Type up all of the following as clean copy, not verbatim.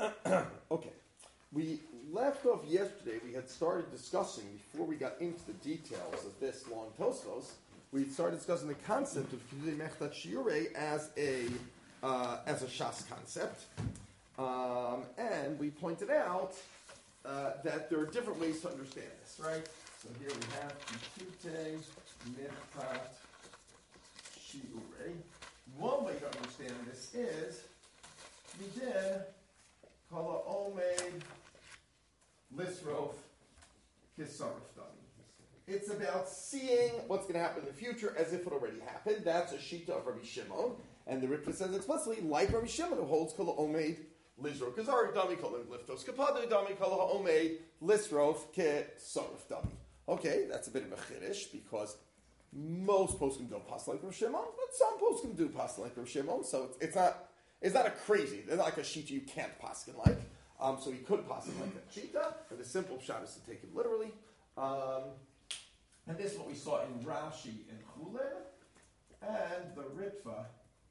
Okay. We left off yesterday. We had started discussing, before we got into the details of this long Tosfos, we started discussing the concept of Kiddushei Mechtat Shiurei as a Shas concept. And we pointed out that there are different ways to understand this, right? So here we have Kiddushei Mechtat Shiurei. One way to understand this is Midin Kala Omed Lisrof Kisarif Dami. It's about seeing what's going to happen in the future as if it already happened. That's a shita of Rabbi Shimon. And the Ritva says explicitly, like Rabbi Shimon, who holds Kala Omed Lisrof Kisarif Dami, Kala Liftos Kapadu Dami, Kala Omed Lisrof Kisarif Dami. Okay, that's a bit of a chiddush because most poskim don't pass like Rabbi Shimon, but some poskim do pass like Rabbi Shimon. So it's not a crazy. It's not like a shita you can't paskin like. So he could paskin like that shita. But the simple shot is to take it literally. And this is what we saw in Rashi and Chulin, and the Ritva,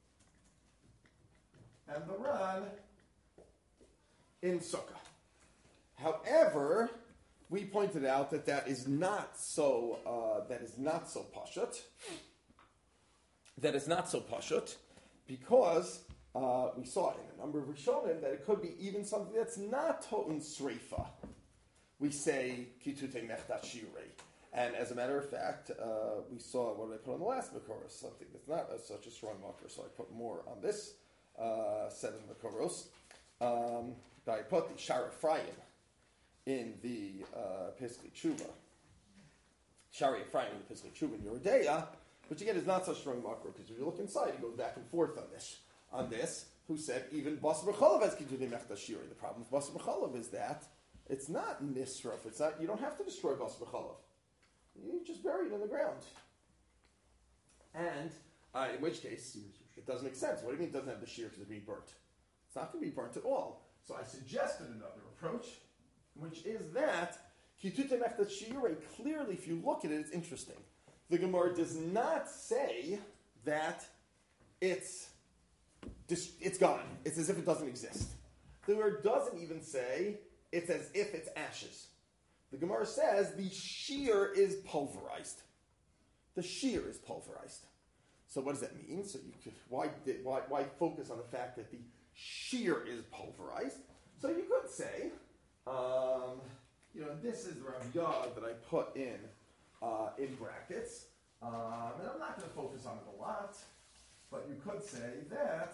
and the Ran in Sukkah. However, we pointed out that is not so pashut. That is not so pashut because we saw in a number of Rishonim that it could be even something that's not toten sreifa. We say kitute mechtat shiurei, and as a matter of fact, we saw what did I put on the last makoros, something that's not such a strong makor, so I put more on this set of makoros. I put the Shar Ephraim in the Piskei Tshuva. Shar Ephraim in the Piskei Tshuva in Yeridea, which again is not so strong makor because if you look inside, it goes back and forth on this. Who said even Basar B'chalav has Kiddushei Mechtat Shiurei? The problem with Basar B'chalav is that it's not nisraf. It's not. You don't have to destroy Basar B'chalav. You just bury it in the ground. And in which case, it doesn't make sense. What do you mean it doesn't have the shear because it's being burnt? It's not going to be burnt at all. So I suggested another approach, which is that Kitute Mechtat Shiurei, clearly, if you look at it, it's interesting. The Gemara does not say that it's gone. It's as if it doesn't exist. The Gemara doesn't even say it's as if it's ashes. The Gemara says the shear is pulverized. The shear is pulverized. So what does that mean? So you could, why focus on the fact that the shear is pulverized? So you could say, this is the Rav Yad that I put in brackets, and I'm not going to focus on it a lot, but you could say that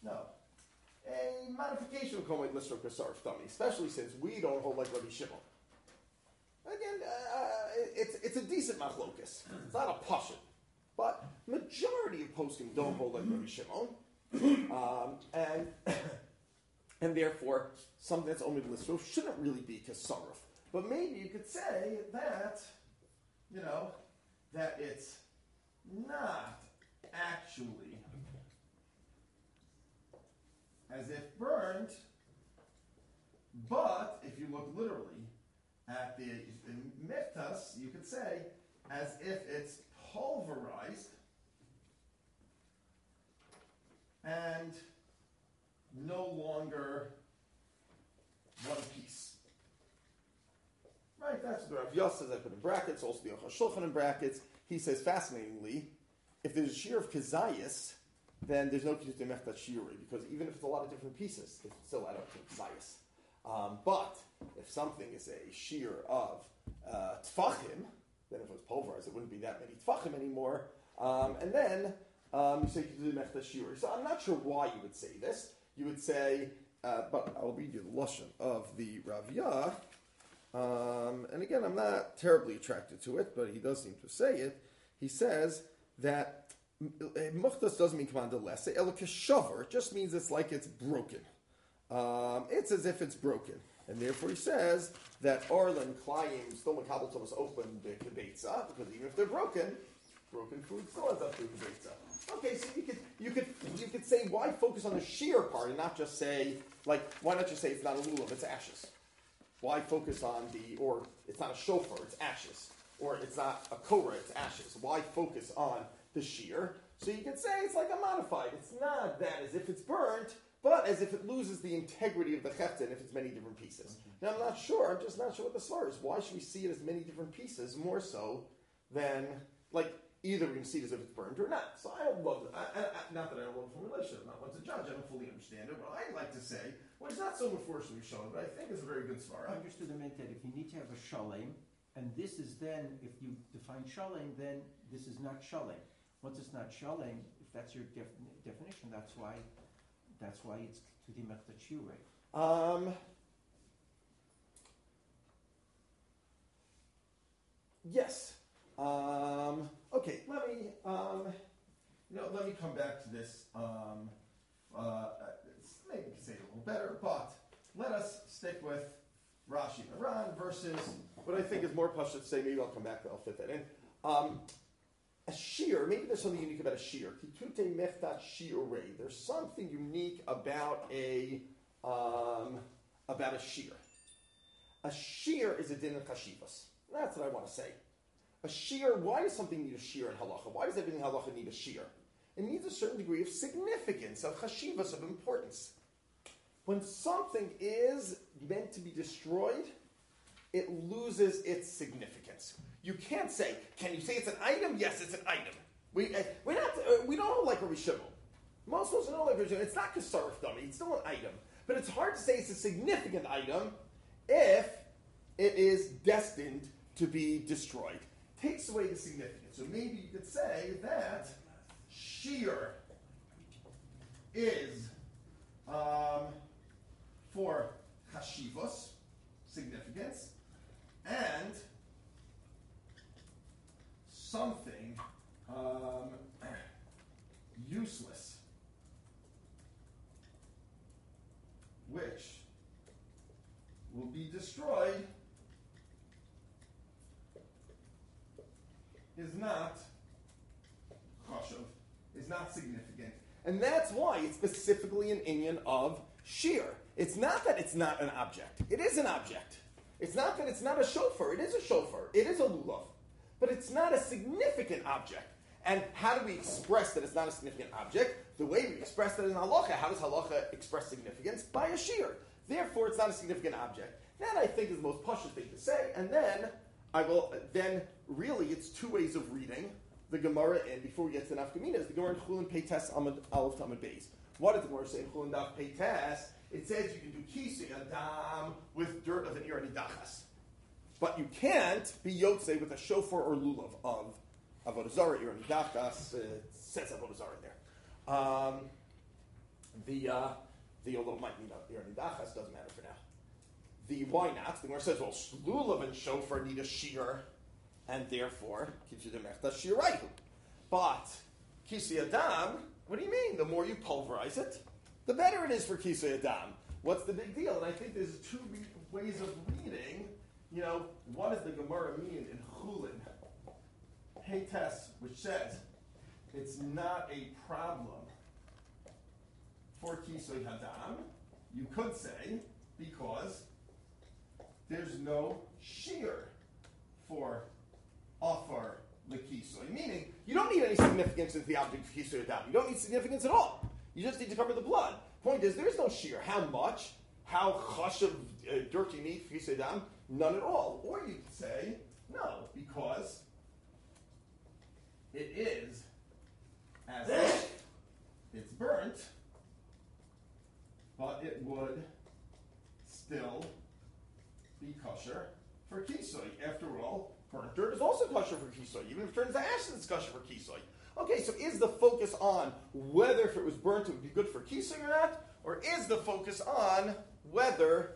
a modification of Komet Lisrof Kisarif Dami, especially since we don't hold like Rabbi Shimon. Again, it's a decent machlokus. It's not a pashut. But majority of poskim don't hold like Rabbi Shimon. And therefore, something that's Omid Lisrof shouldn't really be Kisarif. But maybe you could say that, that it's not actually as if burned, but if you look literally at the mechtas, you could say as if it's pulverized and no longer one piece. Right, that's what the Rav Yos says. I put in brackets, also the Aruch HaShulchan in brackets. He says, fascinatingly, if there's a shear of Kazayas, then there's no Kitutei Mechtat Shiurei, because even if it's a lot of different pieces, it's still add up to Kazayas. But if something is a shear of Tfachim, then if it was pulverized, it wouldn't be that many Tfachim anymore. And then you say Kitutei Mechtat Shiurei. So I'm not sure why you would say this. You would say, but I'll read you the Lashon of the Rav Yah. And again, I'm not terribly attracted to it, but he does seem to say it. He says that Muchtas doesn't mean command less. El Keshavar, it just means it's like it's broken. It's as if it's broken. And therefore he says that Arlen Klayim still Makabal Thomas open the Kibetza, because even if they're broken food still ends up through the Kibetza. Okay, so you could say why focus on the sheer part and not just say why not just say it's not a lulav, it's ashes? Why focus on or it's not a shofar, it's ashes, or it's not a korah, it's ashes? Why focus on the shear? So you could say it's like a modified. It's not that as if it's burnt, but as if it loses the integrity of the cheftin if it's many different pieces. Now I'm not sure. I'm just not sure what the svar is. Why should we see it as many different pieces more so than either we can see it as if it's burned or not? So I don't love it. Not that I don't love formulation. I'm not one to judge. I don't fully understand it. What I'd like to say, well, it's not so unfortunately shown, but I think it's a very good svar. I understood the meant that if you need to have a shalem, and this is then, if you define shalem, then this is not shalem. Once it's not shalem, if that's your definition, that's why it's to the mechta shiurei. Yes. Okay. Let me come back to this. Maybe we can say it a little better, but let us stick with Rashi and Iran versus what I think is more pashut to say. Maybe I'll come back. I'll fit that in. A shear. Maybe there's something unique about a shear. Kitute mechtat shiurei. There's something unique about a shear. A shear is a din of chashivas. That's what I want to say. A shear, why does something need a shear in halacha? Why does everything in halacha need a shear? It needs a certain degree of significance, of chashivas, of importance. When something is meant to be destroyed, it loses its significance. You can't say, can you say it's an item? Yes, it's an item. We don't like a Rishimon. Most of us don't like a Rishimon. It's not kasarif dummy. It's still an item. But it's hard to say it's a significant item if it is destined to be destroyed. Takes away the significance. So maybe you could say that shear is for chashivos, significance, and something useless, which will be destroyed, is not chashuv, is not significant. And that's why it's specifically an inyan of shear. It's not that it's not an object. It is an object. It's not that it's not a shofar. It is a shofar. It is a lulav. But it's not a significant object. And how do we express that it's not a significant object? The way we express that in halacha. How does halacha express significance? By a shear. Therefore, it's not a significant object. That, I think, is the most pashut thing to say. And then, really, it's two ways of reading the Gemara in, before we get to nafkaminas, the Gemara in Chulin Peites Amud Aleph Tamud Beis. What does the Gemara say in Chulin Daf Peites? It says you can do kisei adam with dirt of an ir nidachas. But you can't be yotze with a shofar or lulav of avodah zarah ir nidachas. It says avodah zarah there. The although it might mean ir nidachas, doesn't matter for now. The why not? The Gemara says, well, lulav and shofar need a shear, and therefore kisei demechta shirayhu. But kisei adam, what do you mean? The more you pulverize it, the better it is for kisei adam. What's the big deal? And I think there's two ways of reading. What does the Gemara mean in Chulin Peites, which says it's not a problem for kisei hadam? You could say because there's no shear for offer lekisoi, meaning you don't need any significance into the object of kisei hadam. You don't need significance at all. You just need to cover the blood. Point is, there's no shear. How much? How chashuv dirt you need for kisei hadam? None at all. Or you could say, no, because it is as if it's burnt, but it would still be kosher for kisoi. After all, burnt dirt is also kosher for kisoi. Even if it turns to ashes, it's kosher for kisoi. Okay, so is the focus on whether if it was burnt it would be good for kisoi or not? Or is the focus on whether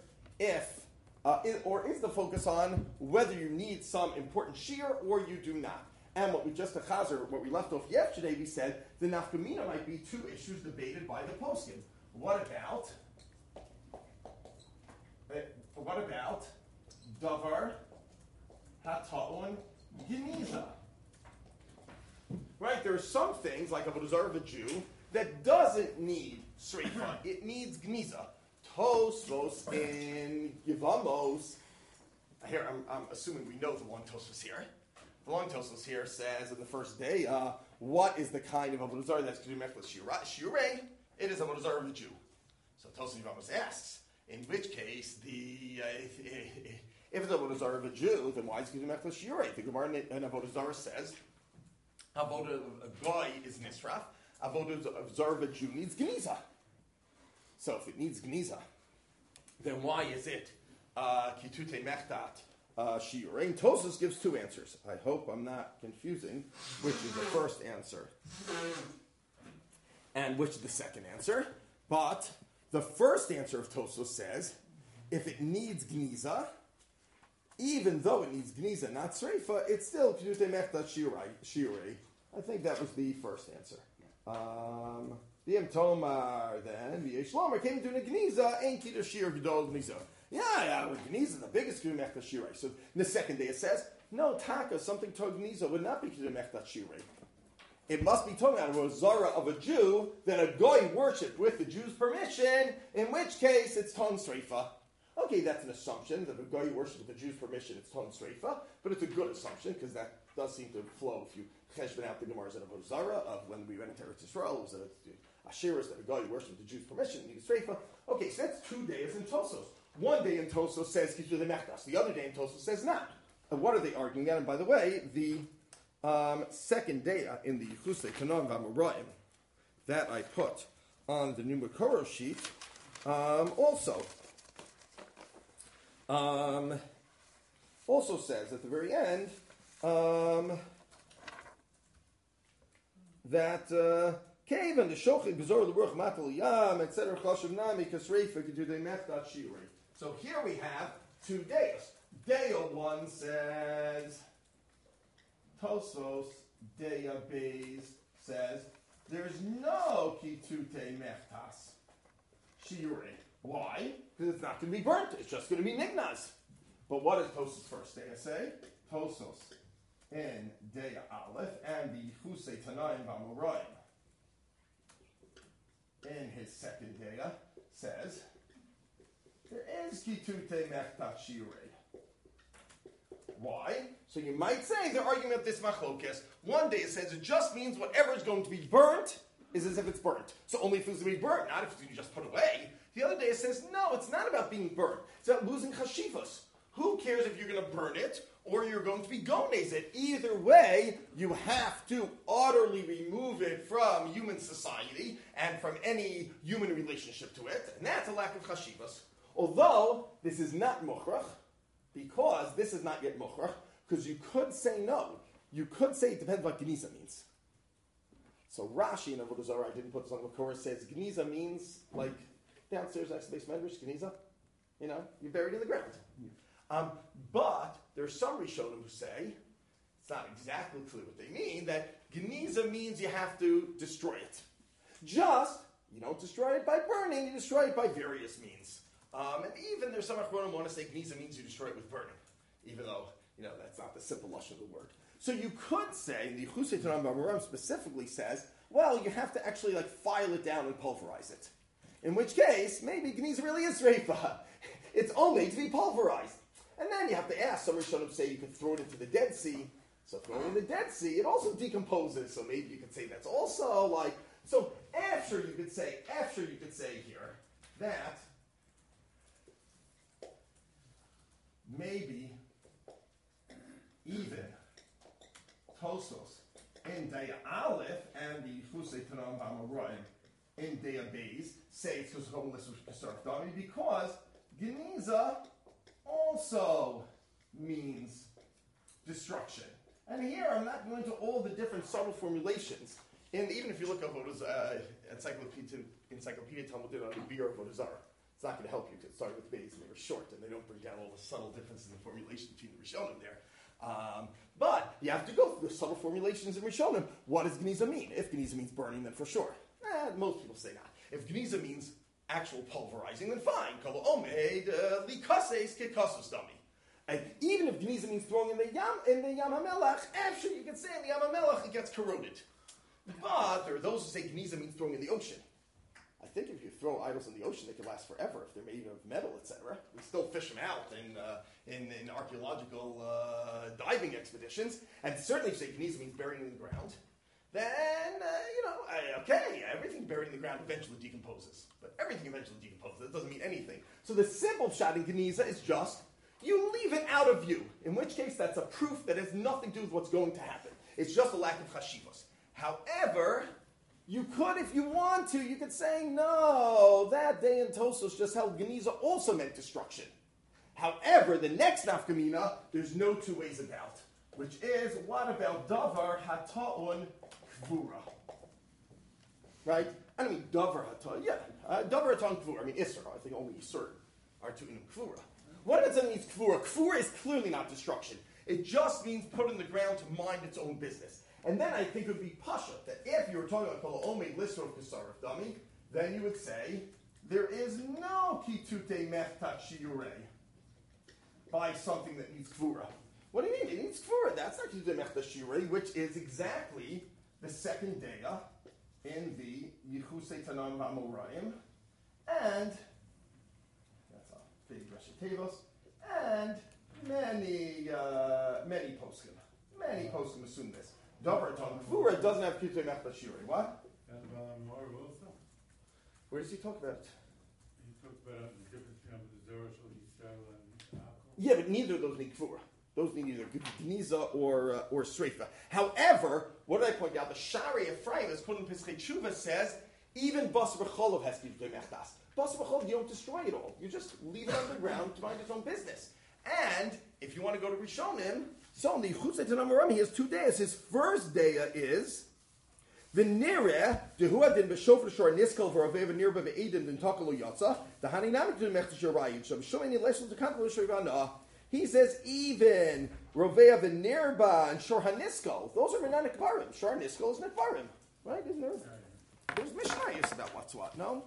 is the focus on whether you need some important shear or you do not? And what we left off yesterday, we said the nafkamina might be two issues debated by the poskim. What about davar hata'un geniza? Right, there are some things, like avodah zarah of a Jew, that doesn't need sreifa. It needs gniza. Tosfos in Yevamos. Here, I'm assuming we know the long Tosfos here. The long Tosfos here says in the first day, what is the kind of avodah zarah that's to do mechlas shirei? It is avodah zarah of a Jew. So Tosfos Yevamos asks, in which case, if it's Avodah Zarah of a Jew, then why is it Mechta Shiurei? The Gemara in Avodah Zarah says, Avodah a Goy is Nisraf, Avodah Zarah of a Jew needs Geniza. So if it needs Geniza, then why is it Kitute Mechtat Shiurei? And Tosfos gives two answers. I hope I'm not confusing which is the first answer and which is the second answer. But the first answer of Tosfos says, if it needs Geniza, even though it needs Geniza, not Sreifa, it's still Kitute Mechtat Shiurei. I think that was the first answer. The Tomar then, the Shlomer came to a Geniza, ain't Kita Shir Gedol Geniza. Yeah, with Geniza, the biggest Kitute Mechtat Shiurei. So the second day it says, no, Taka, something to Geniza would not be Kitute Mechtat Shiurei. It must be talking about a Zara of a Jew that a Goy worshipped with the Jew's permission, in which case it's Ton Sreifa. Okay, that's an assumption, that a Goy worshipped with the Jew's permission, it's Ton Sreifa, but it's a good assumption, because that does seem to flow if you cheshbon out the Gemara's in a Zara of when we went into Eretz Yisrael, it was Ashiras that a Goy worshipped with the Jew's permission, needed Sreifa. Okay, so that's 2 days in Tosfos. One day in Tosfos says Kitute Mechtas, the other day in Tosfos says not. And what are they arguing at? And by the way, the second data in the Yichusei Tanan V'Amoraim that I put on the new Makoro sheet also says at the very end that Kavan the Shochet Gezor the Ruach Matal Yam etc. Chashav Nami Kasreifa Kedudei Mechtat Shiurei. So here we have 2 days. Day 1 says. Tosfos Deya Beis says there's no Kitute Mechtas Shiurei. Why? Because it's not going to be burnt. It's just going to be Nignaz. But what does Tosfos first Deya say? Tosfos in Deya Aleph and the Yichusei Tanaim V'Amoraim in his second Deya says there is Kitute Mechtas Shiurei. Why? So you might say they're arguing about this machlokes. One day it says it just means whatever is going to be burnt is as if it's burnt. So only if it's going to be burnt, not if it's just put away. The other day it says, no, it's not about being burnt. It's about losing chashivas. Who cares if you're going to burn it or you're going to be gonez it? Either way, you have to utterly remove it from human society and from any human relationship to it. And that's a lack of chashivas. Although this is not mukhrach, because this is not yet mukhrach, because you could say no. You could say it depends what Geniza means. So Rashi in Avodah Zarah, I didn't put this on the Korah, says Geniza means like downstairs next to the base medrash, Geniza. You know, you're buried in the ground. But there's some Rishonim who say, it's not exactly clear what they mean, that Geniza means you have to destroy it. Just, you don't destroy it by burning, you destroy it by various means. And even there's some Achronim want to say Geniza means you destroy it with burning, even though, you know, that's not the simple lashon of the word. So you could say, the Yichusei Tanan V'Amoraim specifically says, well, you have to actually like file it down and pulverize it. In which case, maybe Geniza really is Reifa. It's only to be pulverized. And then you have to ask, some Rishonim say you could throw it into the Dead Sea. So throwing it in the Dead Sea, it also decomposes. So maybe you could say that's also like, so after you could say here that maybe even Tosfos in Deya Aleph and the Yichusei Tanan V'Amoraim in Deya Beis say it's because Geniza also means destruction. And here I'm not going to all the different subtle formulations. And even if you look up Encyclopedia Talmudin on the beer of Avodah Zarah, it's not going to help you because it started with Beis and they were short and they don't bring down all the subtle differences in the formulation between the Rishonim there. But you have to go through the subtle formulations in Rishonim. What does Geniza mean? If Geniza means burning, then for sure. Most people say not. If Geniza means actual pulverizing, then fine. And even if Geniza means throwing in the Yam HaMelech, actually you can say in the Yam HaMelech it gets corroded. But there are those who say Geniza means throwing in the ocean. I think if you throw idols in the ocean, they can last forever if they're made of metal, etc. We still fish them out in archaeological diving expeditions. And certainly if you say Geniza means burying in the ground, then, okay, everything buried in the ground eventually decomposes. But everything eventually decomposes. It doesn't mean anything. So the simple pshat in Geniza is just, you leave it out of view. In which case, that's a proof that has nothing to do with what's going to happen. It's just a lack of chashivos. However, you could, if you want to, you could say, no, that day in Tosos just held Geniza also meant destruction. However, the next nafkamina, there's no two ways about, which is, what about davar hata'un kvura? Right? I don't mean davar hata'un, davar hata'un kvura, I mean isser, I think only isser are tu'unim kvura. What if it means kvura? Kvura is clearly not destruction. It just means put in the ground to mind its own business. And then I think it would be pasha, that if you were talking about kol omei lister of kesarif dami, then you would say, there is no kitute mechtat shiurei by something that needs kvura. What do you mean? It needs kvura. That's not kitute mechtat shiurei, which is exactly the second daya in the Yichusei Tanam V'Amoraim, and that's a big Rashi Tevos, and many poskim. Many poskim assume this. Davar Ton Kvura doesn't have kitute mechtat shiurei. What? And Balamor also. Where does he talk about it? He talked about the difference between the Zorosh of Yisrael and Yaakov. Yeah, but neither of those need kvura. Those need either geniza or sreifa. However, what did I point out? The Shari Ephraim, as put in Pischei Tshuva, says even basar b'cholov has kitute mechtas. Basar b'cholov, you don't destroy it all. You just leave it on the ground to mind its own business. And if you want to go to Rishonim, so in the Yichusei Tanam Aram, he has 2 days. His first day is V'nireh dehuadin b'shofar shor niskal v'raveh v'nirba v'edin v'ntakalo yatsa the haninamik to mechtash yorayim shem shomeni leshel to kantal shorivana. He says even roveh v'nirba and shor haniskal, those are menan nekvarim. Shor haniskal is nekvarim, right? Isn't there? There's mishnayos about what's what. No.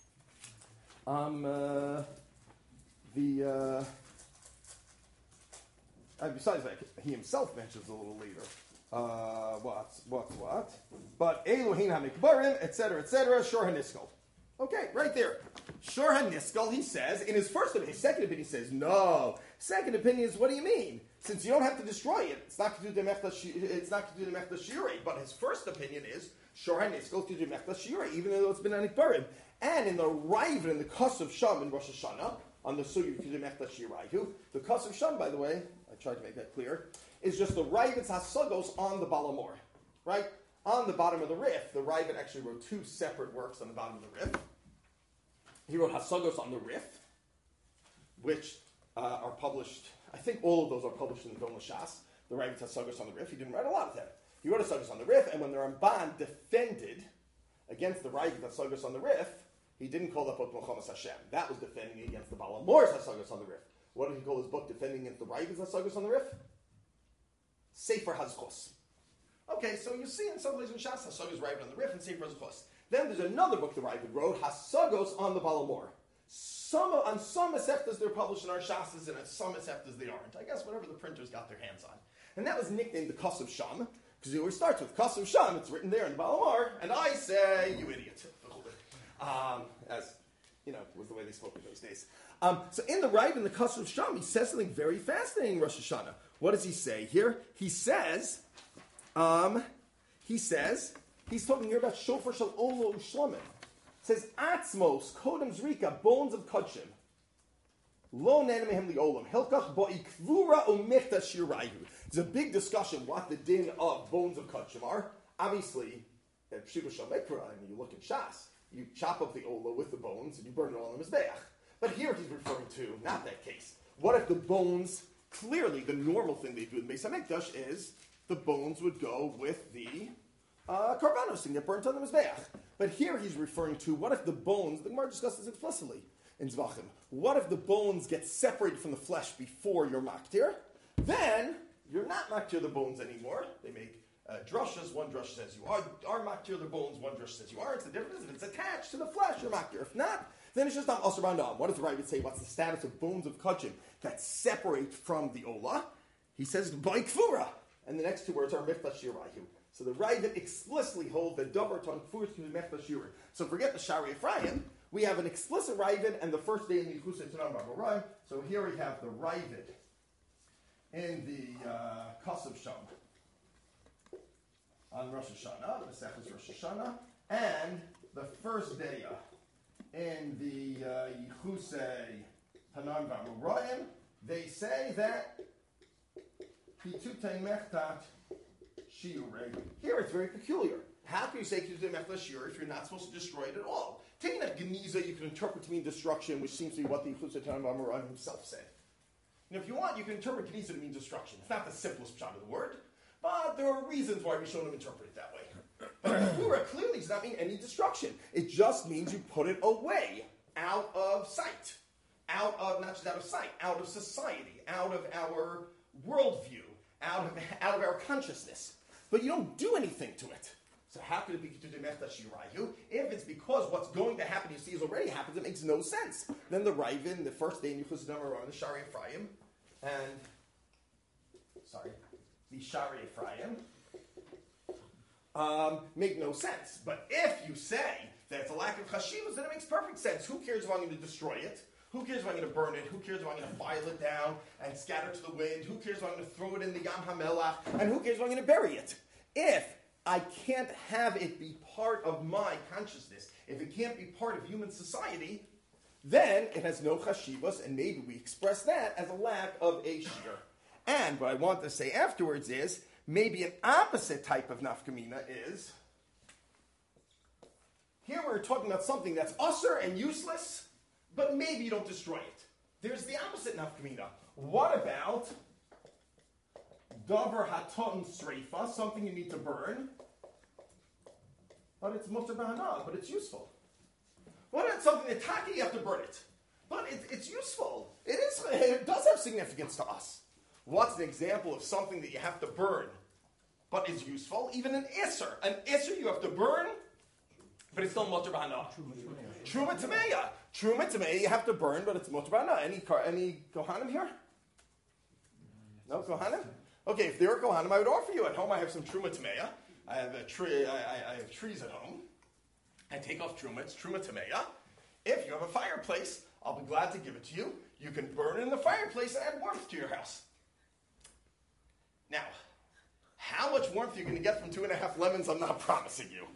Besides that, he himself mentions a little later. What? But Elohim HaMikbarim, etc., Shor HaNiskal. Okay, right there. Shor HaNiskal, he says, in his first opinion, his second opinion, he says, no. Second opinion is, what do you mean? Since you don't have to destroy it, it's not to do the Mechta Shirei. But his first opinion is, Shor HaNiskal to do Mechta Shirei, even though it's been Anikbarim. And in the Raven, in the Kus of Sham in Rosh Hashanah, on the Sugi to do Mechta Shirei, the Kus of Sham, by the way, I tried to make that clear, is just the Raven's Hasagos on the Balamor. Right? On the bottom of the Rif, the Raven actually wrote 2 separate works on the bottom of the Rif. He wrote Hasagos on the Rif, which are published, I think all of those are published in the Dom Shas. The Raven's Hasagos on the Rif. He didn't write a lot of them. He wrote Hasagos on the Rif, and when the Ramban defended against the Raven's Hasagos on the Rif, he didn't call that book Milchamas Hashem. That was defending against the Balamor's Hasagos on the Rif. What did he call his book defending against the Raven's Hasagos on the Rif? Sefer Hazchos. Okay, so you see in some places in Shas, Hasagos Raven on the Rif and Sefer Hazchos. Then there's another book the Raven wrote, Hasagos on the Balamor. On some Masechtas they're published in our Shastas, and on some Masechtas they aren't. I guess whatever the printers got their hands on. And that was nicknamed the Kus of Sham, because it always starts with Kus of Sham, it's written there in the Balamor, and I say, you idiot. As, was the way they spoke in those days. So in the Raven, the Kus of Sham, he says something very fascinating in Rosh Hashanah. What does he say here? He says, he's talking here about Shofar Shel Olo Ushlamim. Says, Atzmos, Kodem Zrika, bones of Kodshim. Lo Nenemehem Li-Olam, Hilkach Bo'i Kvura Umechta Shirayu. There's a big discussion what the din of bones of Kodshim are. Obviously, at Pshuto Shel Mikra, and you look at Shas, you chop up the Ola with the bones, and you burn it all in the Mizbeach. But here he's referring to, not that case. What if the bones, clearly the normal thing they do in Beis HaMikdash is the bones would go with the karbanos and get burnt on the Mizbeach. But here he's referring to, what if the bones, the Gemara discusses this explicitly in Zvachim, what if the bones get separated from the flesh before you're maktir? Then you're not maktir the bones anymore. They make drushas. One drush says you are maktir the bones, one drush says you aren't. The difference is if it's attached to the flesh, you're maktir. If not, then it's just not asur b'nam. What does the Rai would say? What's the status of bones of kachim that separate from the olah? He says by kfura, and the next 2 words are mifta shirayu. So the Rai that explicitly hold that davar ton kfura to mifta shirayu. So forget the Shari Ephraim. We have an explicit Ravid and the first day in the Yichusei Tanam V'Amoraim. So here we have the Ravid in the Kus of Sham. on Rosh Hashanah, Maseches Rosh Hashanah, and the first day in the Yichusei Hanan V'Amoraim, they say that Kitutei Mechtat Shiurei. Here it's very peculiar. How can you say Kitutei Mechtat Shiurei if you're not supposed to destroy it at all? Taking that Geniza, you can interpret to mean destruction, which seems to be what the Yichusei Hanan V'Amoraim himself said. And if you want, you can interpret Geniza to mean destruction. It's not the simplest pshat of the word, but there are reasons why Rishonim interpret it that way. But Kura clearly does not mean any destruction. It just means you put it away, out of sight, out of, not just out of sight, out of society, out of our worldview, out of our consciousness. But you don't do anything to it. So how could it be Kitutei Mechtat Shirayu? If it's because what's going to happen, you see, has already happened, it makes no sense. Then the Raven, the first day in Yichus Damar on the Shari Ephraim, and the Shari Ephraim, make no sense. But if you say that it's a lack of chashivas, then it makes perfect sense. Who cares if I'm going to destroy it? Who cares if I'm going to burn it? Who cares if I'm going to file it down and scatter to the wind? Who cares if I'm going to throw it in the Yam HaMelach? And who cares if I'm going to bury it? If I can't have it be part of my consciousness, if it can't be part of human society, then it has no chashivas, and maybe we express that as a lack of a shir. And what I want to say afterwards is, maybe an opposite type of nafkamina is, here we're talking about something that's usher and useless, but maybe you don't destroy it. There's the opposite nafkamina. What about davar haton sreifa, something you need to burn, but it's mutter b'hana, but it's useful? What about something that taki, you have to burn it, but it's useful? It does have significance to us. What's an example of something that you have to burn, but is useful? Even an isser. An isser you have to burn, but it's still mutter b'hana. Truma tameya. Truma tameya you have to burn, but it's mutter b'hana. Any kohanim here? No kohanim? Okay, if there are kohanim, I would offer you. At home I have some truma tameya. I have a tree. I have trees at home. I take off truma. It's truma tameya. If you have a fireplace, I'll be glad to give it to you. You can burn it in the fireplace and add warmth to your house. Now, how much warmth you're going to get from 2.5 lemons, I'm not promising you.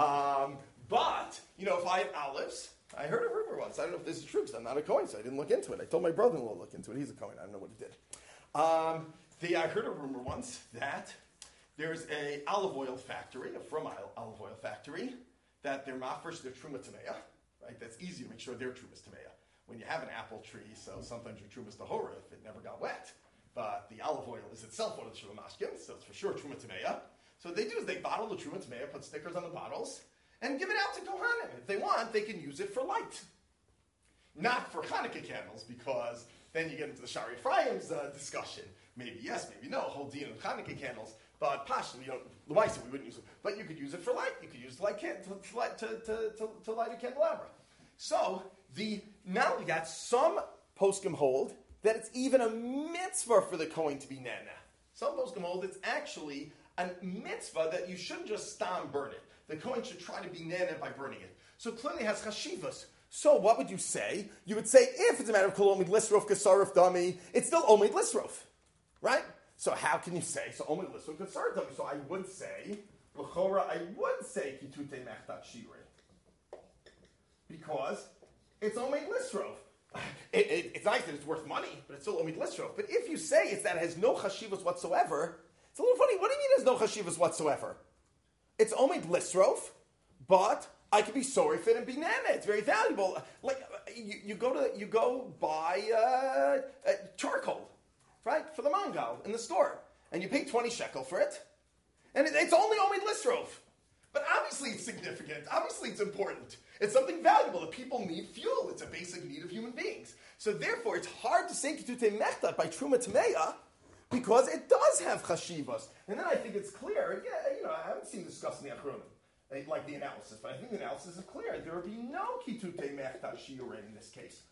But, if I had olives, I heard a rumor once. I don't know if this is true because I'm not a Kohen, so I didn't look into it. I told my brother-in-law to look into it. He's a Kohen. I don't know what he did. I heard a rumor once that there's a olive oil factory, a from olive oil factory, that they're mafresh their truma tameya, right? That's easy to make sure their truma's tameya. When you have an apple tree, so sometimes your truma's tahora if it never got wet. But the olive oil is itself one of the truma mashkim, so it's for sure truma tameya. So what they do is they bottle the truma tameya, put stickers on the bottles, and give it out to kohanim. If they want, they can use it for light. Not for Hanukkah candles, because then you get into the Shari Ephraim's discussion. Maybe yes, maybe no, whole deal of Hanukkah candles. But pashto, we wouldn't use it. But you could use it for light. You could use it to light a candelabra. So, not only that, some poskim hold that it's even a mitzvah for the Kohen to be nana. Some poskim hold it's actually a mitzvah that you shouldn't just stam burn it. The Kohen should try to be nana by burning it. So clearly it has chashivas. So what would you say? You would say, if it's a matter of kol omid lisrof kasarif dami, it's still omid lisrof. Right? So how can you say, so omid lisrof kasarif dami? So I would say, l'chora, I would say kitutei mechtat shirei. Because it's omid lisrof. It's nice that it's worth money, but it's still omid lisrof. But if you say it's that it has no chashivas whatsoever, it's a little funny. What do you mean it has no chashivas whatsoever? It's omid lisrof, but I could be sorry for it and be nana. It's very valuable. Like you go buy charcoal, right, for the mangal in the store, and you pay 20 shekel for it, and it's only omid lisrof. But obviously it's significant. Obviously it's important. It's something valuable that people need fuel. It's a basic need of human beings. So therefore, it's hard to say kitutei mechtat by truma tameya because it does have chashivas. And then I think it's clear. I haven't seen discussed in the Achronim, like the analysis, but I think the analysis is clear. There would be no kitutei mechtat shiurei in this case.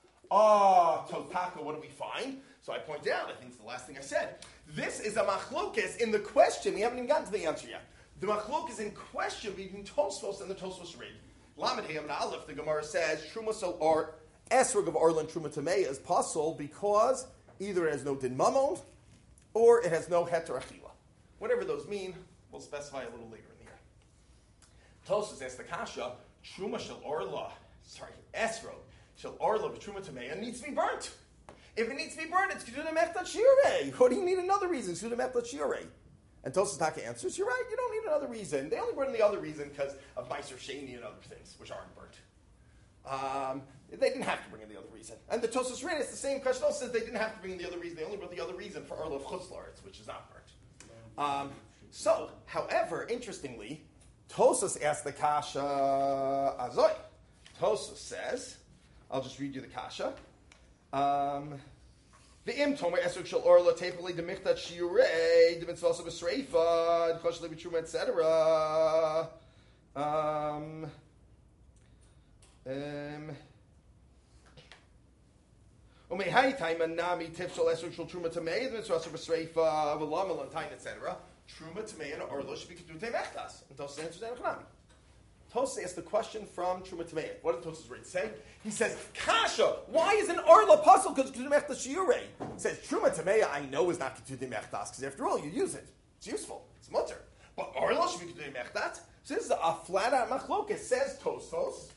Totaka, what do we find? So I point out, I think it's the last thing I said. This is a machlokes in the question. We haven't even gotten to the answer yet. The machlok is in question between Tosfos and the Tosfos Rid. Lamed Hey Amud Aleph, the Gemara says, Truma or Esrog of Arlan Truma Tameya is possible because either it has no din mamon or it has no heter achila. Whatever those mean, we'll specify a little later in the Tosos asked the kasha, truma shel orla, esrog, shel orla v'truma tameya needs to be burnt. If it needs to be burnt, it's keduna mechtat shiurei. What do you need another reason? Keduna mechtat shiurei. And Tosos Taka answers, you're right, you don't need another reason. They only burn the other reason because of Meiser Sheni and other things, which aren't burnt. They didn't have to bring in the other reason. And the Tosos Rin, it's the same question. Also says they didn't have to bring in the other reason. They only brought the other reason for Orla of Chutzlaritz, which is not burnt. However, interestingly, Tosos asked the kasha Azoy. Tosos says, I'll just read you the kasha. The im tomer esrog shel orla tepeli demichtat shiurei demitzvasa b'sreifa d'choshli b'truma etc. Umehai time nami tifshel esrog shel truma tamei demitzvasa b'sreifa v'lam alantain etc. Truma tamei and orla should be kedutei mechtas. And Tosos answers Enochnami. Tosos asked the question from Truma Tamei. What did Tosos say? He says, Kasha, why is an Orla puzzle? Because Ketudei Mechtas Shiurei. He says, Truma Tamei I know is not Ketudei Mechtas, because after all, you use it. It's useful. It's mutter. But Orla should be Ketudei Mechtas. So this is a flat-out machlokes. Says Tosos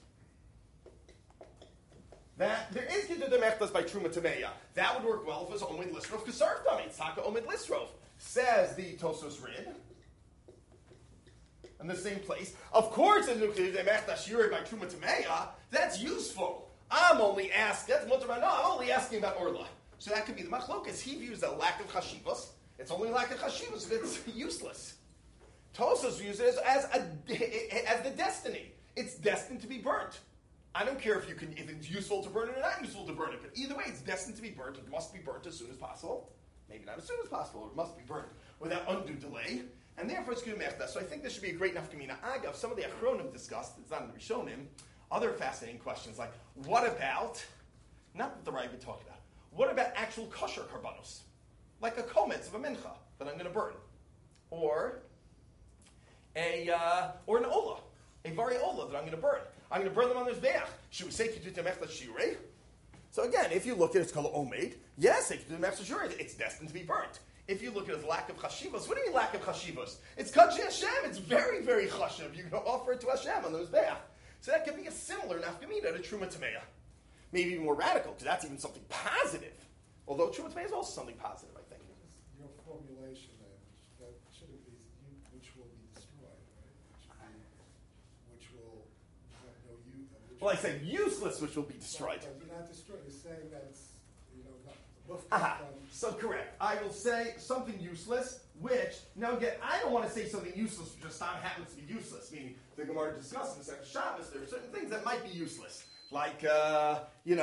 that there is Ketudei Mechtas by Truma Tamei. That would work well if it was Omid Lisrov Kesarf Dami. It's Taka Omid Lisrov. Says the Tosos Rid. In the same place. Of course, in nuclear by Truma Tameya, that's useful. I'm only asking, I'm only asking about Orla. So that could be the machlokas. He views a lack of chashivas. It's only lack of chashivas if it's useless. Tosos views it as the destiny. It's destined to be burnt. I don't care if it's useful to burn it or not useful to burn it, but either way, it's destined to be burnt. It must be burnt as soon as possible. Maybe not as soon as possible. It must be burnt without undue delay. And therefore it's Kedusha Mechtas. So I think this should be a great nafkamina. Agav, some of the Achronim discussed, it's not in the Rishonim, other fascinating questions like, what about, not what the Rai would talk about, what about actual kosher karbanos? Like a kometz of a mincha that I'm going to burn. Or an ola, a vari ola that I'm going to burn. I'm going to burn them on the Mizbeach. Should we say Kedusha Mechtas Shirei? So again, if you look at it, it's called omeid. Yes, Kedusha Mechtas Shirei. It's destined to be burnt. If you look at it as lack of chashivos, what do you mean lack of chashivos? It's kadshi Hashem. It's very, very chashiv. You can offer it to Hashem on the Mizbeach. So that could be a similar nafkamina to Truma Tameya. Maybe even more radical, because that's even something positive. Although Truma Tameya is also something positive, I think. Your formulation then, that shouldn't be which will be destroyed, right? Which will have no use. Well, I said useless, which will be destroyed. But you're not destroyed. You're saying that it's, not Aha. So correct. I will say something useless, which, now again, I don't want to say something useless which just happens to be useless, meaning the Gemara discussed in the second Shabbos, there are certain things that might be useless. Like, who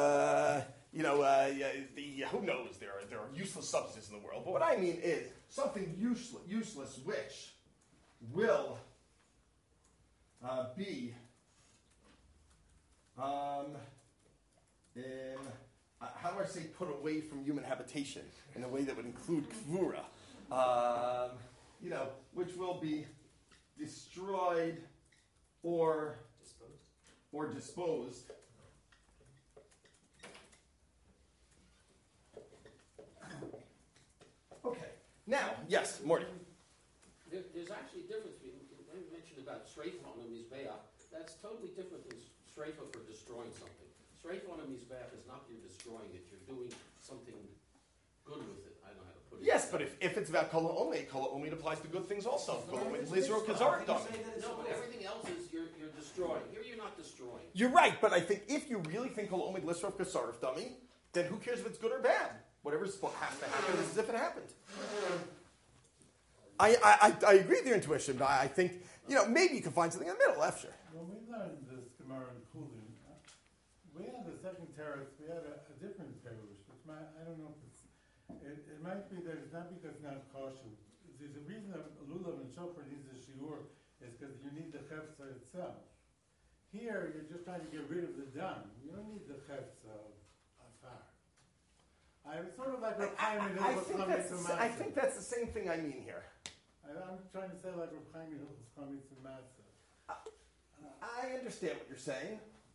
knows, there are useless substances in the world. But what I mean is something useless which will be how do I say put away from human habitation in a way that would include kvura? Which will be destroyed or disposed. Okay. Now, yes, Morty. There's actually a difference between, when you mentioned about streifa on a mizbeach, that's totally different than streifa for destroying something. Streifa on a mizbeach is not you're destroying it, you're doing something good with it. I don't know how to put it. Yes, but if it's about kol ha'omed applies to good things also. Kol ha'omed, lizro kazar done. No, but everything else is you're destroying. Here you're not destroying. You're right, but I think if you really think kol ha'omed lisrov kasarif dummy, then who cares if it's good or bad? Whatever's has to happen is as if it happened. I agree with your intuition, but I think, maybe you can find something in the middle, after. When we learned this Gemara in Kulin, we had the second terrace, we had a different perush. I don't know if it might be that it's not because it's not kosher. There's a reason that lulav and shofar needs a shiur is because you need the chefza itself. Here, you're just trying to get rid of the dam. You don't need the chefza of afar. I'm sort of like Reb Chaim in Hilchos Chametz and Matzah. I think that's the same thing I mean here. I'm trying to say like Reb Chaim in Hilchos Chametz and Matzah. I understand what you're saying.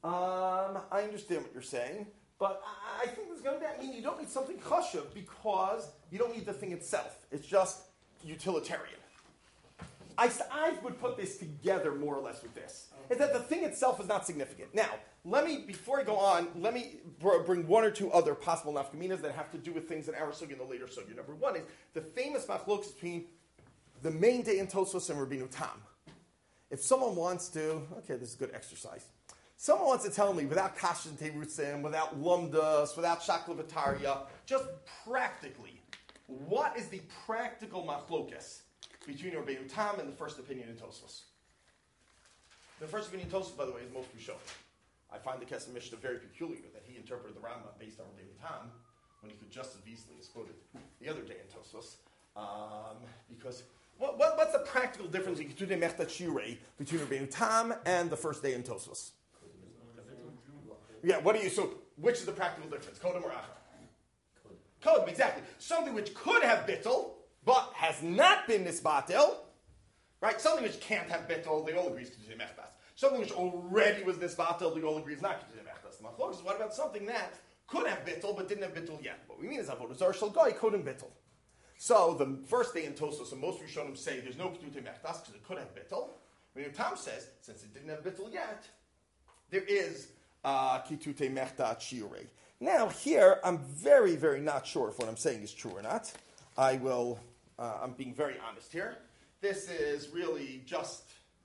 But I think there's going to be, you don't need something chashuv because you don't need the thing itself. It's just utilitarian. I would put this together more or less with this. Is that the thing itself is not significant. Now, before I go on, let me bring one or two other possible nafkaminas that have to do with things in our sugya and the later sugya. Number one is the famous machlokas between the main day in Tosfos and Rabbeinu Tam. If someone wants to, okay, this is good exercise. Someone wants to tell me without kashrus and terutzim, without lumdas, without shakla v'tarya, just practically, what is the practical machlokas between Rabbeinu Tam and the first opinion in Tosfos? The first opinion in Tosfos, by the way, is most Rishonim. I find the Kesef Mishnah very peculiar that he interpreted the Rambam based on Rabbeinu Tam when he could just as easily as quoted the other day in Tosfos. Because what's the practical difference between Rabbeinu Tam and the first day in Tosfos? Yeah, so which is the practical difference? Kodem or Achar? Kodem, exactly. Something which could have bittul, but has not been nisbatel, right? Something which can't have bittul, they all agree is Kedushay Mechtas. Something which already was nisbatel, they all agree is not Kedushay Mechtas. The machlokes is what about something that could have bittul, but didn't have bittul yet? What we mean is avodah zarah shel goy kodem bittul. So the first day in Tosfos, and most Rishonim say there's no Kedushay Mechtas because it could have bittul. When Tam says, since it didn't have bittul yet, there is kitute mechta shiurei. Now here, I'm very, very not sure if what I'm saying is true or not. I'm being very honest here. This is really just,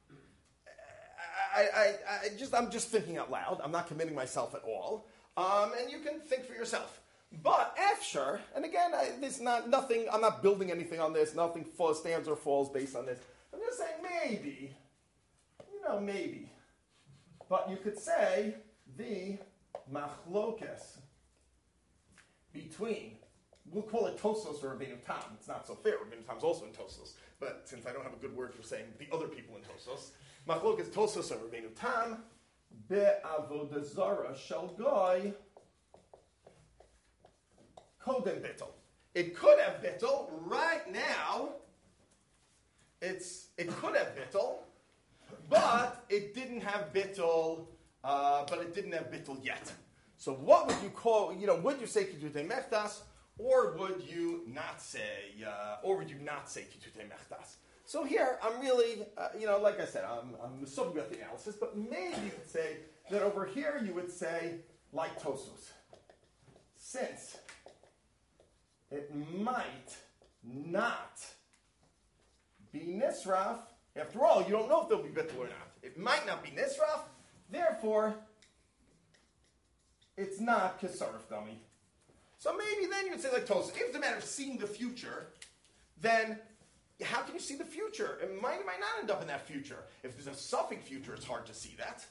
I'm just thinking out loud. I'm not committing myself at all. And you can think for yourself. But after, and again, nothing, I'm not building anything on this. Nothing stands or falls based on this. I'm just saying maybe. But you could say the machlokes between, we'll call it Tosfos or Rabbeinu Tam. It's not so fair. Rabbeinu Tam's also in Tosfos. But since I don't have a good word for saying the other people in Tosfos, machlokes Tosfos or Rabbeinu Tam, be'avodah zarah shel goy kodem bittul. It could have bittul. Right now, it could have bittul, but it didn't have bittul. Yet. So what would you call? Would you say kitute mechtas, or would you not say? Kitute mechtas? So here, I'm really, like I said, I'm subject about the analysis, but maybe you could say that over here you would say like Tosfos, since it might not be nisraf. After all, you don't know if there'll be bittul or not. It might not be nisraf. Therefore, it's not kesarif dummy. So maybe then you would say like Tosfos, if it's a matter of seeing the future, then how can you see the future? It might not end up in that future. If there's a suffix future, it's hard to see that.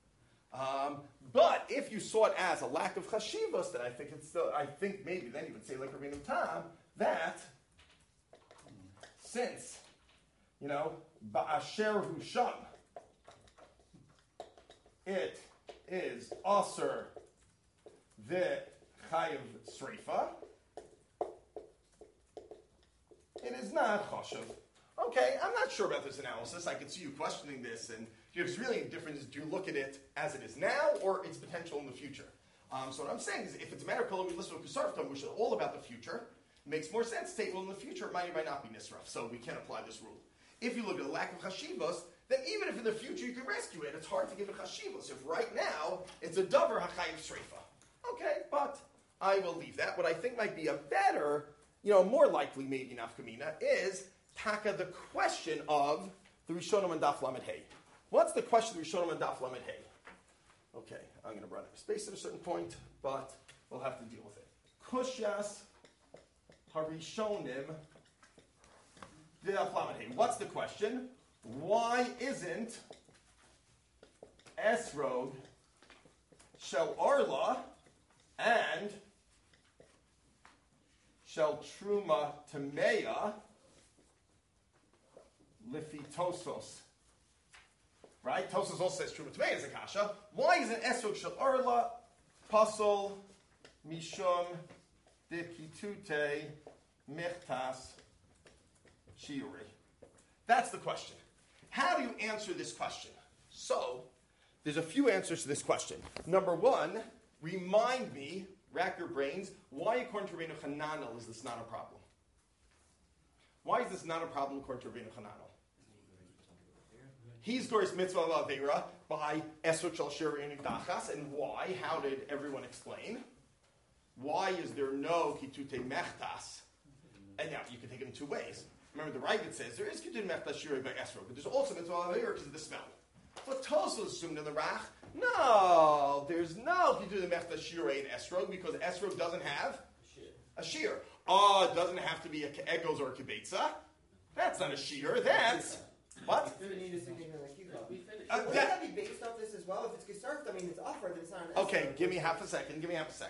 But if you saw it as a lack of chashivos, then I think maybe then you would say like Rabbeinu Tam, that since, ba'asher hu sham, it is aser the chayiv sreifa. It is not chashuv. Okay, I'm not sure about this analysis. I could see you questioning this, and if it's really a difference, do you look at it as it is now or its potential in the future? So what I'm saying is, if it's a matter of kolam ylisro kusarftam, which is all about the future, it makes more sense to say, well, in the future it might not be nisraf, so we can't apply this rule. If you look at a lack of chashivos, then even if in the future you can rescue it, it's hard to give it chashivos. If right now it's a davar hachayiv sreifa. Okay, but I will leave that. What I think might be a better, more likely maybe nafkamina is taka the question of the Rishonim and Daf Lamed Hey. What's the question of the Rishonim and Daf Lamed Hey? Okay, I'm going to run out of space at a certain point, but we'll have to deal with it. Kushas Harishonim Daf Lamed Hey. What's the question? Why isn't Esrog Shel Arla and Shel Truma Tameya Lifi Tosfos? Right? Tosfos also says Truma Tameya is a kasha. Why isn't Esrog Shel Arla Pasol Mishum Dikitute Mechtas Shiuri? That's the question. How do you answer this question? So, there's a few answers to this question. Number one, remind me, rack your brains, why according to Rabbeinu Hananel is this not a problem? Why is this not a problem according to Rabbeinu Hananel? He's goris mitzvah avera by esrog shel shirin dachas, and why? How did everyone explain? Why is there no kitute mechtas? And now you can take it in two ways. Remember, the Ravid says there is kitute mechtas shirin by esrog, but there's also mitzvah avera because of the smell. But Tosfos assumed in the Rach, no, there's no kitute mechtas shirin in esrog because esrog doesn't have a shear. It doesn't have to be a ke'egos or a kibetza. That's not a shear. That's what? We need a significant like you We finished. Wouldn't that be based off this as well? If it's gesarfed, I mean, it's offered, it's not an Okay, esrog. give me half a second.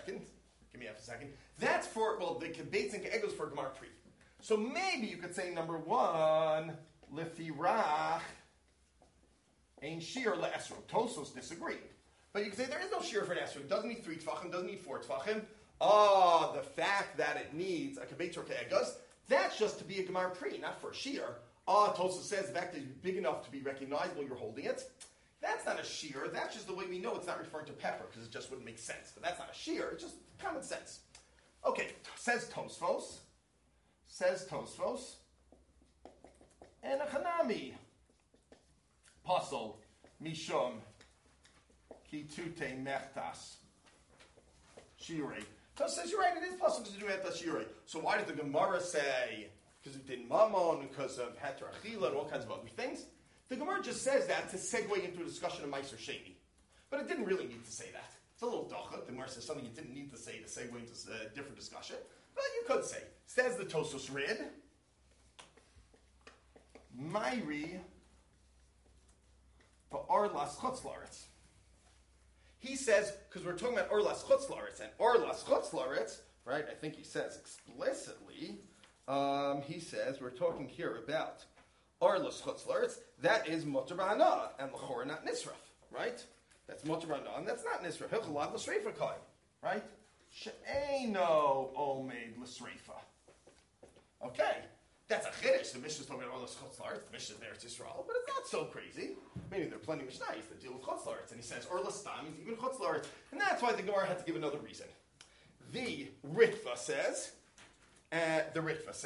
That's for, well, the kibetz and ke'egos for Gemar Pri. So maybe you could say number one, lefirach ein shear le'esrog. Tosos disagreed. But you could say there is no shear for an esrog. It doesn't need 3 tfachim, doesn't need 4 tfachim. The fact that it needs a kibetz or ke'egos, that's just to be a Gemar Pri, not for a shear. Tosos says the fact that it's big enough to be recognizable, you're holding it. That's not a shear. That's just the way we know it's not referring to pepper, because it just wouldn't make sense. But that's not a shear. It's just common sense. Okay, says Tosfos. And a Hanami. Pasol mishum kitute mechtas shirei. Tosfos says you're right. It is possible to do mechtas shirei. So why did the Gemara say? Because it did mamon, because of heter achila, and all kinds of other things. The Gemara just says that to segue into a discussion of Meiser Sheni. But it didn't really need to say that. It's a little dachat. The Gemara says something you didn't need to say to segue into a different discussion. But you could say. Says the Tosos Rid. Mairi ba'arlas chutzlaretz. He says, because we're talking about Orlas chutzlaretz, and Orlas chutzlaretz, right, I think he says explicitly, he says, we're talking here about Orlas chutzlaretz, that is Mutar B'Hana, and L'chora not Nisraf, right? That's Mutar B'Hana, and that's not Nisraf. Hilchalav L'Sreifa Kai, right? She'eino Omed L'Sreifa. Okay, that's a Chiddush. The Mishnah is talking about Orlas chutzlaretz, the Mishnah is there, it's Yisrael, but it's not so crazy. Maybe there are plenty of Mishnahs that deal with chutzlaretz, and he says Orlas Stam means even chutzlaretz, and that's why the Gemara had to give another reason. The Ritva says, the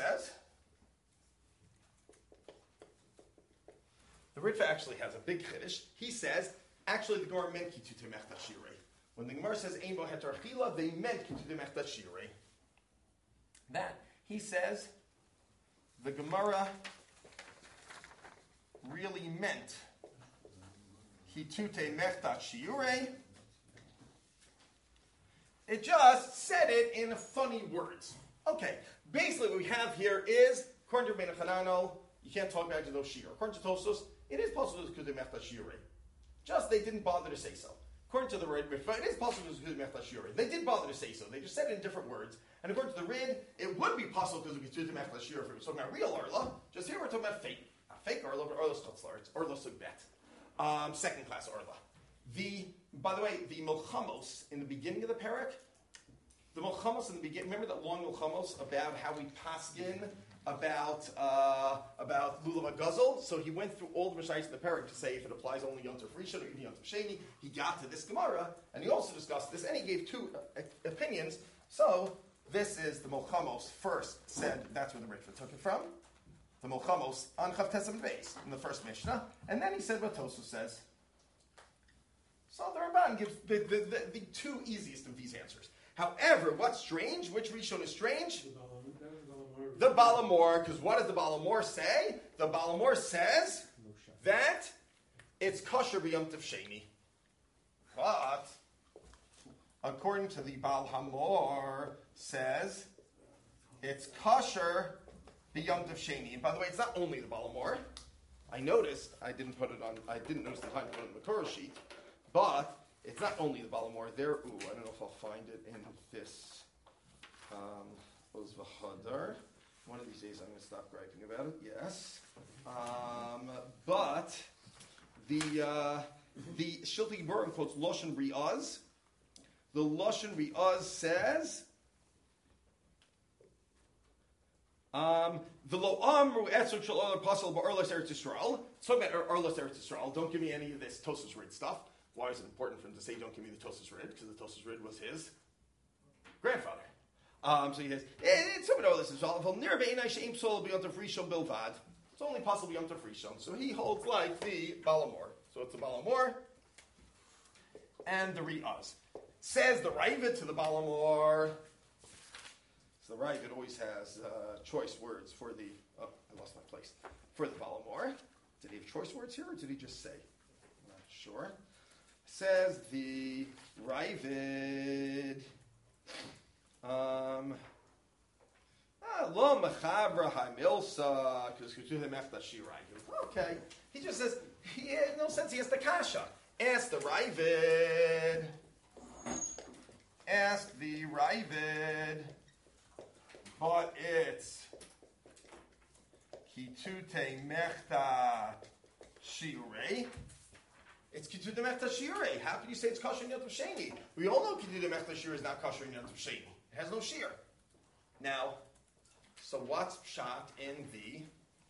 Ritva actually has a big chiddush. He says, actually the Gemara meant kitute mechta shirei. When the Gemara says ein bo heter achila, they meant kitute mechta shirei. That, he says, the Gemara really meant kitute mechta shirei. It just said it in funny words. Okay, basically what we have here is, according to Rabbeinu Hananel, you can't talk about no shear. According to Tosos, it is possible to do mechta shirei. Just they didn't bother to say so. According to the Rid, it is possible to do mechta shirei. They did bother to say so. They just said it in different words. And according to the Rid, it would be possible to do mechta shirei if it was talking about real Arla. Just here we're talking about fake. Not fake Arla, but Arla Chutzlaretz, Arla Sugbet. Second class Arla. By the way, the Milchamos in the beginning of the parak, the Milchamos in the beginning, remember that long Milchamos about how we paskin about Lulav HaGazol? So he went through all the Rishayos in the parak to say if it applies only Yom Tov Rishon or even Yom Tov Sheni. He got to this Gemara, and he also discussed this, and he gave two opinions. So this is the Milchamos first said, that's where the Ritva took it from. The Milchamos on Chav Tesam Beis in the first Mishnah, and then he said what Tosu says. So the Ramban gives the two easiest of these answers. However, what's strange? Which Rishon is strange? The Balamor, because what does the Balamor say? The Balamor says that it's kosher b'Yom Tov Sheni. But, according to the Baal Hamor, says it's kosher b'Yom Tov Sheni. And by the way, it's not only the Balamor. I noticed, I didn't notice the time to put it on the Torah sheet, but it's not only the Balamor. There, I don't know if I'll find it in this Oz V'Chadar. One of these days I'm going to stop griping about it, yes. But the Shilti Geburim quotes Loshen Riaz. The Loshen Riaz says, the Lo Amru Etzuk Shal Oler Pasal Ba'Arlas Eretz Yisrael. It's talking about Arlas Eretz Yisrael. Don't give me any of this Tosas Rid stuff. Why is it important for him to say don't give me the Tosas Rid? Because the Tosas Rid was his grandfather. So he says, it's something all this is all. It's It's only possible Yom Tov Rishon. So he holds like the Balamor. So it's the Balamor and the Ri'az. Says the Ravid to the Balamor. So the Ravid always has choice words for the. Oh, I lost my place. For the Balamor. Did he have choice words here, or did he just say? I'm not sure. Says the Ravid. Lo mechavra ha'milsa because okay. He just says he has no sense. He has the kasha. Ask the Ravid. Ask the Ravid. But it's kitute mechta shiurei. It's kitute mechta shiurei. How can you say it's kosher in Yom Tov Sheni? We all know kitute mechta shiurei is not kosher in Yom Tov Sheni. It has no shear. Now, so what's pshat in the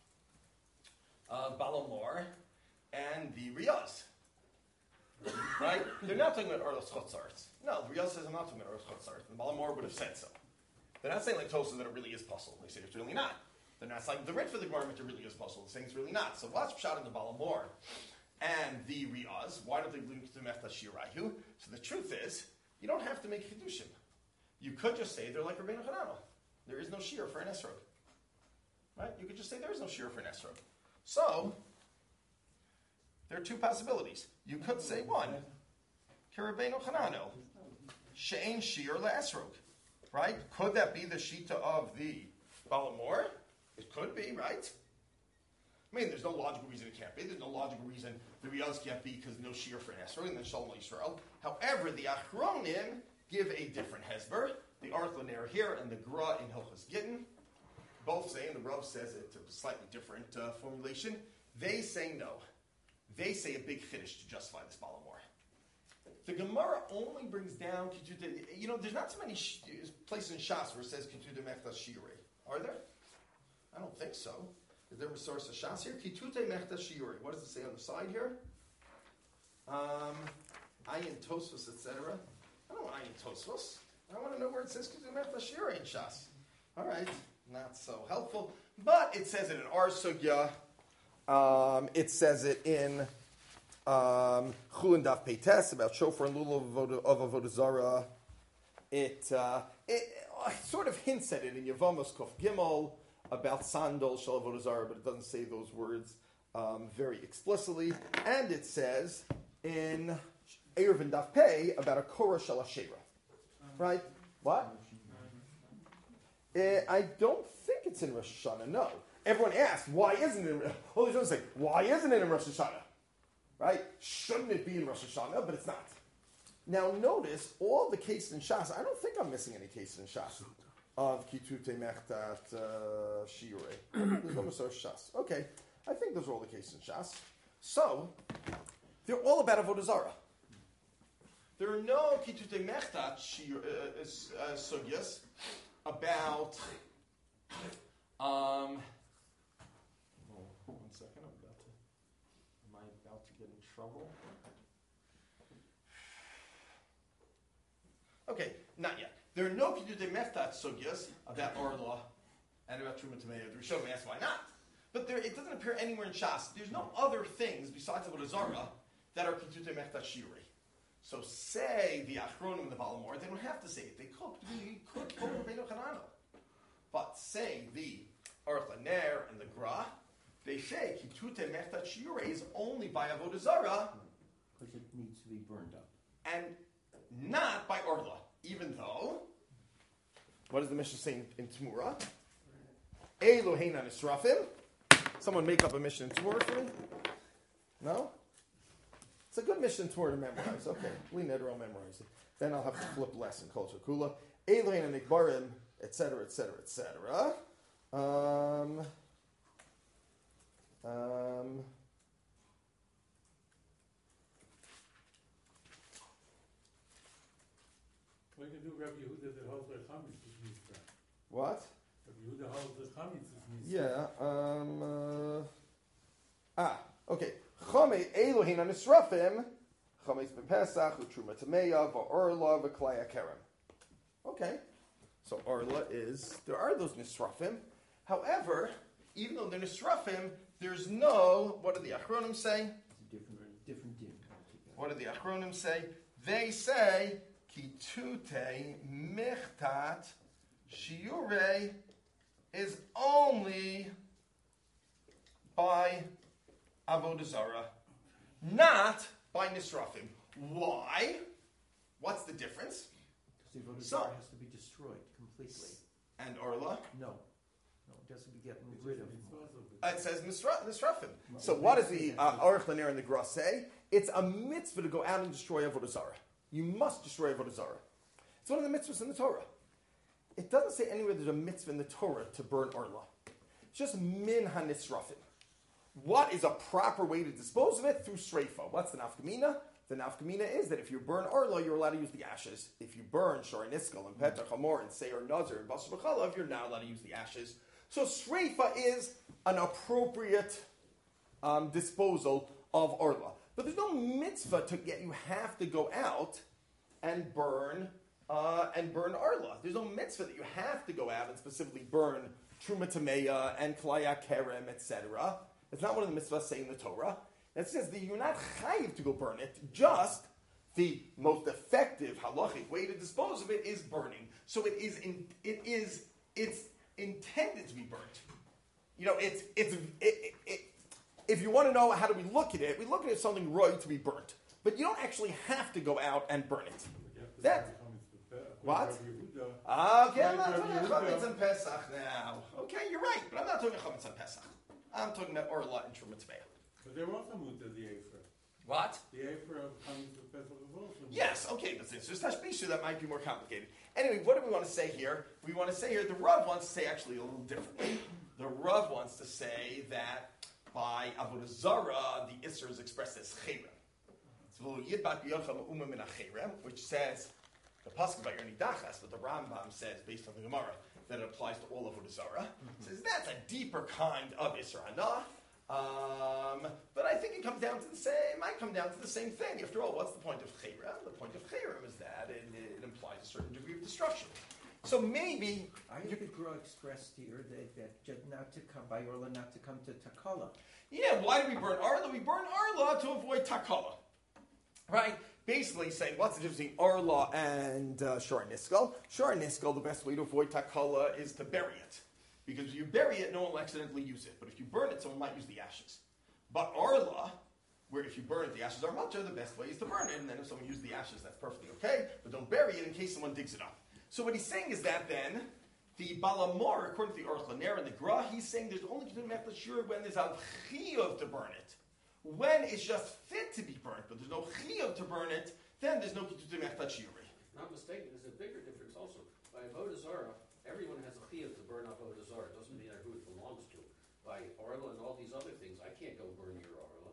Balamor and the Riaz? Right? They're not talking about Orlos Chotzarts. No, the Riaz says I'm not talking about Orlos Chotzarts. The Balamor would have said so. They're not saying like Tosa that it really is possible. They say it's really not. They're not saying the writ for the Gemara it really is possible. They're saying it's really not. So what's pshat in the Balamor and the Riaz? Why don't they link to Mechta Shirayu? So the truth is, you don't have to make Chidushim. You could just say they're like Rabbeinu Hanano. There is no shear for an esrog. Right? You could just say there is no shear for an esrog. So, there are two possibilities. You could say one, Rabbeinu Hanano, she'ein shear le'esrog. Right? Could that be the shita of the Balamor? It could be, right? I mean, there's no logical reason it can't be. There's no logical reason the Riaz can't be because no shear for an esrog, and then Shalom Yisrael. However, the Achronim give a different hesber. The Arthloner here and the Gra in Hilchos Gittin, both say, and the Rav says it a slightly different formulation. They say no. They say a big chiddush to justify this Balamor. The Gemara only brings down Kitute. You know, there's not too many places in Shas where it says Kitute Mechta Shiurei. Are there? I don't think so. Is there a source of Shas here? Kitute Mechta Shiurei. What does it say on the side here? Ayin Tosfos, etc. I don't want Ayin Tosfos. I want to know where it says Kitute Mechta Shiurei in Shas. All right, not so helpful. But it says it in our Sugya. It says it in Chulin Daf Peites about shofar and lulav of Avodah Zarah. It sort of hints at it in Yevamos Kof Gimel about sandal shel Avodah Zarah, but it doesn't say those words very explicitly. And it says in Erev and Daf Pei about a Korah shel Ashera. Right? What? I don't think it's in Rosh Hashanah, no. Everyone asks, why isn't it in Holy Jones say, why isn't it in Rosh Hashanah? Right? Shouldn't it be in Rosh Hashanah? But it's not. Now notice, all the cases in Shas, I don't think I'm missing any cases in Shas of Kitute Mechtat Shiurei. There's no Masor Shas. Okay, I think those are all the cases in Shas. So, they're all about Avodah Zarah. There are no Kitute Mechtat Sugyas about... one second, am I about to get in trouble? Okay, not yet. There are no Kitute Mechtat Sugyas about Orla and about Truma Tamei. The Rishonim ask why not. But it doesn't appear anywhere in Shas. There's no other things besides Avodah Zarah that are Kitute Mechtat Shiurei. So say the Achronim and the Balamor, they don't have to say it. They could quote Rabbeinu Hanano. But say the Arth Ner and the Gra, they say Kitute Mechtat Shiurei is only by Avodah Zarah. Because it needs to be burned up. And not by Orla. Even though, what does the Mishnah say in Tmura? Elohein Nisrafim. Someone make up a Mishnah in Tmura for me? No? It's a good Mishnah in Tmura to memorize. Okay, we never will memorize it. Then I'll have to flip less in Kol Kula. Elohein and Ikbarim, etc., etc., etc. We can do Rabbi Yehuda that holds the chametz is mitzvah. What? Rabbi Yehuda holds the chametz is mitzvah. Yeah. Okay. Chomei Elohein Anisrafim. Chometz b'Pesach u'Truma Tameya v'Orla v'Klaya Kerem. Okay. So Orla is, there are those Nisrafim. However, even though they're nisrafim, there's no, what do the Achronim say? It's a different din altogether. What do the Achronim say? They say, Kitute michtat shiure is only by Avodah Zarah, not by Nisrafim. Why? What's the difference? Because the Avodah So- Zarah has to be destroyed completely. And Orla? No, it has to be getting rid of. It says Nisrafim. So what does the Aruch Lanier and the Gra say? It's a mitzvah to go out and destroy Avodah Zarah. You must destroy Avodah Zarah. It's one of the mitzvahs in the Torah. It doesn't say anywhere there's a mitzvah in the Torah to burn Orla. It's just min ha-nisrafim. What is a proper way to dispose of it? Through Sreifa. What's the nafkamina? The nafkamina is that if you burn Orla, you're allowed to use the ashes. If you burn Shor Niskal and Petach Hamor and Seir Nazir and Basar B'chalav, you're not allowed to use the ashes. So Sreifa is an appropriate disposal of Orla. But there's no mitzvah to get, you have to go out and burn Orla. There's no mitzvah that you have to go out and specifically burn Truma Tameya and Klaya Kerem, etc. It's not one of the mitzvahs saying the Torah. It says that you're not chayiv to go burn it, just the most effective halachic way to dispose of it is burning. So it's intended to be burnt. You know, if you want to know how do we look at it, we look at it as something right to be burnt. But you don't actually have to go out and burn it. That- What? Okay, I'm not talking about chametz and Pesach now. Okay, you're right, but I'm not talking about chametz and Pesach. I'm talking about Orla and Truma Tameya. But there was a muta, the Efer. What? The Efer of coming to Pesach was also muta. Yes, okay, but since there's Tashbishu, that might be more complicated. Anyway, what do we want to say here? We want to say here, the Rav wants to say actually a little differently. The Rav wants to say that by Avodah Zarah, the Isser is expressed as Cherem. Which says, the Pasuk about Yerni Dachas, but the Rambam says, based on the Gemara, that it applies to all of Avodah Zarah. Says that's a deeper kind of Isser Hana. But I think it comes down to the same. Might come down to the same thing. After all, what's the point of Cherem? The point of Cherem is that it implies a certain degree of destruction. So maybe I think the Gra expressed here that not to come by Orla, not to come to Takala. yeah. Why do we burn Arla? We burn Arla to avoid Takala, right? Basically saying, what's the difference between Arla and Shor Niskal? Shor Niskal, the best way to avoid Takala is to bury it. Because if you bury it, no one will accidentally use it. But if you burn it, someone might use the ashes. But Arla, where if you burn it, the ashes are mutter, the best way is to burn it. And then if someone uses the ashes, that's perfectly okay. But don't bury it in case someone digs it up. So what he's saying is that then, the Balamor, according to the Aruch Laner and the Gra, he's saying there's only to make sure when there's a chiyuv to burn it. When it's just fit to be burnt, but there's no chiyuv to burn it, then there's no kitut mechtat shiuri. Not mistaken, there's a bigger difference also. By Avodah Zarah, everyone has a chiyuv to burn up Avodah Zarah. It doesn't mean who it belongs to. By Orla and all these other things, I can't go burn your Orla.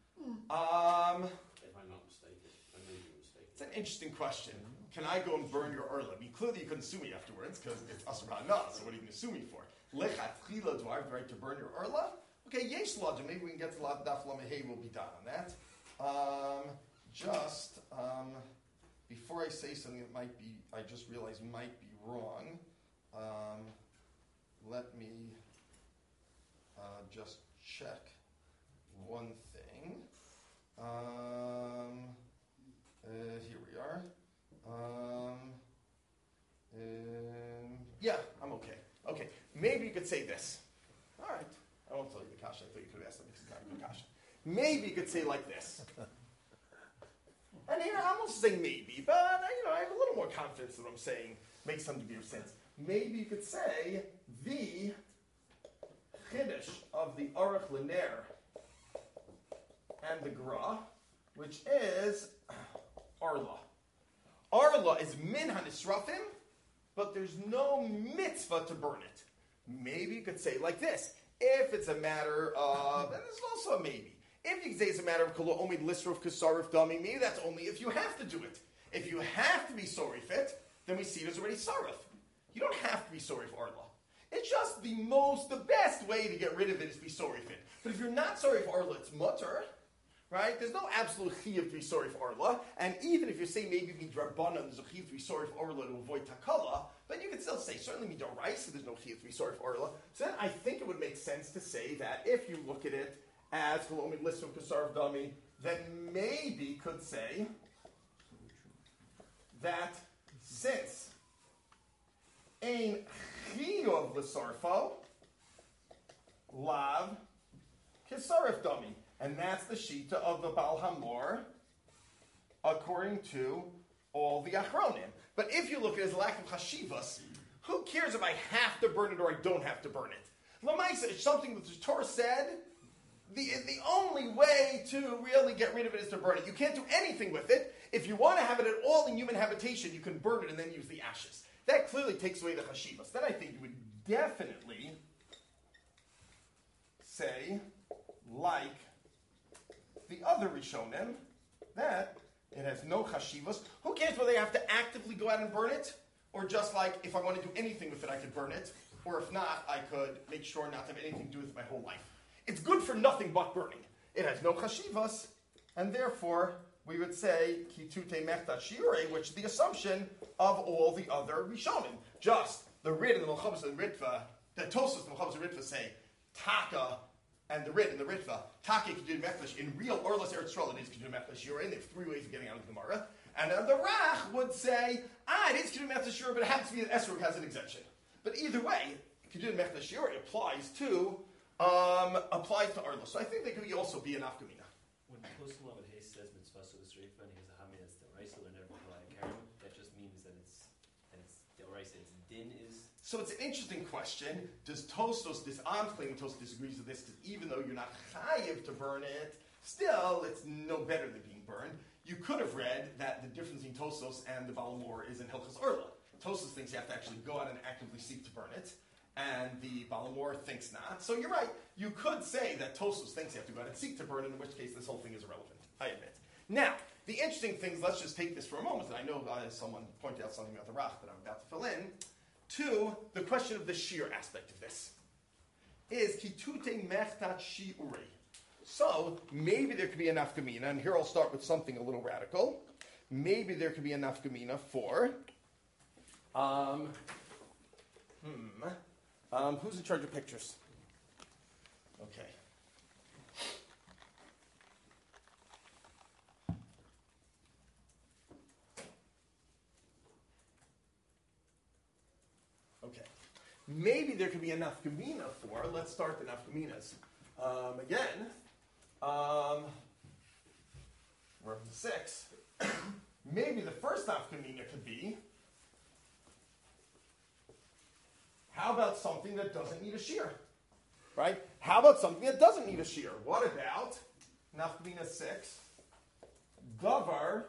If I'm not mistaken. I may be mistaken. It's an interesting question. Can I go and burn your Orla? I mean, clearly you couldn't sue me afterwards because it's Asur Hana, so what are you going to sue me for? Lechatchila, do I have the right to burn your Orla? Okay, yesh lodge, maybe we can get to Daf Lamehei, we'll be done on that. Before I say something that might be, I just realized might be wrong, let me just check one thing. Here we are. Yeah, I'm okay. Okay, maybe you could say this. All right. I won't tell you the kasha. I thought you could have asked them because it's not a good kasha. Maybe you could say like this. And here I'm also saying maybe, but I have a little more confidence that what I'm saying makes some degree of sense. Maybe you could say the chiddush of the Aruch Laner and the Gra, which is Arla. Arla is min hanisrafim, but there's no mitzvah to burn it. Maybe you could say like this. If it's a matter of, and this is also a maybe. If you can say it's a matter of kolo omid lisruf kasarif dami, maybe that's only if you have to do it. If you have to be sorry fit, then we see there's already sarif. You don't have to be sorry for Arla. It's just the best way to get rid of it is to be sorry fit. But if you're not sorry for Arla, it's mutter, right? There's no absolute chiyuv to be sorry for Orla, and even if you're saying maybe midrabanan, there's a chiyuv to be sorry for Orla to avoid takala, then you can still say certainly midoraisa there's no chiyuv to be sorry for Orla. So then I think it would make sense to say that if you look at it as Kolomi Lissu Kasarv Dami, then maybe could say that since ein chiyuv l'sarfo lav Kisarif Dami. And that's the Shita of the Baal Hamor, according to all the Achronim. But if you look at his lack of Hashivas, who cares if I have to burn it or I don't have to burn it? Lamaisa, it's something that the Torah said, the only way to really get rid of it is to burn it. You can't do anything with it. If you want to have it at all in human habitation, you can burn it and then use the ashes. That clearly takes away the Hashivas. Then I think you would definitely say, like the other Rishonim, that it has no chashivas. Who cares whether they have to actively go out and burn it, or just like if I want to do anything with it, I could burn it, or if not, I could make sure not to have anything to do with it my whole life. It's good for nothing but burning. It has no chashivas, and therefore we would say kitute mechtat shiurei, which is the assumption of all the other Rishonim. Just the Rid and the Melchavos and Ritva, the Tosos and the Melchavos and Ritva say taka. And the Rid and the Ritva, Taki Kedud Mechlesh, in real Orlas Eretz Yisrael, it is Kedud Mechlesh Yura, and they have three ways of getting out of the Gemara. And the Rach would say, it is Kedud Mechlesh Yura, but it happens to be that Esrog has an exemption. But either way, Kedud Mechlesh Yura applies to Orlas. So I think there could also be an afkamina. When Kosovo and Hayes says mitzvah so is Reifan, he has a hamin that's the Raisa, or never karim, that just means that it's the Raisa, its din is. So it's an interesting question. Does Tostos, I'm claiming Tostos disagrees with this, because even though you're not chayiv to burn it, still it's no better than being burned. You could have read that the difference between Tostos and the Balamor is in Hilchos Orla. Tostos thinks you have to actually go out and actively seek to burn it, and the Balamor thinks not. So you're right. You could say that Tostos thinks you have to go out and seek to burn it, in which case this whole thing is irrelevant. I admit. Now, the interesting thing is, let's just take this for a moment, and I know someone pointed out something about the Rach that I'm about to fill in, to the question of the shear aspect of this. Is kitute mechtat shi'urei. So, maybe there could be a nafkamina, and here I'll start with something a little radical. Maybe there could be a nafkamina for, who's in charge of pictures? Okay. Maybe there could be a nafkamina for, let's start the nafkaminas. Again, we're up to 6. Maybe the first nafkamina could be, how about something that doesn't need a shear? Right? How about something that doesn't need a shear? What about nafkamina 6? Davar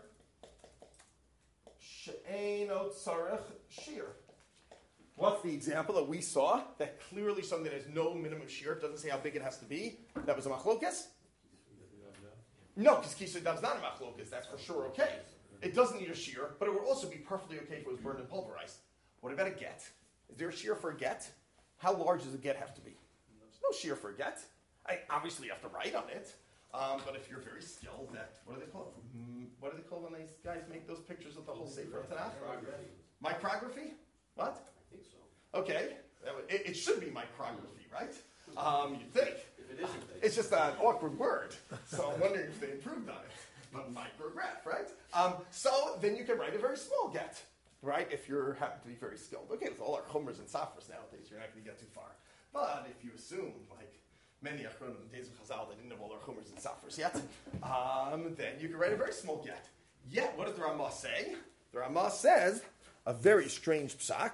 she'eino tzarech shear. What's the example that we saw that clearly something that has no minimum shear, it doesn't say how big it has to be? That was a machlokas? No, because kisui dam's not a machlokas. That's for sure okay. It doesn't need a shear, but it would also be perfectly okay if it was burned and pulverized. What about a get? Is there a shear for a get? How large does a get have to be? There's no shear for a get. Obviously, you have to write on it. But if you're very skilled, what do they call it? What do they call when these guys make those pictures of the whole Sefer Tanakh? Micrography? What? I think so. Okay. It should be micrography, right? You'd think. If it isn't, It's just an awkward word. So I'm wondering if they improved on it. But micrograph, right? So then you can write a very small get, right? If you happen to be very skilled. Okay, with all our chumras and safras nowadays, you're not going to get too far. But if you assume, like many achronim in the days of Chazal, they didn't have all their chumras and safras yet, then you can write a very small get. Yet, what does the Ramah say? The Ramah says a very strange psak.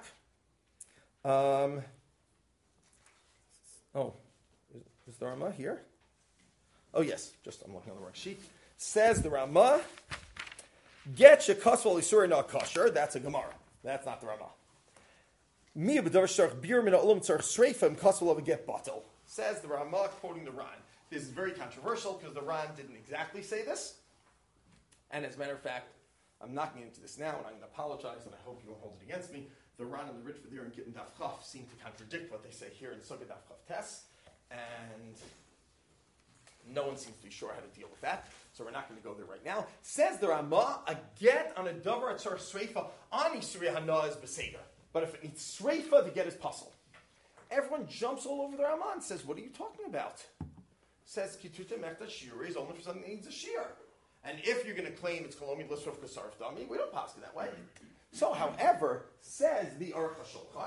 Is the Ramah here? Oh, yes. I'm looking on the wrong sheet. Says the Ramah, get shekasval isur not kosher. That's a Gemara. That's not the Ramah. Mi b'davar sharch bir min ha'olam tzarich sreifim kasval of a get batel. Says the Ramah, quoting the Ran. This is very controversial because the Ran didn't exactly say this. And as a matter of fact, I'm not getting into this now, and I'm going to apologize, and I hope you won't hold it against me. The Ran and the Ritva there in Gittin Daf Chaf seem to contradict what they say here in Sukkah Daf Chaf Tes. And No one seems to be sure how to deal with that, so we're not going to go there right now. Says the Ramah, a get on a davar atzar sreifa on Yisrei Hana is beseder. But if it needs sreifa, the get is puzzle. Everyone jumps all over the Ramah and says, what are you talking about? Says Kituta Mechta Shira is only for something that needs a shear. And if you're going to claim it's Kolomi Lisrov Kasarf Dami, we don't pass it that way. So, however, says the Aruch HaShulchan,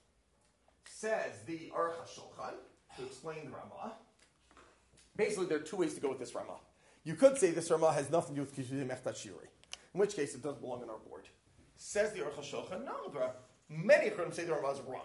to explain the Ramah, basically there are two ways to go with this Ramah. You could say this Ramah has nothing to do with Kituta Mechta Shiri, in which case it does belong on our board. Says the Aruch HaShulchan, no, there are many Acharonim say the Ramah is wrong.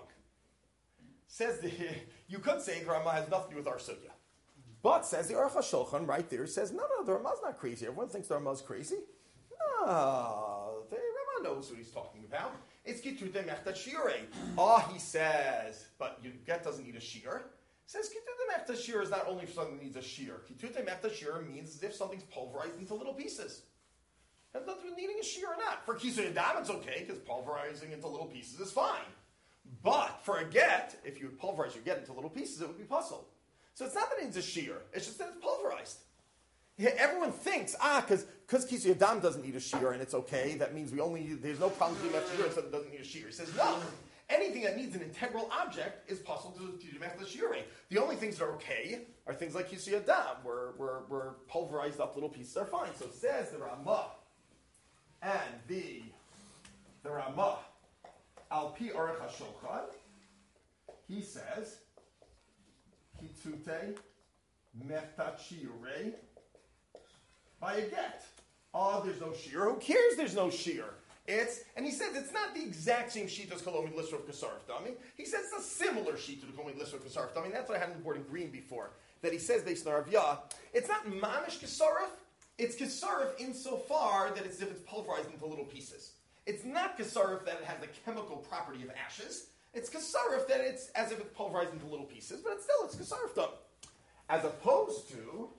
You could say the Ramah has nothing to do with our sugya. But, says the Aruch HaShulchan, right there, says, no, the Ramah's not crazy. Everyone thinks the Ramah's crazy. No, the Ramah knows what he's talking about. It's Kitute Mechtat Shirei. He says, but your get doesn't need a shear. Says Kitute Mechtat Shir is not only for something that needs a shear. Kitute Mechtat Shir means as if something's pulverized into little pieces. Has nothing to do with needing a shear or not. For Kisu Yadam, it's okay, because pulverizing into little pieces is fine. But for a get, if you pulverize your get into little pieces, it would be puzzle. So it's not that it needs a shear, it's just that it's pulverized. Everyone thinks, because Kisu Yadam doesn't need a shear and it's okay, that means there's no problem with the shear, so it doesn't need a shear. He says, no, anything that needs an integral object is possible to do the shear. The only things that are okay are things like Kisu Yadam, where pulverized up little pieces are fine. So it says the Ramah and the Ramah, Al Pi Aruch HaShulchan, he says, Kitute Mechtat Shirei by a get. There's no shear. Who cares there's no shear? And he says it's not the exact same sheet as Kolomi Lisrov Kasarf Dami. He says it's a similar sheet to the Kolomi Lisrov Kasarf Dami. That's what I had on the board in green before. That he says based on Rav Yah. It's not Mamish Kasarf. It's Kasarf insofar that it's as if it's pulverized into little pieces. It's not Kasarf that it has the chemical property of ashes. It's Kasarf that it's as if it's pulverized into little pieces, but it's Kasarf done. As opposed to,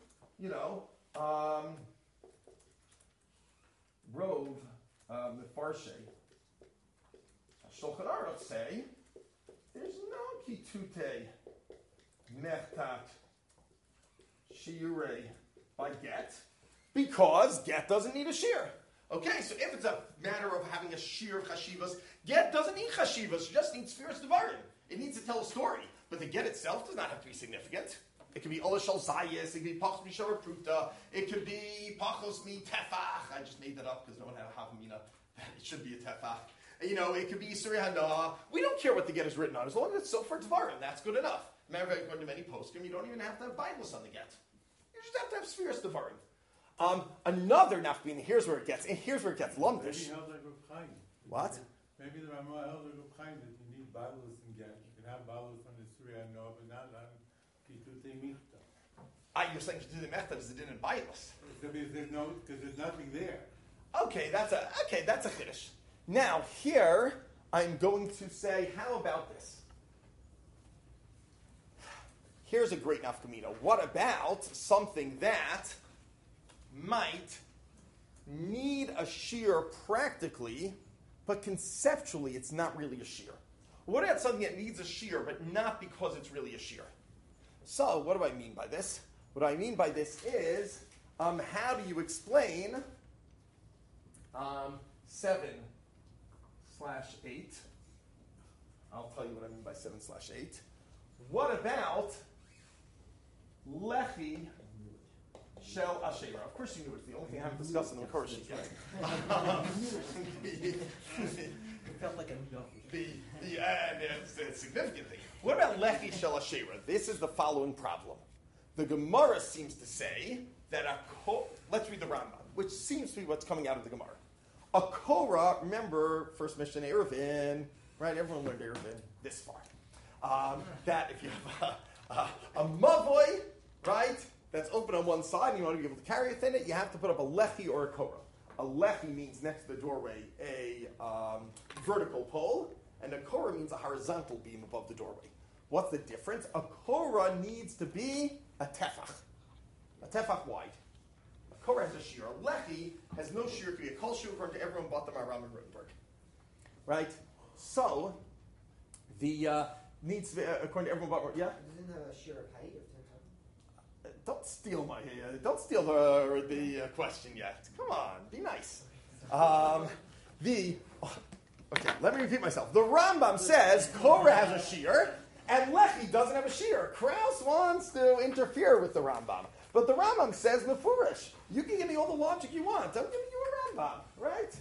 Rov Mefarshe, Shulchan Aruch say, there's no Kitute Mechtat Shirei by get, because get doesn't need a shear. Okay, so if it's a matter of having a shear of chashivas, get doesn't need chashivas, it just needs spheres devarim. It needs to tell a story, but the get itself does not have to be significant. It could be Ola Shal Zayis, it could be Pachos Mi Shara Pruta, it could be Pachos Mi Tefach. I just made that up because no one had a Havamina. It should be a Tefach. It could be Yisrei Hana. We don't care what the get is written on, as long as it's so for Devarim, that's good enough. Remember, according to many poskim, you don't even have to have Bibles on the get. You just have to have spheres Devarim. Another nafkamina, here's where it gets lumpish. What? Maybe the Ramah held a Reb Chaim that you need Bibles and get. You can have Bibles on the Surya Noah, but not on Kitute Michta. You're saying Kitute Mechta is the din in Bibles. Because there's nothing there. Okay, that's a chiddush. Now here I'm going to say, how about this? Here's a great nafkamina. What about something that might need a shear practically, but conceptually it's not really a shear? What about something that needs a shear, but not because it's really a shear? So, what do I mean by this? What I mean by this is, how do you explain 7/8? I'll tell you what I mean by 7/8. What about Lechi Shel Asherah? Of course you knew it. It's the only thing I haven't discussed in the Makor sheet yet. It felt like a no. And it's a significant thing. What about Lechi Shel Asherah? This is the following problem. The Gemara seems to say that let's read the Rambam, which seems to be what's coming out of the Gemara. A Korah, remember, first Mishnah Eruvin, right? Everyone learned Eruvin this far. That if you have a mavoy, right, that's open on one side and you want to be able to carry it in it, you have to put up a lechi or a korah. A lechi means next to the doorway a vertical pole, and a korah means a horizontal beam above the doorway. What's the difference? A korah needs to be a tefach wide. A korah has a shear. A lechi has no shear. It could be a kol shear according to everyone but the Maharam and Rutenberg. Right? So, needs to be, according to everyone but, yeah? Doesn't have a sheer of height of 10 times? Don't steal the question yet. Come on, be nice. Okay, let me repeat myself. The Rambam says Korah has a shear, and Lechi doesn't have a shear. Krauss wants to interfere with the Rambam. But the Rambam says Mefurish. You can give me all the logic you want. I'm giving you a Rambam, right?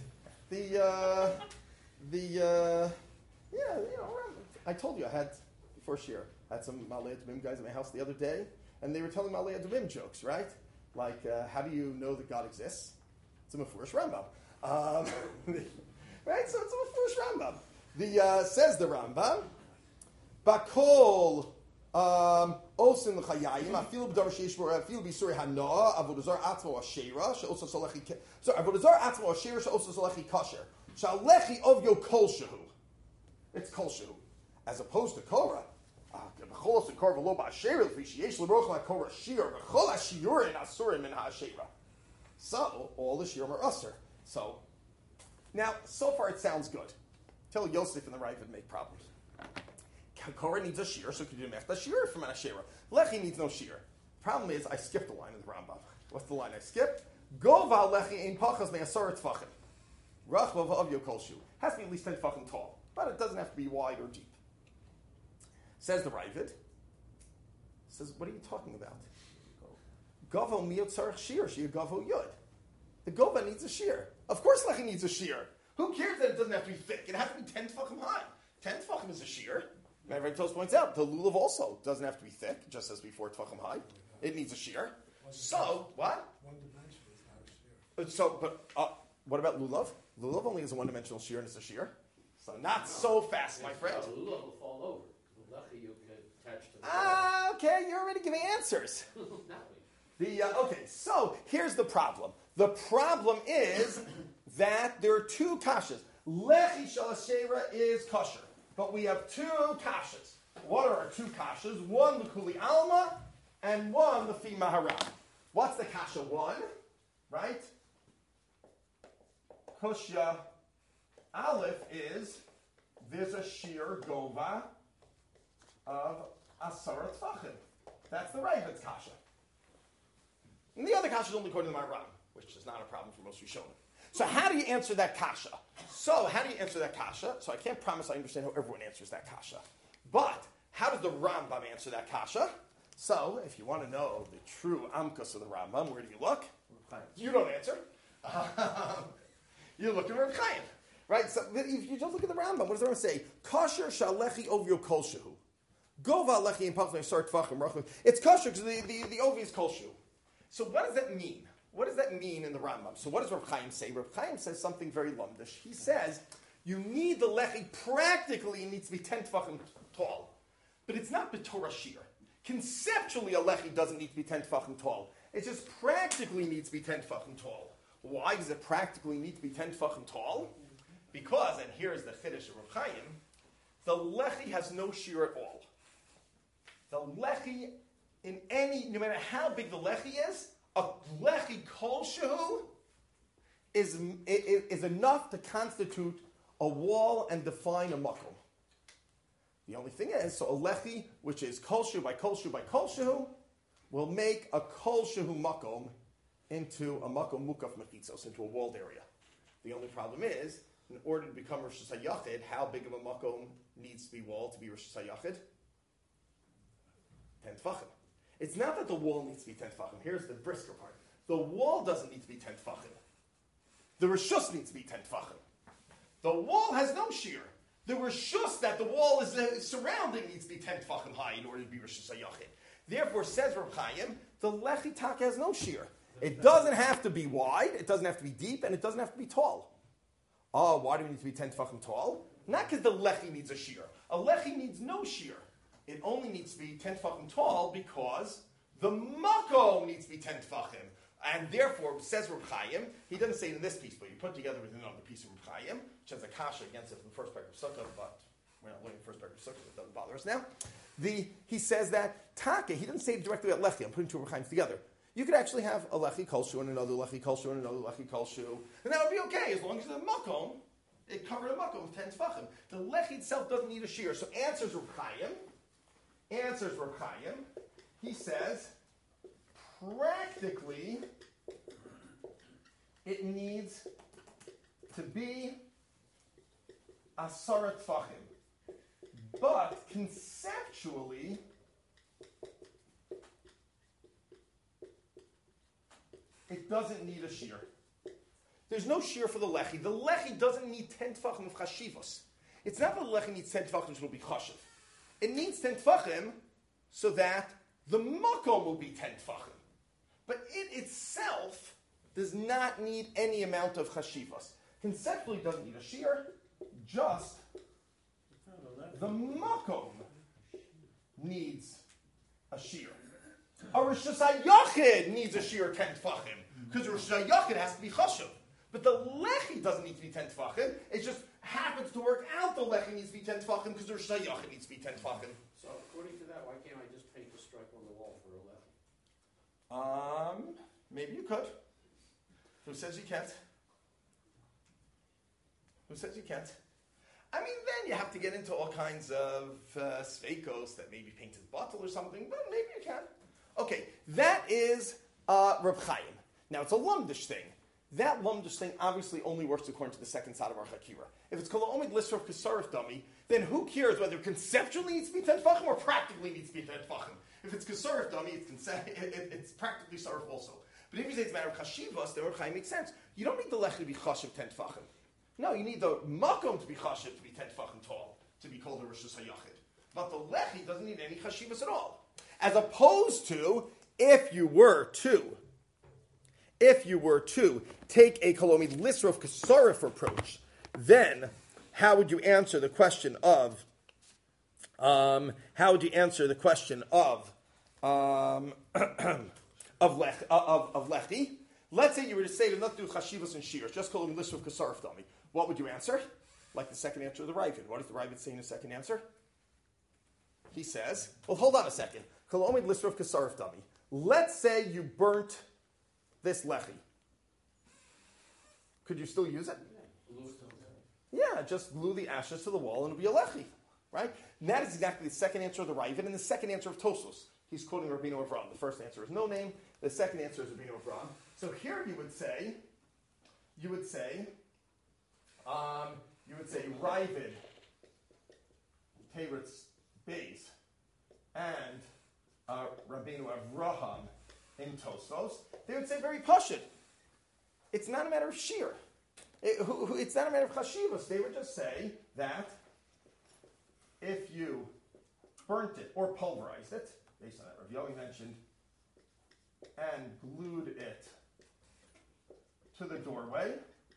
I told you I had, before shear, I had some Malei Adumim guys at my house the other day, and they were telling Malei Adumim jokes, right? Like, how do you know that God exists? It's a Mefurish Rambam. Right? So it's a Mefurish Rambam. Says the Rambam, Bakol Osin l'chayayim afilu b'dar sheishmor afilu b'isuri hanoah avodazar atzmo ashera she'osa solechi avodazar atzmo ashera she'osa solechi kasher sha'alechi ovyo kolshehu. It's kolshehu, as opposed to Korah. B'chol osin Korah v'lo ba'ashera l'fi sheyesh l'roch la'Korah shir b'chol ha'shiurin asurim min ha'ashera. So all the shiurim are usher. So now, so far it sounds good. Tell Yosef and the Rav would make problems. Korah needs a shear, so could you make a shear from an Asherah? Lechi needs no shear. Problem is, I skipped a line in the Rambam. What's the line I skipped? Gova lechi ein pachas me'asaret tfachim. Rachva v'avyo kolshu. Has to be at least 10 tfachim tall, but it doesn't have to be wide or deep. Says the Ravid. Says, what are you talking about? Gavo miyot tzarech shear, shear gavo yud. The Gova needs a shear. Of course Lechi needs a shear. Who cares that it doesn't have to be thick? It has to be 10 tfachim high. 10 tfachim is a shear. Rabbi Tos points out, the lulav also doesn't have to be thick, just as before tfachim high. It needs a shear. So, what? One dimension is not a shear. What about lulav? Lulav only has a one-dimensional shear and it's a shear. So not so fast, my friend. The lulav will fall over. The lechi you can attach to the Okay, you're already giving answers. Okay, so here's the problem. The problem is that there are two kashas. Lechi shel Asherah is kosher. But we have two kashas. What are our two kashas? One, the Kuli Alma, and one, the Fi Maharam. What's the kasha one? Right? Kushya Aleph is, there's a sheer gova of Asara Tfachim. That's the Ravid's kasha. And the other kasha is only according to the Maharam, which is not a problem for most Rishonim. So how do you answer that kasha? So I can't promise I understand how everyone answers that kasha. But how does the Rambam answer that kasha? So if you want to know the true amkus of the Rambam, where do you look? You don't answer. You look at Reb Chaim. Right? So if you just look at the Rambam, what does the Rambam say? Kasher shalechi ovyo kolshehu. Gova lechi in pachim sart tvachim rachim. It's kosher because the ovi is kolshehu. So what does that mean? What does that mean in the Rambam? So what does Reb Chaim say? Reb Chaim says something very lumdish. He says, you need the lechi, practically it needs to be 10 tefachim tall. But it's not b'torah shir. Conceptually, a lechi doesn't need to be 10 tefachim tall. It just practically needs to be 10 tefachim tall. Why does it practically need to be 10 tefachim tall? Because, and here's the chiddush of Reb Chaim, the lechi has no shir at all. The lechi, no matter how big the lechi is, a lechi kolshehu is enough to constitute a wall and define a makom. The only thing is, so a lechi, which is kolshehu by kolshehu by kolshehu, will make a kolshehu makom into a makom mukaf mechitzos, into a walled area. The only problem is, in order to become Rosh Hashanah, how big of a makom needs to be walled to be Rosh Hashanah? 10 tefachim. It's not that the wall needs to be 10 tefachim. Here's the brisker part. The wall doesn't need to be 10 tefachim. The reshus needs to be 10 tefachim. The wall has no shear. The reshus that the wall is surrounding needs to be 10 tefachim high in order to be Rosh Hashanah. Therefore, says Reb Chaim, the lechi taka has no shear. It doesn't have to be wide, it doesn't have to be deep, and it doesn't have to be tall. Oh, why do we need to be 10 tefachim tall? Not because the lechi needs a shear. A lechi needs no shear. It only needs to be 10 tefachim tall because the makom needs to be 10 tefachim. And therefore, says Reb Chaim, he doesn't say it in this piece, but you put together with another piece of Reb Chaim, which has a kasha against it from the first parak of Sukkah, but we're not learning the first parak of Sukkah, so it doesn't bother us now. He says that Taka, he doesn't say it directly about lechi, I'm putting two Reb Chaims together. You could actually have a lechi kolshu and another lechi kolshu and another lechi kolshu, and that would be okay, as long as the makom, it covered a makom with 10 tefachim. The lechi itself doesn't need a shear. So answers Reb Chaim, he says, practically, it needs to be asara tfachim. But conceptually, it doesn't need a shear. There's no shear for the lechi. The lechi doesn't need 10 tfachim of chashivos. It's not that the lechi needs 10 tfachim so it'll be chashiv. It needs 10 tfachim so that the makom will be 10 tfachim. But it itself does not need any amount of chashivos. Conceptually, it doesn't need a shear, just the makom needs a shear. A Rosh HaYachid needs a shear 10 tfachim, because a Rosh HaYachid has to be chashuv. But the lechi doesn't need to be 10 tfachim. It just happens to work out the lechi needs to be 10 tfachim because the Rosh HaYachid needs to be 10 tfachim. So according to that, why can't I just paint the stripe on the wall for a lechi? Maybe you could. Who says you can't? Who says you can't? I mean, then you have to get into all kinds of sveikos that maybe painted bottle or something, but maybe you can. Okay, that is Reb Chaim. Now, it's a lumdish thing. That lumdish thing obviously only works according to the second side of our Chakira. If it's Kol Omid Lisrov Kesarif Dummy, then who cares whether conceptually needs to be 10 Tfachim or practically needs to be 10 Tfachim? If it's Kesarif Dummy, it's practically Sarif also. But if you say it's a matter of Chashivas, then Reb Chaim makes sense. You don't need the Lech to be Chashiv 10 Tfachim. No, you need the Makom to be Chashiv to be 10 Tfachim tall, to be called a Rosh HaYachid. But the Lechi doesn't need any Chashivas at all. As opposed to, if you were to take a Kolomid Lisrov Kesarif approach, then how would you answer the question of Lechi? Let's say you were to say to not do Chashivas and Shir, just Kolomid Lisrov Kesarif dummy. What would you answer? Like the second answer of the Ravid. What does the Ravid say in the second answer? He says, well, hold on a second. Kolomid Lisrov Kesarif dummy. Let's say you burnt this lechi. Could you still use it? Yeah, just glue the ashes to the wall and it'll be a lechi, right? And that is exactly the second answer of the Ravid and the second answer of Tosfos. He's quoting Rabbeinu Avram. The first answer is no name. The second answer is Rabbeinu Avram. So here you would say Ravid, Teretz Beis, and Rabbeinu Avraham in Tosfos, they would say very pashut. It's not a matter of shear. It's not a matter of chashivas. They would just say that if you burnt it or pulverized it, based on that Rav Yomi mentioned, and glued it to the doorway,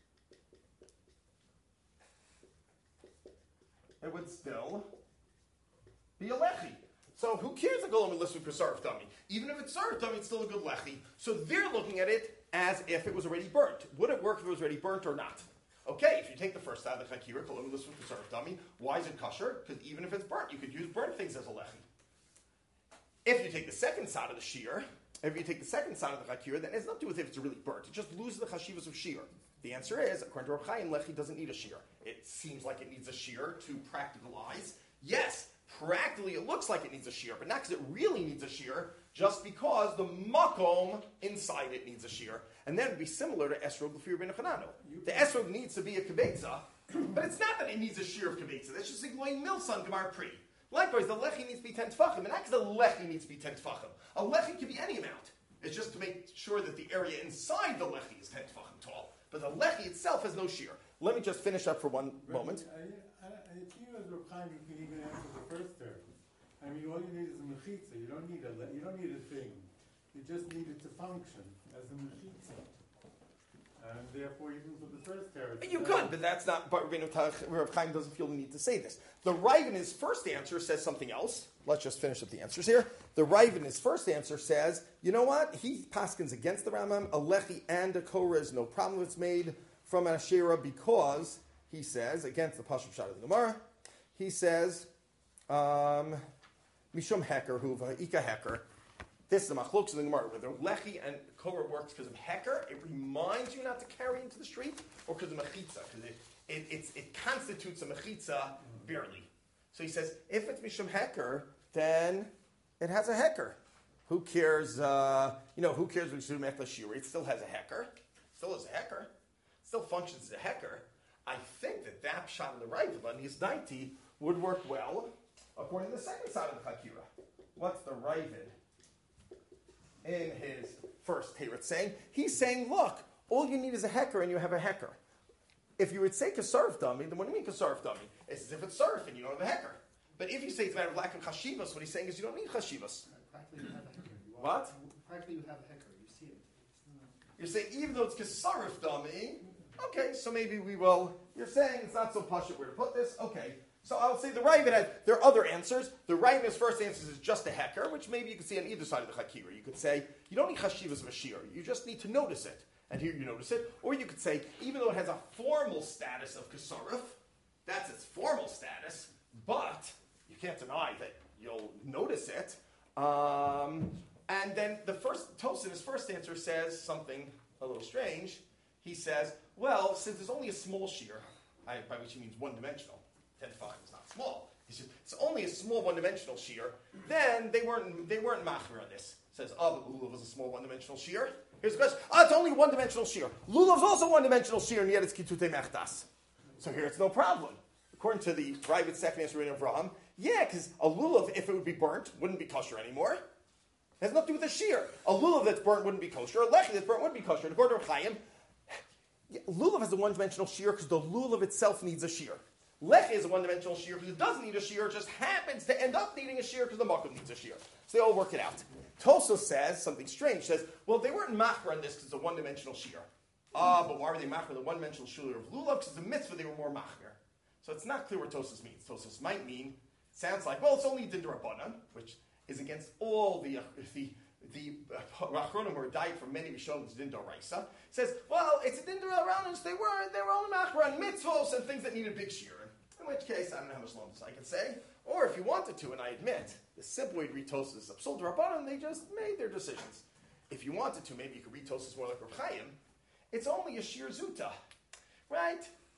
it would still be a lechi. So who cares the golem list with sarf dummy? Even if it's sarf dummy, it's still a good lechi. So they're looking at it as if it was already burnt. Would it work if it was already burnt or not? Okay, if you take the first side of the chakira, golem list with sarf dummy, why is it kosher? Because even if it's burnt, you could use burnt things as a lechi. If you take the second side of the shear, if you take the second side of the chakira, then it has nothing to do with if it's really burnt. It just loses the chashivas of shear. The answer is, according to Reb Chaim, lechi doesn't need a shear. It seems like it needs a shear to practicalize. Yes, practically it looks like it needs a shear, but not because it really needs a shear, just because the makom inside it needs a shear. And then it would be similar to esrog l'fi Rabbeinu Chananel. The esrog needs to be a kibetza, but it's not that it needs a shear of kibetza. That's just like going milsan gemar pri. Likewise, the lechi needs to be 10 tefachim, and not because the lechi needs to be 10 tefachim. A lechi can be any amount. It's just to make sure that the area inside the lechi is 10 tefachim tall. But the lechi itself has no shear. Let me just finish up for one moment. If you as Reb Chaim, you can even answer the first term. I mean, all you need is a mechitza. You don't need a thing. You just need it to function as a mechitza. And therefore, you can put the first term. You could, but that's not. But Reb Chaim doesn't feel the need to say this. The Rav in his first answer says something else. Let's just finish up the answers here. The Rav in his first answer says, you know what? He paskins against the Rambam. A lechi and a korah is no problem if it's made from an asherah because he says against the Pashup Shad of the Gemara. He says, Mishum Heker Huva Ika Heker. This is the machlokes of the Gemara, whether lechi and korah works because of heker. It reminds you not to carry into the street, or because of mechitza, because it constitutes a mechitza barely. So he says, if it's mishum heker, then it has a heker. Who cares? Who cares when you do mechla shira? It still has a hecker. Still is a hecker. Still functions as a hecker. I think that shot in the right on his 90 would work well according to the second side of the Chakira. What's the Ravid in his first Teretz saying? He's saying, look, all you need is a hecker and you have a hecker. If you would say kasarf dummy, then what do you mean kasarf dummy? It's as if it's surf and you don't have a hecker. But if you say it's a matter of lack of chashivas, what he's saying is you don't need chashivas. Practically you have a hecker. What? Practically you have a hecker. You see it. You're saying even though it's kasarf dummy, okay, so maybe we will. You're saying it's not so pashut where to put this. Okay, so I'll say the Ravid there are other answers. The Ravid's first answer is just a hecker, which maybe you could see on either side of the Chakira. You could say you don't need chashivas of a shir. You just need to notice it. And here you notice it. Or you could say, even though it has a formal status of kasarif, that's its formal status, but you can't deny that you'll notice it. And then the first, Tosin, his first answer says something a little strange. He says, well, since there's only a small shear, by which he means one-dimensional, 10 to 5 is not small. He says, it's only a small one-dimensional shear, then they weren't machmir on this. Says, but lulav was a small one-dimensional shear. Here's the question. It's only one-dimensional shear. Lulav's also one-dimensional shear, and yet it's kitute mechtas. So here it's no problem. According to the private second answer in Avraham, yeah, because a lulav, if it would be burnt, wouldn't be kosher anymore. It has nothing to do with the shear. A lulav that's burnt wouldn't be kosher. A lechi that's burnt would be kosher. And according to Chaim, lulav has a one-dimensional shear because the lulav itself needs a shear. Lechi is a one-dimensional shear because it doesn't need a shear, it just happens to end up needing a shear because the makom needs a shear. So they all work it out. Toso says something strange. Says, well, they weren't machmer on this because it's a one-dimensional shear. But why were they machmer the one-dimensional shear of lulav? Because it's a mitzvah they were more machmer. So it's not clear what Tosos means. Tosos might mean, sounds like, well, it's only din d'Rabbanan, which is against all the Rachronim who are died from many Rishonim, it's din d'Oraisa. Says, well, it's a din d'Rabbanan, they were only machmer on mitzvahs and things that need a big shear. In which case, I don't know how much longer I can say. Or if you wanted to, and I admit, the simple way to read Tosos is Absul d'Rabbanan, they just made their decisions. If you wanted to, maybe you could read Tosos more like Reb Chaim. It's only a sheer zuta, right?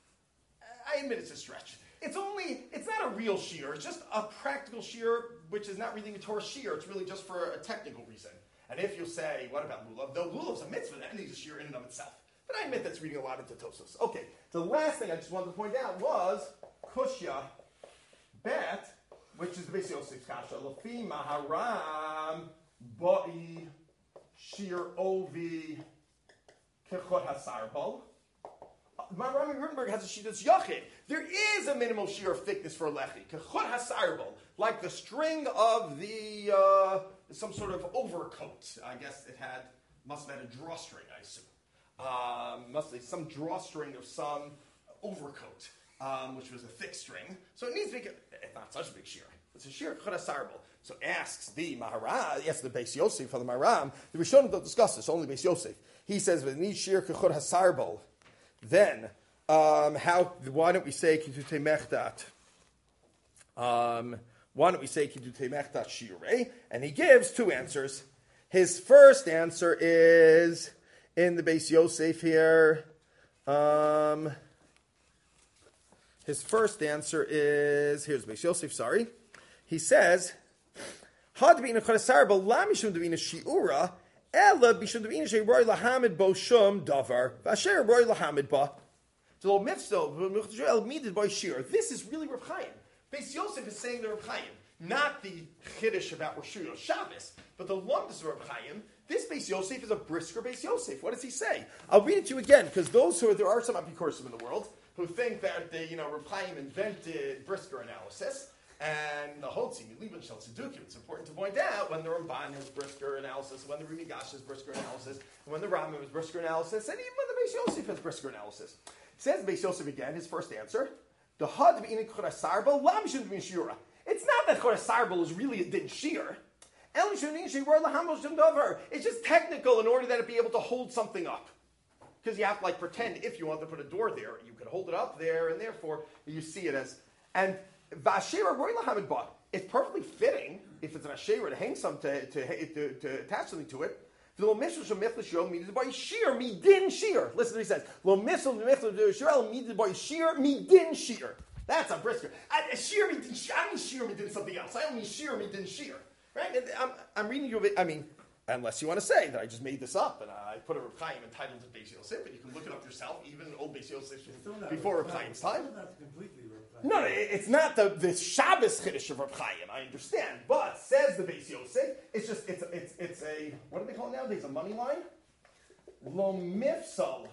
I admit it's a stretch. It's not a real shear. It's just a practical shear, which is not really a Torah shear. It's really just for a technical reason. And if you say, what about lulav? Though lulav's a mitzvah, that needs a shear in and of itself. But I admit that's reading a lot into Tosos. Okay, the last thing I just wanted to point out was Kushya Bet, which is the Beis Yosef's kasha. Lafi Maharam Ba'i Shir Ovi Kechot Hasarbal. Rami Rutenberg has a sheet that's yachid. There is a minimal shear of thickness for a lechi. Kechot hasarbal, like the string of the some sort of overcoat. I guess must have had a drawstring, I assume. Must be some drawstring of some overcoat, which was a thick string. So it needs to be. It's not such a big shear. It's a shear kechot hasarbal. So asks the Maharam, yes, the Beis Yosef for the Maharam. The Rishonim don't discuss this. Only Beis Yosef. He says, "With needs shear kechot hasarbal." Then, why don't we say Kitute Mechdat? Why don't we say Kitute Mechdat Shirei? And he gives two answers. His first answer is in the Beis Yosef here. His first answer is, here's Beis Yosef, sorry. He says, Had b'ina chadasarba la mishum d'vina shi'ura, Ella b'shum d'vina she'roi lahamid bo shum davar, v'asher roi lahamid ba. The little mitzvah, this is really Reb Chaim. Beis Yosef is saying to Reb Chaim, not the Chiddush about Rosh Hashanah Shabbos, but the lumdus of Reb Chaim. This Beis Yosef is a brisker Beis Yosef. What does he say? I'll read it to you again, because there are some Apikorim in the world who think that Reb Chaim invented brisker analysis, and the Hotzi, Liban Shel Tzedukim. It's important to point out when the Ramban has brisker analysis, when the Rimigash has brisker analysis, and when the Rambam has brisker analysis, and even when the Beis Yosef has brisker analysis. Says Beis Yosef again, his first answer, the Had v'inin chorasarbal lam shouldn't be shira. It's not that chorasarbal is really a din shear. It's just technical in order that it be able to hold something up. Because you have to pretend if you want to put a door there, you can hold it up there, and therefore you see it as. And v'ashera roy lahamid ba. It's perfectly fitting if it's an ashera to hang something to attach something to it. Lo mishul shemichle shir midid by shear midin shear. Listen to what he says. Lo mishul shemichle shir midid by shear midin shear. That's a brisker. A shear midin shear. I mean shear midin something else. I don't mean shear midin shear. Right? And I'm reading you a bit, I mean, unless you want to say that I just made this up and I put a Reb Chaim entitled to Beis Yosef, but you can look it up yourself, even old Beis Yosef before Reb Chaim's time. Still not completely Reb Chaim. No, it's not the Shabbos Chiddush of Reb Chaim, I understand. But, says the Beis Yosef, it's just, it's a, what do they call it nowadays, a money line? Lo mifsal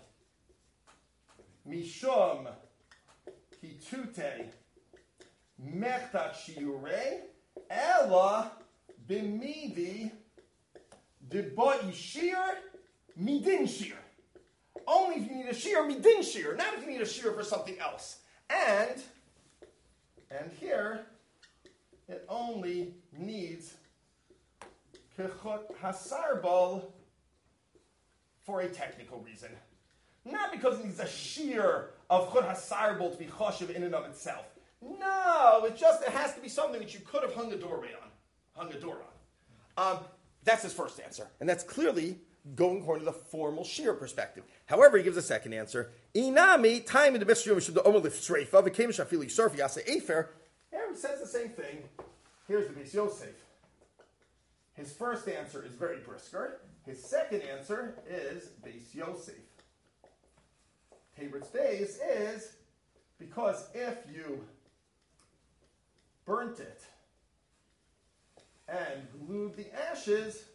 mishum hitute mechtat shiurei ela b'midi debai shir midin shir. Only if you need a shir midin shir, not if you need a shir for something else. And here it only needs kechut hasarbal for a technical reason. Not because it needs a shear of chut hasarbal to be choshev in and of itself. No, it has to be something that you could have hung a door on. That's his first answer. And that's clearly going according to the formal shear perspective. However, he gives a second answer. Inami, time in the best should the omelif streifa, became shafili surf yasa afer. Here he says the same thing. Here's the Beis Yosef. His first answer is very brisker. His second answer is Beis Yosef. Tabrit's base is because if you burnt it and glued the ashes,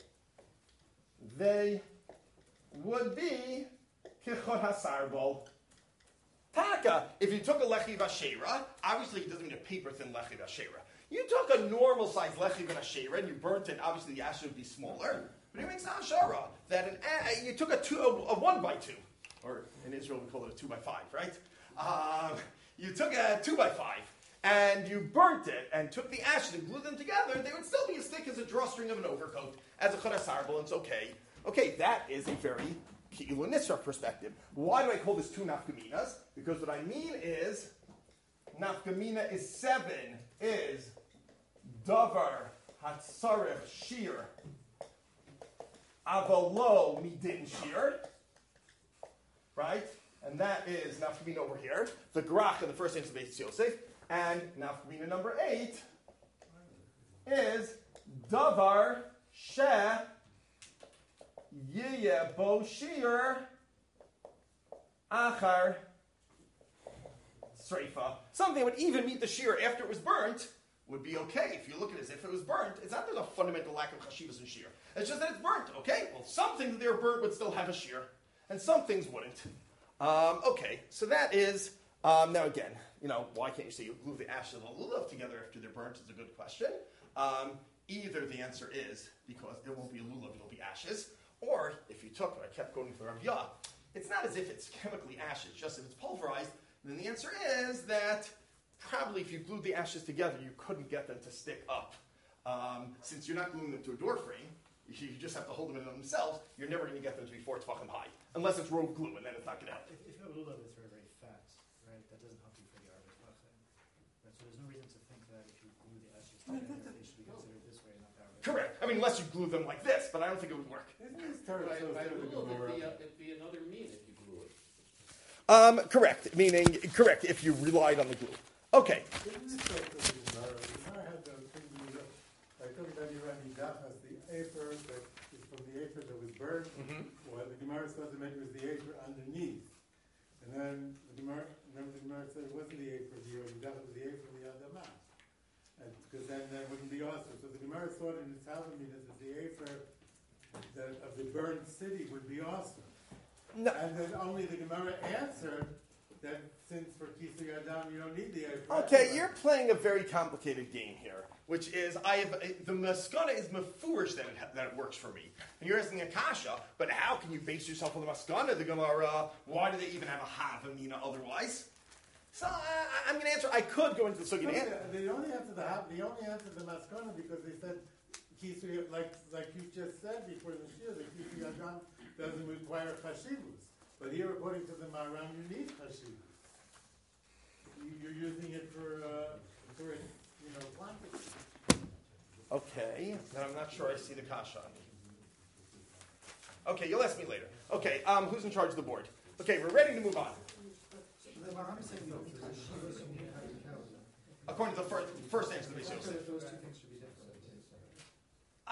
they would be kichot hasarbol. Taka, if you took a lechi v'ashera, obviously it doesn't mean a paper thin lechi v'ashera. You took a normal size lechi v'ashera and you burnt it, obviously the ash would be smaller. But it makes an ashara that you took a 1x2, or in Israel we call it a 2x5, right? You took a 2x5 and you burnt it and took the ashes and glued them together, they would still be as thick as a drawstring of an overcoat, as a chadasarbal, and it's okay. Okay, that is a very Ki'ilu Nisra perspective. Why do I call this two nafkaminas? Because what I mean is, nafkamina is 7, is davar hatzarech shir avalo midin shir, right? And that is nafkamina over here. The grach in the first answer of Beis Yosef. And nafkamina number 8 is davar she yiyeh bo shir achar sreifa. Something that would even meet the shir after it was burnt would be okay. If you look at it as if it was burnt, it's not there's a fundamental lack of chashivas in shir. It's just that it's burnt, okay? Well, some things that are burnt would still have a shir, and some things wouldn't. Okay, so that is, now again, why can't you say you glue the ashes of the lulav together after they're burnt is a good question. Either the answer is because it won't be a lulav, it'll be ashes, or if you took, I kept going for Rav Yah, it's not as if it's chemically ashes, just if it's pulverized, then the answer is that probably if you glued the ashes together, you couldn't get them to stick up. Since you're not gluing them to a door frame, you just have to hold them in themselves, you're never going to get them to be 4 tefachim high, unless it's rogue glue, and then it's not going to help. If you have a lulav that's very, very fat, right, that doesn't help you for the arvis pachim. Right, so there's no reason to think that if you glue the ashes together, they should be considered this way, not that way. Correct. I mean, unless you glue them like this, but I don't think it would work. Isn't this terrible? By lulav, it'd be another mean if you glue it. Correct. Meaning, correct, if you relied on the glue. Okay. Isn't this so that the Gemara had the thing I took that you ran the dachas, the afer that is from the afer that was burned. Well, the Gemara thought that maybe it was the afer underneath. And then the Gemara said it wasn't the afer of the dachas, it was the afer of the adamah. Because then that wouldn't be awesome. So the Gemara thought in the Talmud that the afer of the burned city would be awesome. No. And then only the Gemara answered that since for Kisui Adam you don't need the afer. Okay, you're playing a very complicated game here, which is the maskana is mafurish that it works for me. And you're asking a kasha, but how can you base yourself on the maskana, the Gemara? Why do they even have a havamina otherwise? So I'm going to answer. I could go into the sugi and answer. They only answer the maskana because they said Kisui, like you just said before the shir, that Kisui Adam doesn't require chashivus. But here, according to the Maram, you need chashivus. You're using it for quantity. Okay, then I'm not sure I see the kasha. Okay, you'll ask me later. Okay, who's in charge of the board? Okay, we're ready to move on. According to the first answer to the Beis Yosef. Those two things should be different.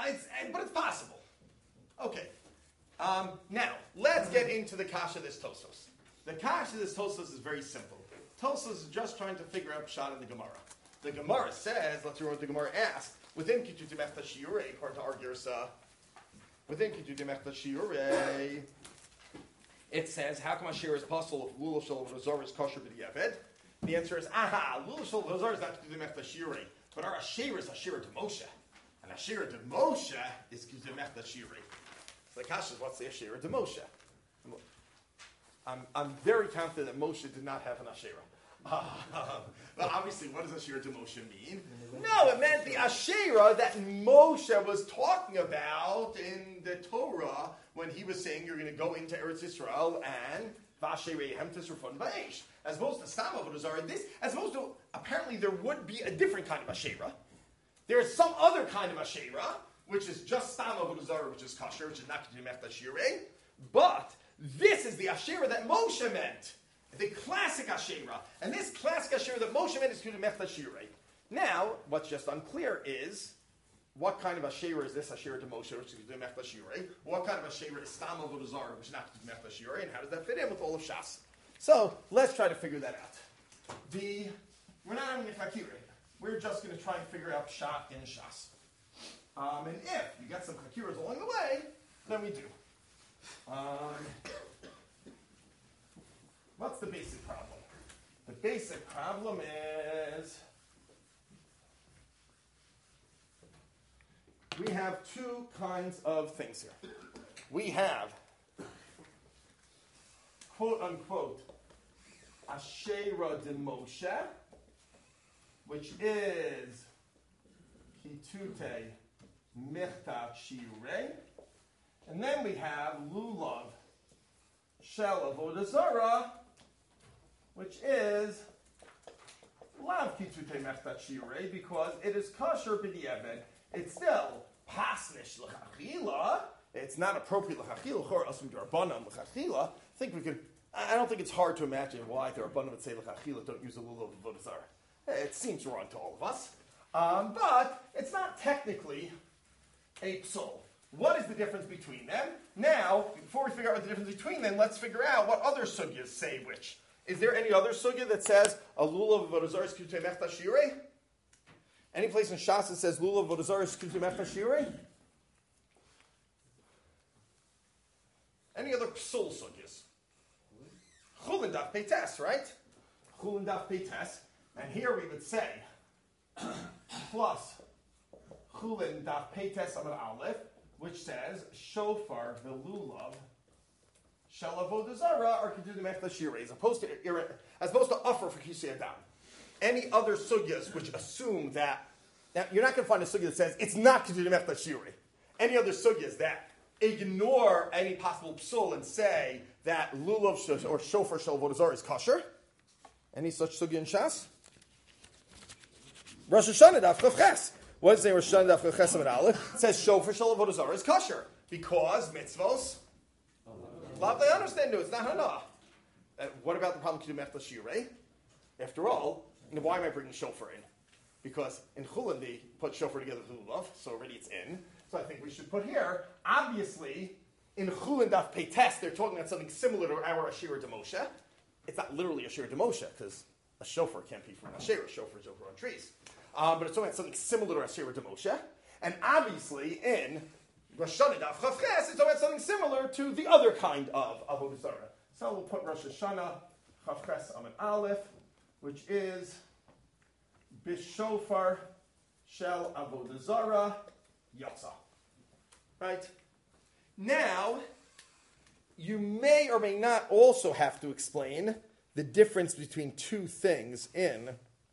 But it's possible. Okay. Now, let's get into the kasha of this Tosos. The kasha of this Tosos is very simple. Tosos is just trying to figure out Pshat in the Gemara. The Gemara says, let's read what the Gemara asked, within Kitutim Echta Shiurei, according to our Girsa, within Kitutim Echta Shiurei, it says, how come Asher is possible if Lulav Shel Razor is kosher b'diavad? The answer is, Lulav Shel Razor is not Kitutim Echta Shiurei, but our Asher is Asher to Moshe. And Asher to Moshe is Kitutim Echta Shiurei. So the kasha is, what's the Asher to Moshe? I'm very confident that Moshe did not have an Asherah. But obviously, what does Asherah to Moshe mean? No, it meant the Asherah that Moshe was talking about in the Torah when he was saying you're going to go into Eretz Yisrael and Vasherehem Tisrafun Ba'esh. As opposed to Stam Avodah Zarah, as opposed to, apparently there would be a different kind of Asherah. There's some other kind of Asherah, which is just Stam Avodah Zarah, which is kosher, which is not Kedurim Echta Shirei. But this is the Asherah that Moshe meant. The classic Asherah. And this classic Asherah that Moshe meant is Kedurim Echta Shirei. Now, what's just unclear is, what kind of Asherah is this Asherah to Moshe, which is Kedurim Echta Shirei? What kind of Asherah is Stam Avodah Zarah, which is not Kedurim Echta Shirei? And how does that fit in with all of Shas? So, let's try to figure that out. We're not having a Chakira. We're just going to try and figure out Pshat in Shas. And if you get some Chakiras along the way, then we do. What's the basic problem? The basic problem is we have two kinds of things here. We have, quote unquote, Asherah de Moshe, which is Kitute Michtat Shirei. And then we have Lulav Shel Avodah Zarah, which is Lav Kitute Michtat Shirei, because it is kosher b'diavad. It's still pasnish l'chachila. It's not appropriate l'chachila. Chor asum d'Rabbanan l'chachila. I don't think it's hard to imagine why the Rabbanan would say l'chachila don't use a Lulav Avodah Zarah. It seems wrong to all of us. But it's not technically a psul. What is the difference between them? Now, before we figure out what the difference between them, let's figure out what other sugyas say which. Is there any other sugya that says a lulav avodah zarah is kutei mechta shirei? Any place in Shas that says lulav avodah zarah is kutei mechta shirei? Any other psul sugyas? Chulin daf peites, right? Chulin daf peites. And here we would say plus Chulin daf peites amar aleph, which says shofar velulav shel avodah zarah are kedurim echta shirei, as opposed to offer for kisei adam. Any other sugyas which assume that, now you're not going to find a sugya that says it's not kedurim echta shirei. Any other sugyas that ignore any possible psul and say that lulav or shofar shel avodah zarah is kosher? Any such sugya in Shas? Rosh Hashanah daf Chav Ches. What does it say? Rosh Hashanah daf Chav Ches Amud Aleph. It says shofar shel avodah zarah is kosher because mitzvos. They understand. No, it's not hana. What about the problem kedurim echta shirei? After all, why am I bringing shofar in? Because in Chulin they put shofar together with lulav, so already it's in. So I think we should put here. Obviously, in Chulin daf peites, they're talking about something similar to our Asherah de Moshe. It's not literally Asherah de Moshe because a shofar can't be from an Asherah. Shofars over on trees. But it's talking about something similar to Asherah de Moshe. And obviously, in Rosh Hashanah daf Chav Ches, it's talking about something similar to the other kind of avodah zarah. So we'll put Rosh Hashanah Chav Ches Amud Aleph, which is Bishofar Shel Avodah Zarah Yatsa. Right? Now, you may or may not also have to explain the difference between two things in.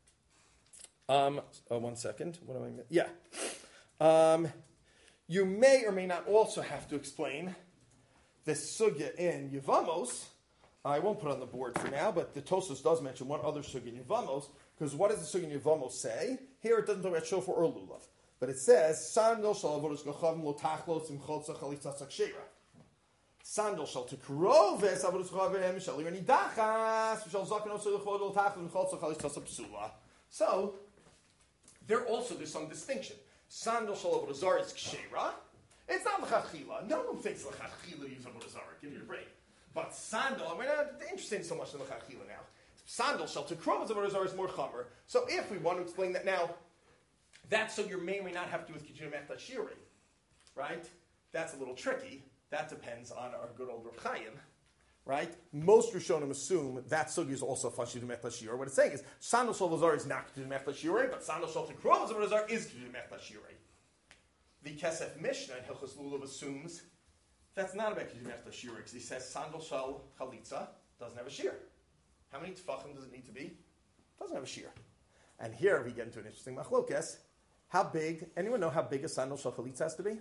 One second. What am I? Yeah. You may or may not also have to explain the sugya in Yevamos. I won't put it on the board for now, but the Tosfos does mention one other sugya in Yevamos, because what does the sugya in Yevamos say? Here it doesn't talk about shofar or lulav, but it says sandal shal avodas gachavim lo tachlo simchotza chalitzas akshera. Sandal shal tekroves avodas gachavim shal irani dachas shal zaken oso lechod lo tachlo simchotza chalitzas psula. So there's some distinction. Sandal shel avodah zarah is kshera. It's not l'chachila. No one thinks l'chachila to use avodah zarah. Give me your break. But sandal, we're not interested so much in l'chachila now. Sandal shel tekrovas avodah zarah is more chamer. So if we want to explain that now, that's so your may or may not have to do with kijun mechta shirei, right? That's a little tricky. That depends on our good old Rav Chaim, right? Most Rishonim assume that sugi is also fashid mechta shirei. What it's saying is sandal shel avodah zarah is not kijun mechta shirei, but sandal shel tekrovas avodah zarah is kijun mechta shirei. The Kesef Mishnah in Hilchos Lulav assumes that's not about kijun mechta shirei because he says sandal shel chalitza doesn't have a shear. How many tefachim does it need to be? Doesn't have a shear. And here we get into an interesting machlokes. How big? Anyone know how big a sandal shel chalitza has to be?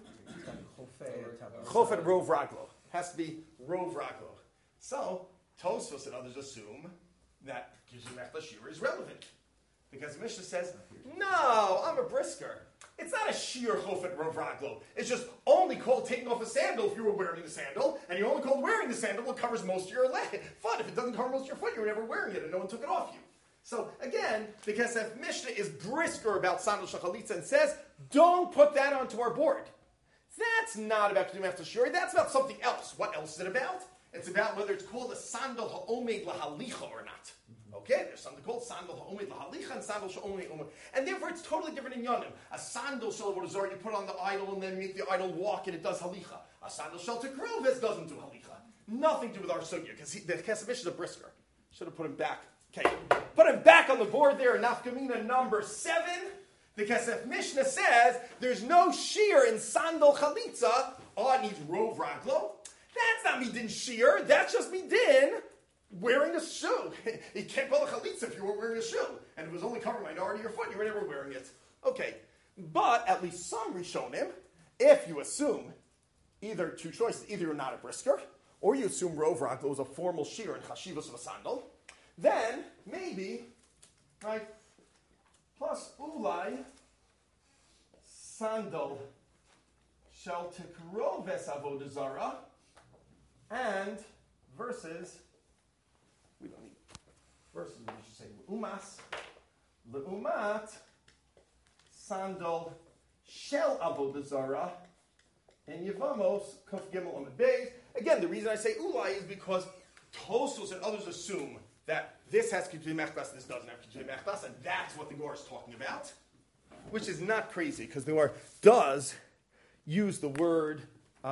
Chofet rov raglo. Has to be rov raglo. So Tosfos and others assume that kijun mechta shirei is relevant because the Mishnah says, "No, I'm a brisker. It's not a sheer chofet rov raglo. It's just only called taking off a sandal if you were wearing the sandal, and you only called wearing the sandal what covers most of your leg. Foot. If it doesn't cover most of your foot, you were never wearing it, and no one took it off you." So again, the Kesef Mishnah is brisker about sandal shachalitza and says, "Don't put that onto our board." That's not about kedum after shuri. That's about something else. What else is it about? It's about whether it's called a sandal ha'omed lahalicha or not. Okay, there's something called sandal ha'omed lahalicha and sandal sha'omed. And therefore it's totally different in Yonim. A sandal shel avodah zarah you put on the idol and then make the idol walk and it does halicha. A sandal shel tekrovas doesn't do halicha. Nothing to do with our sugya because the Kesef Mishnah is a brisker. Should have put him back. Okay, put him back on the board there in Nafkamina number 7. The Kesef Mishnah says there's no shear in sandal chalitza. Oh, it needs rov raglo. That's not midin shear. That's just midin wearing a shoe. You can't call a chalitza if you weren't wearing a shoe. And it was only covering a minority of your foot. You were never wearing it. Okay. But at least some Rishonim, if you assume either two choices, either you're not a brisker, or you assume rov raglo is a formal shear in chashivas of a sandal, then maybe, right, plus ulai sandal shel tekroves avodah zarah and versus, we don't need versus, we should say leumat sandal shel avodah zarah in Yevamos kuf gimel amud beis. Again, the reason I say ulai is because Tosfos and others assume that this has kijun mechtas, this doesn't have kijun mechtas, and that's what the Gemara is talking about, which is not crazy because the Gemara does use the word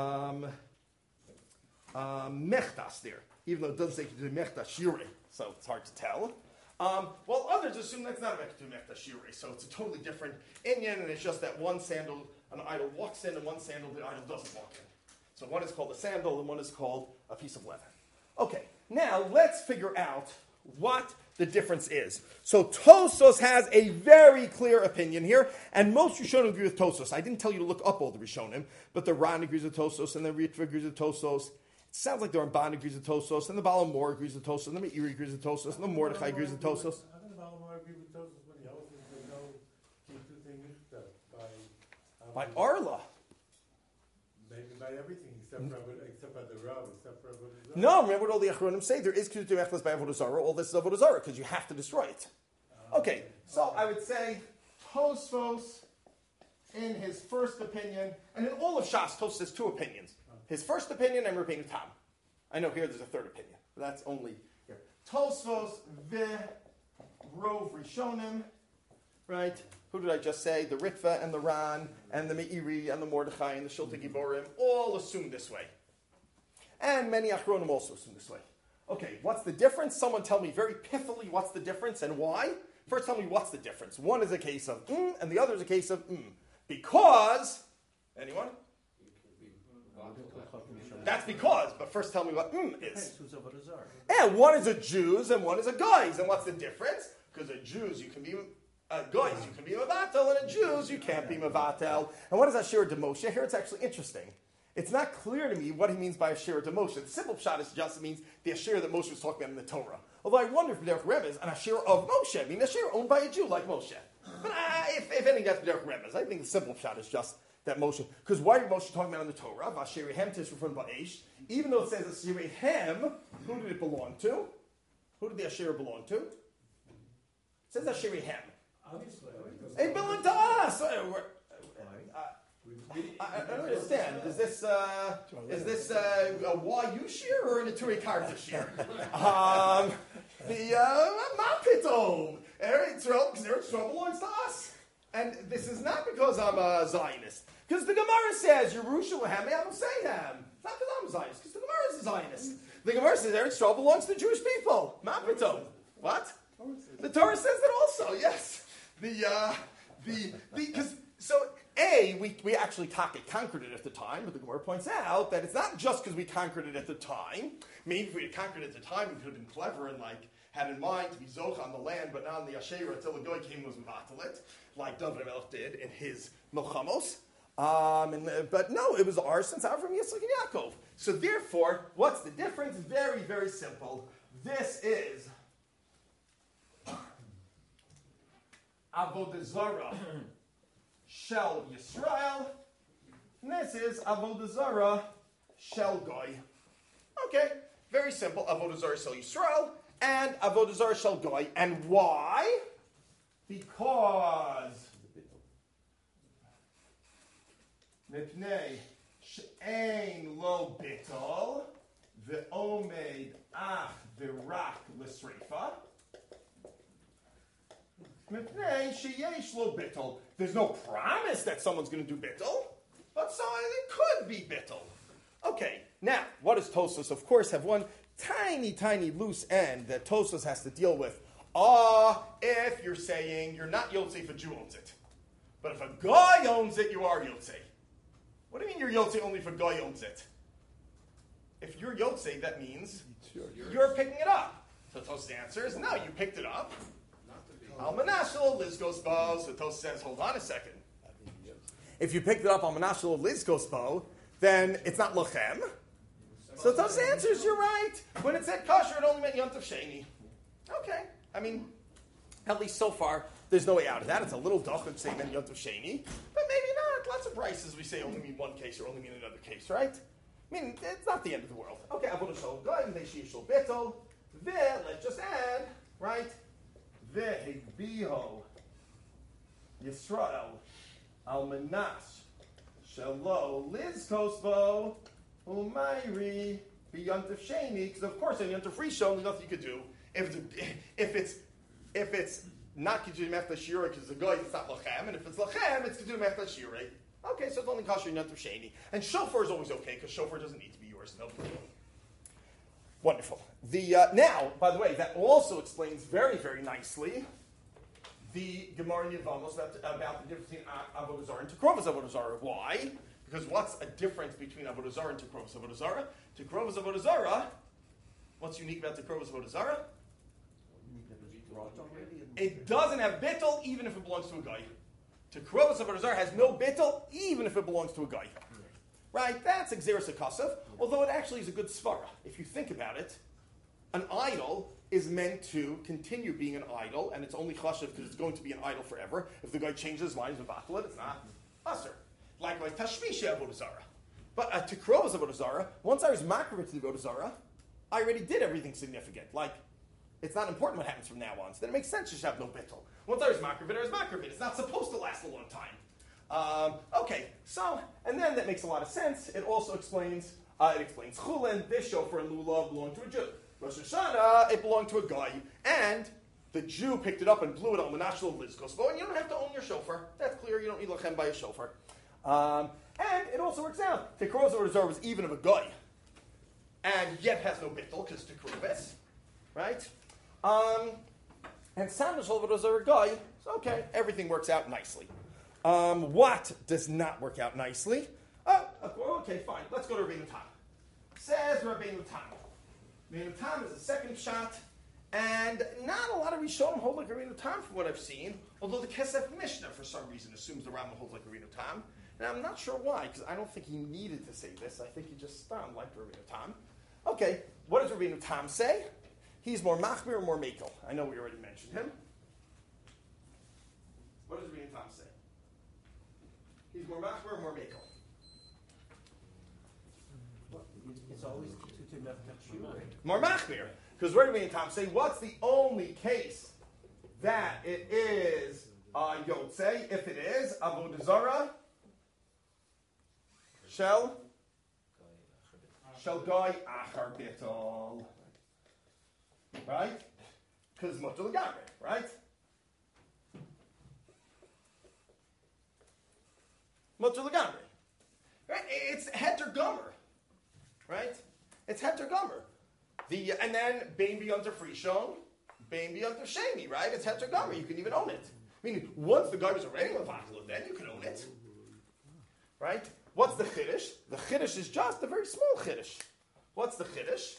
mechtas there, even though it doesn't say kijun mechtas shirei, so it's hard to tell. While others assume that's not about kijun mechtas shirei, so it's a totally different inyan, and it's just that one sandal an idol walks in, and one sandal the idol doesn't walk in. So one is called a sandal, and one is called a piece of leather. Okay, now let's figure out what the difference is. So Tosfos has a very clear opinion here, and most Rishonim agree with Tosfos. I didn't tell you to look up all the Rishonim, but the Ran agrees with Tosfos, and the Ritva agrees with Tosfos. It sounds like the Ramban agrees with Tosfos, and the Baal HaMor agrees with Tosfos, and the Meiri agrees with Tosfos, and the Mordechai agrees with Tosfos. How can the Baal HaMor agree with Tosfos when he holds there's no Kitzutei Mikta by Arla. Maybe by everything except by the Rav, except for Avodah Zarah. No, remember what all the Achronim say? There is Kitzutei Mechtas by Avodah Zarah. All this is Avodah Zarah because you have to destroy it. Okay, so I would say Tosfos, in his first opinion, and in all of Shas, Tosfos has two opinions. His first opinion and Rabbeinu Tam. I know here there's a third opinion, but that's only here. Tosfos Rov Rishonim, right? Who did I just say? The Ritva and the Ran and the Meiri and the Mordechai and the Shulta Giborim all assume this way. And many Achronim also assume this way. Okay, what's the difference? Someone tell me very pithily what's the difference and why. First tell me what's the difference. One is a case of and the other is a case of Because, anyone? That's because, but first tell me what is. And one is a Jews and one is a guys. And what's the difference? Because a Jews you can be guys you can be Mavatel, and a Jews you can't be Mavatel. And what is Asher Demoshe? Here it's actually interesting. It's not clear to me what he means by Asher Demoshe. The simple pshat is just means the Asher that Moshe was talking about in the Torah. Although I wonder if B'derech Rebbe is an Asher of Moshe. I mean, Asher owned by a Jew like Moshe. But if anything, that's B'derech Rebbe. I think the simple pshat is just that Moshe. Because why are Moshe talking about in the Torah? Asher Hem Tishrufun Ba'esh. Even though it says Asher Hem, who did it belong to? Who did the Asher belong to? It says Asher Hem. Obviously. It belonged to us. I don't understand. Is this a YU shear or an Aturi Karta shear? Ma pitom. Eretz Yisrael belongs to us. And this is not because I'm a Zionist. Because the Gemara says, Yerushalayim Me'am Seihem. It's not because I'm a Zionist, because the Gemara is a Zionist. The Gemara says Eretz Yisrael belongs to the Jewish people. Ma pitom. What? The Torah says that also, yes. We actually conquered it at the time, but the Gemara points out that it's not just because we conquered it at the time. Maybe if we had conquered it at the time, we could have been clever and had in mind to be zoch on the land, but not on the Asherah until the Goy came and was mevatalit, like David HaMelech did in his Milchamos. But no, it was ours since Avram, Yitzchak, and Yaakov. So therefore, what's the difference? Very, very simple. This is Avodah Zarah Shel Yisrael, and this is Avodah Zarah Shel Goy. Okay, very simple. Avodah Zarah Shel Yisrael and Avodah Zarah Shel Goy. And why? Because Mipnei She'ein Lo Bitol Ve'omed Ach V'Rak L'Sreifa. Mipnei She'yesh Lo Bitol. There's no promise that someone's going to do bittul, but so it could be bittul. Okay, now, what does Tosfos, of course, have one tiny, tiny loose end that Tosfos has to deal with. If you're saying you're not Yotzei if a Jew owns it. But if a guy owns it, you are Yotzei. What do you mean you're Yotzei only if a guy owns it? If you're Yotzei, that means you're picking it up. So Tosfos answers, no, you picked it up. Al Manashal Lizkos Bo. So Tosfos says, hold on a second. If you picked it up on Manashal Lizkos Bo, then it's not Lachem. So Tosfos answers, you're right. When it said kosher, it only meant Yom Tov Sheni. Okay. I mean, at least so far, there's no way out of that. It's a little doch to say meant Yom Tov Sheni. But maybe not. Lots of prices we say only mean one case or only mean another case, right? I mean, it's not the end of the world. Okay, Avodah Shel Goy, and they shishol bitol. Let's just add, right? Vehigbiho Yisrael al Manash Shelo Lizkos Bo Umayri B'Yontif Sheni. Because of course, in Yontif Rishon, there's nothing you could do. If it's not Kedurim Mechta Shirei because the guy it's not Lachem, and if it's Lachem, it's Kedurim Mechta Shirei. Okay, so it's only kosher in Yontif Sheni, and shofar is always okay because shofar doesn't need to be yours. No problem. Wonderful. Now, by the way, that also explains very, very nicely the Gemara in Yevamos about the difference between Avodah Zarah and Tekrovas Avodah Zarah. Why? Because what's a difference between Avodah Zarah and Tekrovas Avodah Zarah? Tekrovas Avodah Zarah, what's unique about Tekrovas Avodah Zarah? It doesn't have bittul even if it belongs to a guy. Tekrovas Avodah Zarah has no bittul even if it belongs to a guy. Right? That's Xeris HaKasav, although it actually is a good svara. If you think about it, an idol is meant to continue being an idol, and it's only chashav because it's going to be an idol forever. If the guy changes his mind with Batalit, it's not aser. Likewise, Tashmisha Avodah Zarah. But Tekrovas Avodah Zarah, once I was makriv to the Avodah Zarah, I already did everything significant. Like, it's not important what happens from now on, so then it makes sense to have no bittul. Once I was makriv, it's not supposed to last a long time. Okay, so, and then that makes a lot of sense. It also explains Chulin, this shofar and lulav belonged to a Jew. Rosh Hashanah, it belonged to a guy, and the Jew picked it up and blew it on Menashel Lizkos Bo, and you don't have to own your shofar. That's clear, you don't need lachem by a shofar. And it also works out. Tekrovas Avodah Zarah was even of a guy, and yet has no bittul, because Tekrovas, right? And Sanashel Avodah Zarah guy, so okay, everything works out nicely. What does not work out nicely? Okay, fine. Let's go to Rabbeinu Tam. Says Rabbeinu Tam. Rabbeinu Tam is the second shot, and not a lot of Rishonim hold like Rabbeinu Tam from what I've seen, although the Kesef Mishnah, for some reason, assumes the Rambam holds like Rabbeinu Tam. And I'm not sure why, because I don't think he needed to say this. I think he just liked Rabbeinu Tam. Okay, what does Rabbeinu Tam say? He's more machmir or more mekel. I know we already mentioned him. What does Rabbeinu Tam say? He's more machmir or more mekel? It's always to mefkat More machmir. Because what do Rabbeinu Tam say? What's the only case that it is yotzei? If it is Avodah Zarah Shel Goy Achar Bittul. Right? Because Mutter Legamre, right? Mutter Legamre. Right? It's Heter Gomer. Right? It's Heter Gomer. And then Bain B'Yonter Frishon, Bain B'Yonter Sheni, right? It's Heter Gomer. You can even own it. Meaning, once the guy was already Levachla, then you can own it. Right? What's the Chiddush? The Chiddush is just a very small Chiddush. What's the Chiddush?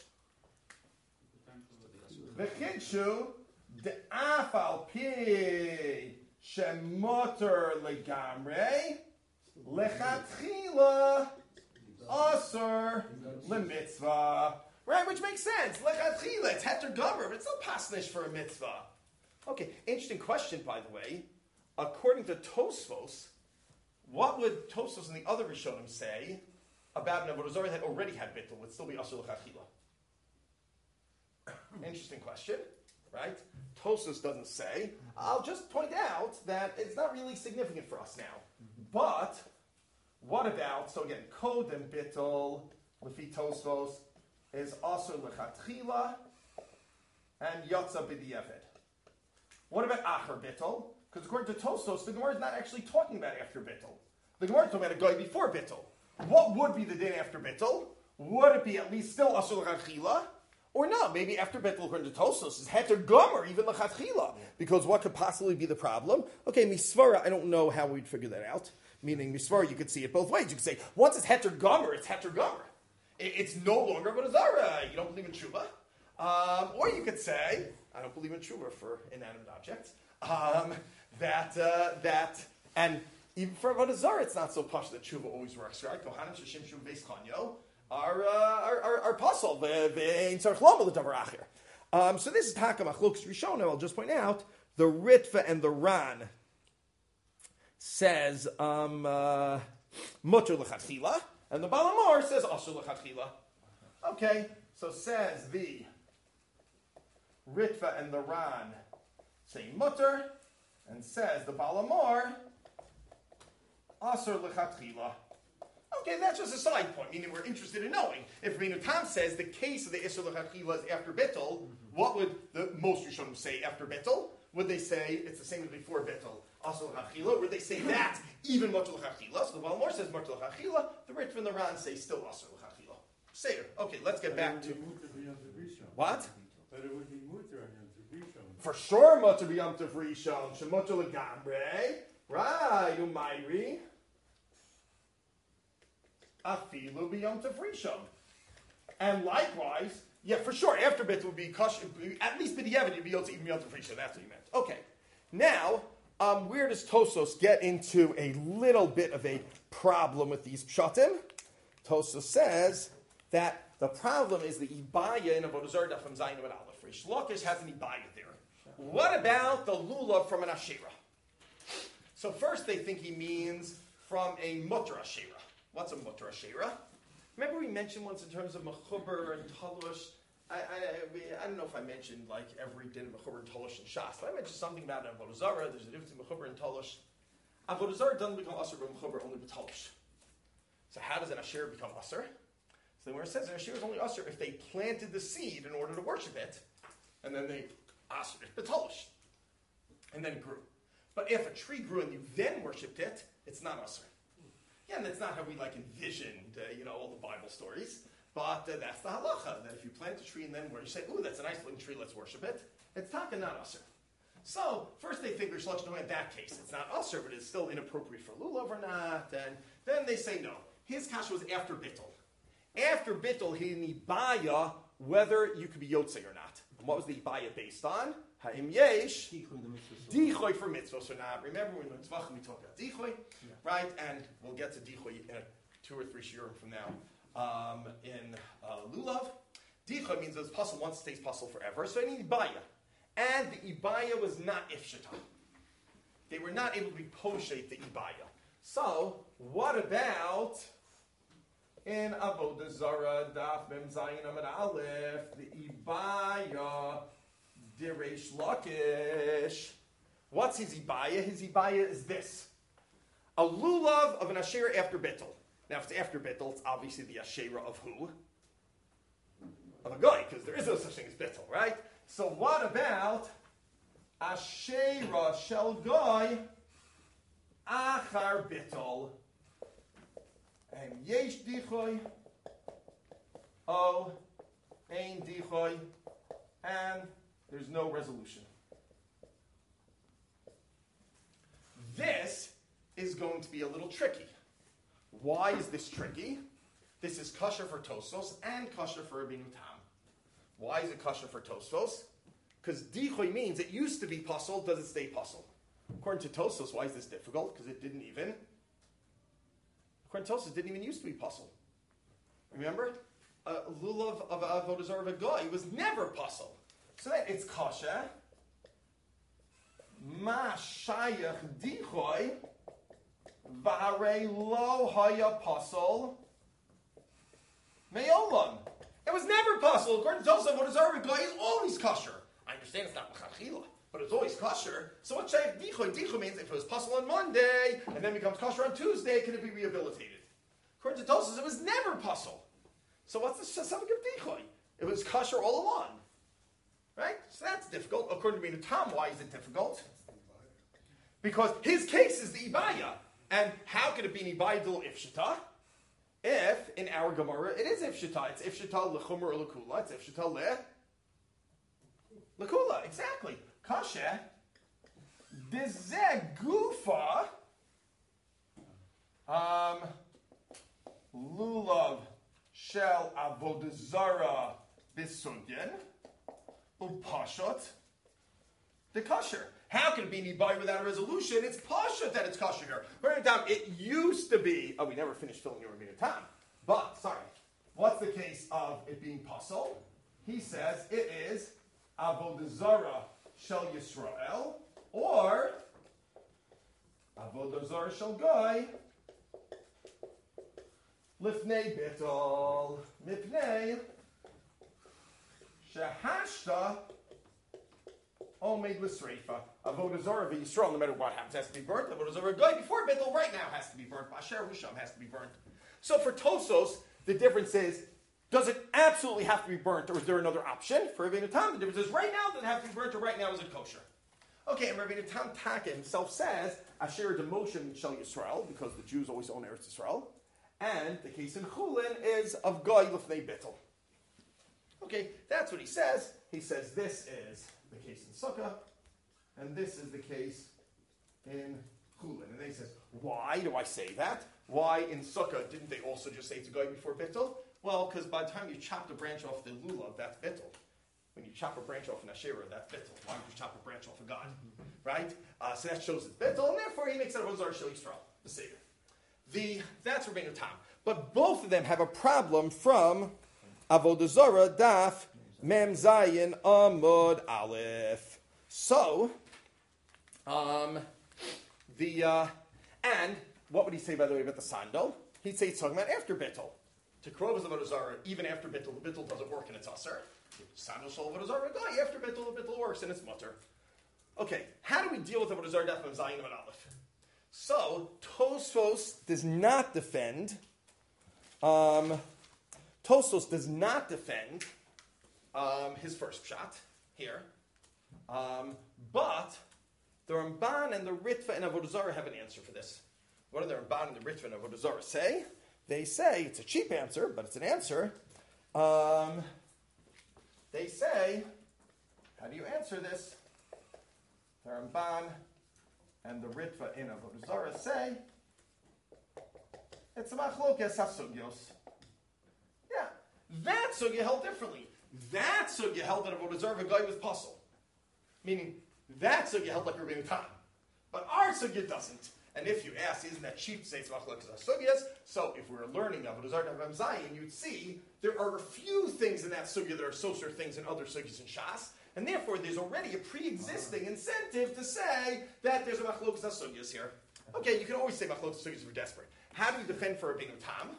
The Chidshu, the Afal Pi Shemoter Legamre Lechatchila Aser LeMitzvah. Right, which makes sense. Lechatchila, it's Heter Gomer, but it's not pasnish for a mitzvah. Okay, interesting question, by the way. According to Tosfos, what would Tosfos and the other Rishonim say about an Avodah Zarah that already had bittul, would still be Asur Lechatchila? Interesting question, right? Tosfos doesn't say. I'll just point out that it's not really significant for us now. But, what about, so again, Kodem bittul, Lefi Tosfos, is Asur Lechatchila and Yotza B'diavad. What about Achar Bittul? Because according to Tosfos, the Gemara is not actually talking about after Bittul. The Gemara is talking about a guy before Bittul. What would be the din after Bittul? Would it be at least still Asur L'Chatchila? Or no, maybe after Bittul, according to Tosfos, is Heter Gomer, even L'Chatchila. Because what could possibly be the problem? Okay, Misvara, I don't know how we'd figure that out. Meaning, Misvara, you could see it both ways. You could say, once it's Heter Gomer, it's Heter Gomer. It's no longer Avodah Zarah. You don't believe in Tshuva. Or you could say, I don't believe in Tshuva for inanimate objects. And even for Avodah Zarah, it's not so posh that Tshuva always works, right? Kohanim sheshim shuv beis chanyo are puzzled. So this is Taka Machlokes Rishonim. I'll just point out the Ritva and the Ran says Mutter L'Chatchila, and the Balamor says Asur L'Chatchila. Okay, so says the Ritva and the Ran say Mutter, and says the Balamor Asur L'Chatchila. Okay, that's just a side point, meaning we're interested in knowing. If Rabbeinu Tam says the case of the Isur L'Chatchila is after Bittul, what would the most Rishonim say after Bittul? Would they say it's the same as before Bittul, Asur L'Chatchila? Would they say that even Mutter L'Chatchila? So the Balamor says Mutter L'Chatchila, the Ritva and the Ran say still Asur L'Chatchila. Seder. Okay, let's get back to... What? But it would be mutter on Yom Tov Rishon. For sure, Mutter B'Yom Tov Rishon, Shemutter L'Gamre, right, Umayri, Afilu B'Yom Tov Rishon. And likewise, yeah, for sure, after Bit would be Kosh, at least B'Diavad, you'd be able to even B'Yom Tov Rishon, that's what you meant. Okay, now, where does Tosfos get into a little bit of a problem with these pshatim? Tosfos says that the problem is the Ibaya in Avodah Zarah Daf Zayin and Aleph. Rish Lakish has an Ibaya there. What about the lulav from an Asherah? So first they think he means from a Mutter Asherah. What's a Mutter Asherah? Remember we mentioned once in terms of Mechuber and Talush. I don't know if I mentioned like every din of Mechuber and Talush and Shas, but I mentioned something about Avodah Zarah. There's a difference in Mechuber and Talush. Avodah Zarah doesn't become Asr by Mechuber, only by Talush. So how does an Asherah become Asr? So where it says an Asherah is only Asr if they planted the seed in order to worship it, and then they Asr it, B'Talish, and then it grew. But if a tree grew and you then worshipped it, it's not Asr. Yeah, and that's not how we envisioned, all the Bible stories. But that's the halacha, that if you plant a tree and then you say, ooh, that's a nice looking tree, let's worship it, it's taka, not Asr. So, first they think Rish Lakish, no, in that case, it's not Asr, but it's still inappropriate for lulav or not, and then they say no. His kasha was after Bittul. After Bittul, he nibaya whether you could be Yotzei or not. And what was the Ibaya based on? Ha'im yesh, dichoy for mitzvahs or not. Remember when in Tzvachim we talked about dichoy, right? And we'll get to dichoy in 2 or 3 shiurim from now. In lulav, dichoy means it's puzzle once, it stays puzzle forever. So I need Ibaya. And the Ibaya was not ifshata. They were not able to be poshet the Ibaya. So, what about in Avodah Zarah, Daf Mem Zayin Amud Aleph, the Ibaya Diresh Lakish? What's his Ibaya? His Ibaya is this: a lulav of an Asherah after Bittul. Now, if it's after bittul, it's obviously the Asherah of who? Of a guy, because there is no such thing as bittul, right? So what about Asherah shel guy achar bittul? And yesh dichoy, o ein dichoy, and there's no resolution. This is going to be a little tricky. Why is this tricky? This is kosher for Tosfos and kosher for Rabbeinu Tam. Why is it kosher for Tosfos? Because dichoy means it used to be puzzle, does it stay puzzle? According to Tosfos, why is this difficult? Because it didn't even. According to Tosfos, it didn't even used to be puzzle. Remember? Lulav of Avodah Zarah of a guy was never puzzle. So that it's kosher. Ma shayach dichoy v'harei lo haya puzzle me'olam. It was never puzzle. According to Tosfos, Avodah Zarah of a guy is always kosher. I understand it's not mechachila, but it's always kosher. So what shayach dichoy? Dichoy means if it was puzzle on Monday and then becomes kosher on Tuesday, can it be rehabilitated? According to Tosfos, it was never puzzle. So what's the subject of dichoy? It was kosher all along. Right? So that's difficult. According to Rabbeinu Tam, why is it difficult? Because his case is the Ibaya. And how could it be an Ibaya del Ifshita? If, in our Gemara, it is Ifshita. It's Ifshita lechumra or lekula. It's Ifshita lekula. Exactly. Kasha. Dezeh gufa. Lulav shel avodah zara bisugin. Upashot. The kosher. How can it be nibai without a resolution? It's pashot that it's kosher here. Rabbeinu Tam, it used to be. Oh, we never finished filling your Rabbeinu Tam. But, sorry. What's the case of it being pasul? He says it is avodah zara shel Yisrael or avodah zara shel Goy lifnei bitol mipnei shehashta omed l'sreifa. Avodah Zarah v'Yisrael, no matter what happens, has to be burnt. Avodah Zarah guy before bittul right now has to be burnt. Asher Husham has to be burnt. So for Tosfos, the difference is, does it absolutely have to be burnt, or is there another option? For Rabbeinu Tam, the difference is right now does it have to be burnt, or right now is it kosher? Okay, and Rabbeinu Tam Taka himself says Asher demotion shel Yisrael, because the Jews always own Eretz Yisrael, and the case in Chulin is of guy l'fnei bittul. Okay, that's what he says. He says this is the case in Sukkah, and this is the case in Chulin. And then he says, why do I say that? Why in Sukkah didn't they also just say it's a guy before bittul? Well, because by the time you chop the branch off the lulav, that's bittul. When you chop a branch off an asherah, that's bittul. Why would you chop a branch off a god? Right? So that shows it's bittul, and therefore he makes it a Avodah Shel Yisrael, the Savior. That's Rabbeinu Tam. But both of them have a problem from Avodah Zarah, Daf, Mem Zayin, Amud Aleph. So, and what would he say, by the way, about the sandal? He'd say it's talking about after bittul. To Krov is Avodah Zarah, even after bittul, the bittul doesn't work and it's aser. Sandal shel Avodah Zarah, guy, after bittul, the bittul works and it's mutter. Okay, how do we deal with Avodah Zarah, Daf, Mem Zayin, Amud Aleph? So, Tosfos does not defend, his first shot here, but the Ramban and the Ritva and Avodah Zarah have an answer for this. What do the Ramban and the Ritva and Avodah Zarah say? They say, it's a cheap answer, but it's an answer. They say, how do you answer this? The Ramban and the Ritva in Avodah Zarah say, it's a machlokes hasugyos. Yeah, that sugya held differently. That sugya held that Avodah Zarah, a guy with puzzle. Meaning, that sugya held like Rabbeinu Tam. But our sugya doesn't. And if you ask, isn't that cheap to say it's machlokes hasugyos? So if we were learning Avodah Zarah Mem Zayin, you'd see there are a few things in that sugya that are soser things in other sugyas in Shas. And therefore, there's already a pre-existing incentive to say that there's a machlokes hasugyos here. Okay, you can always say machlokes hasugyos if you're desperate. How do you defend for Rabbeinu Tam?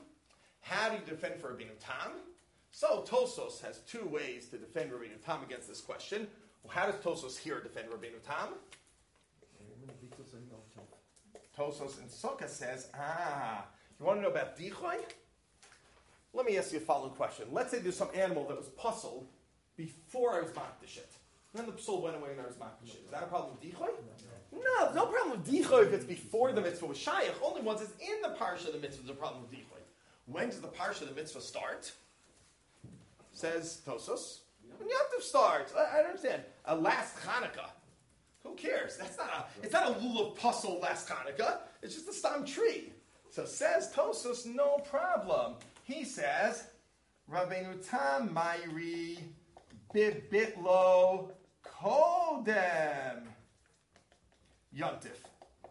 So Tosfos has two ways to defend Rabbeinu Tam against this question. Well, how does Tosfos here defend Rabbeinu Tam? Tosfos in Sukkah says, You want to know about dichoy? Let me ask you a following question. Let's say there's some animal that was puzzled before I was makdish it. And then the psul went away and I was makdish it. Is that a problem with dichoy? No, there's no problem with dichoy if it's before the mitzvah was shayach. Only once it's in the parsha of the mitzvah there's a problem with dichoy. When does the parsha of the mitzvah start? Says Tosos. When Yom Tov starts. I don't understand. Last Hanukkah. Who cares? It's not a lulav puzzle last Hanukkah. It's just a stam tree. So says Tosos, no problem. He says, Rabbeinu Tam Mayri Bibitlo Kodem Yontif.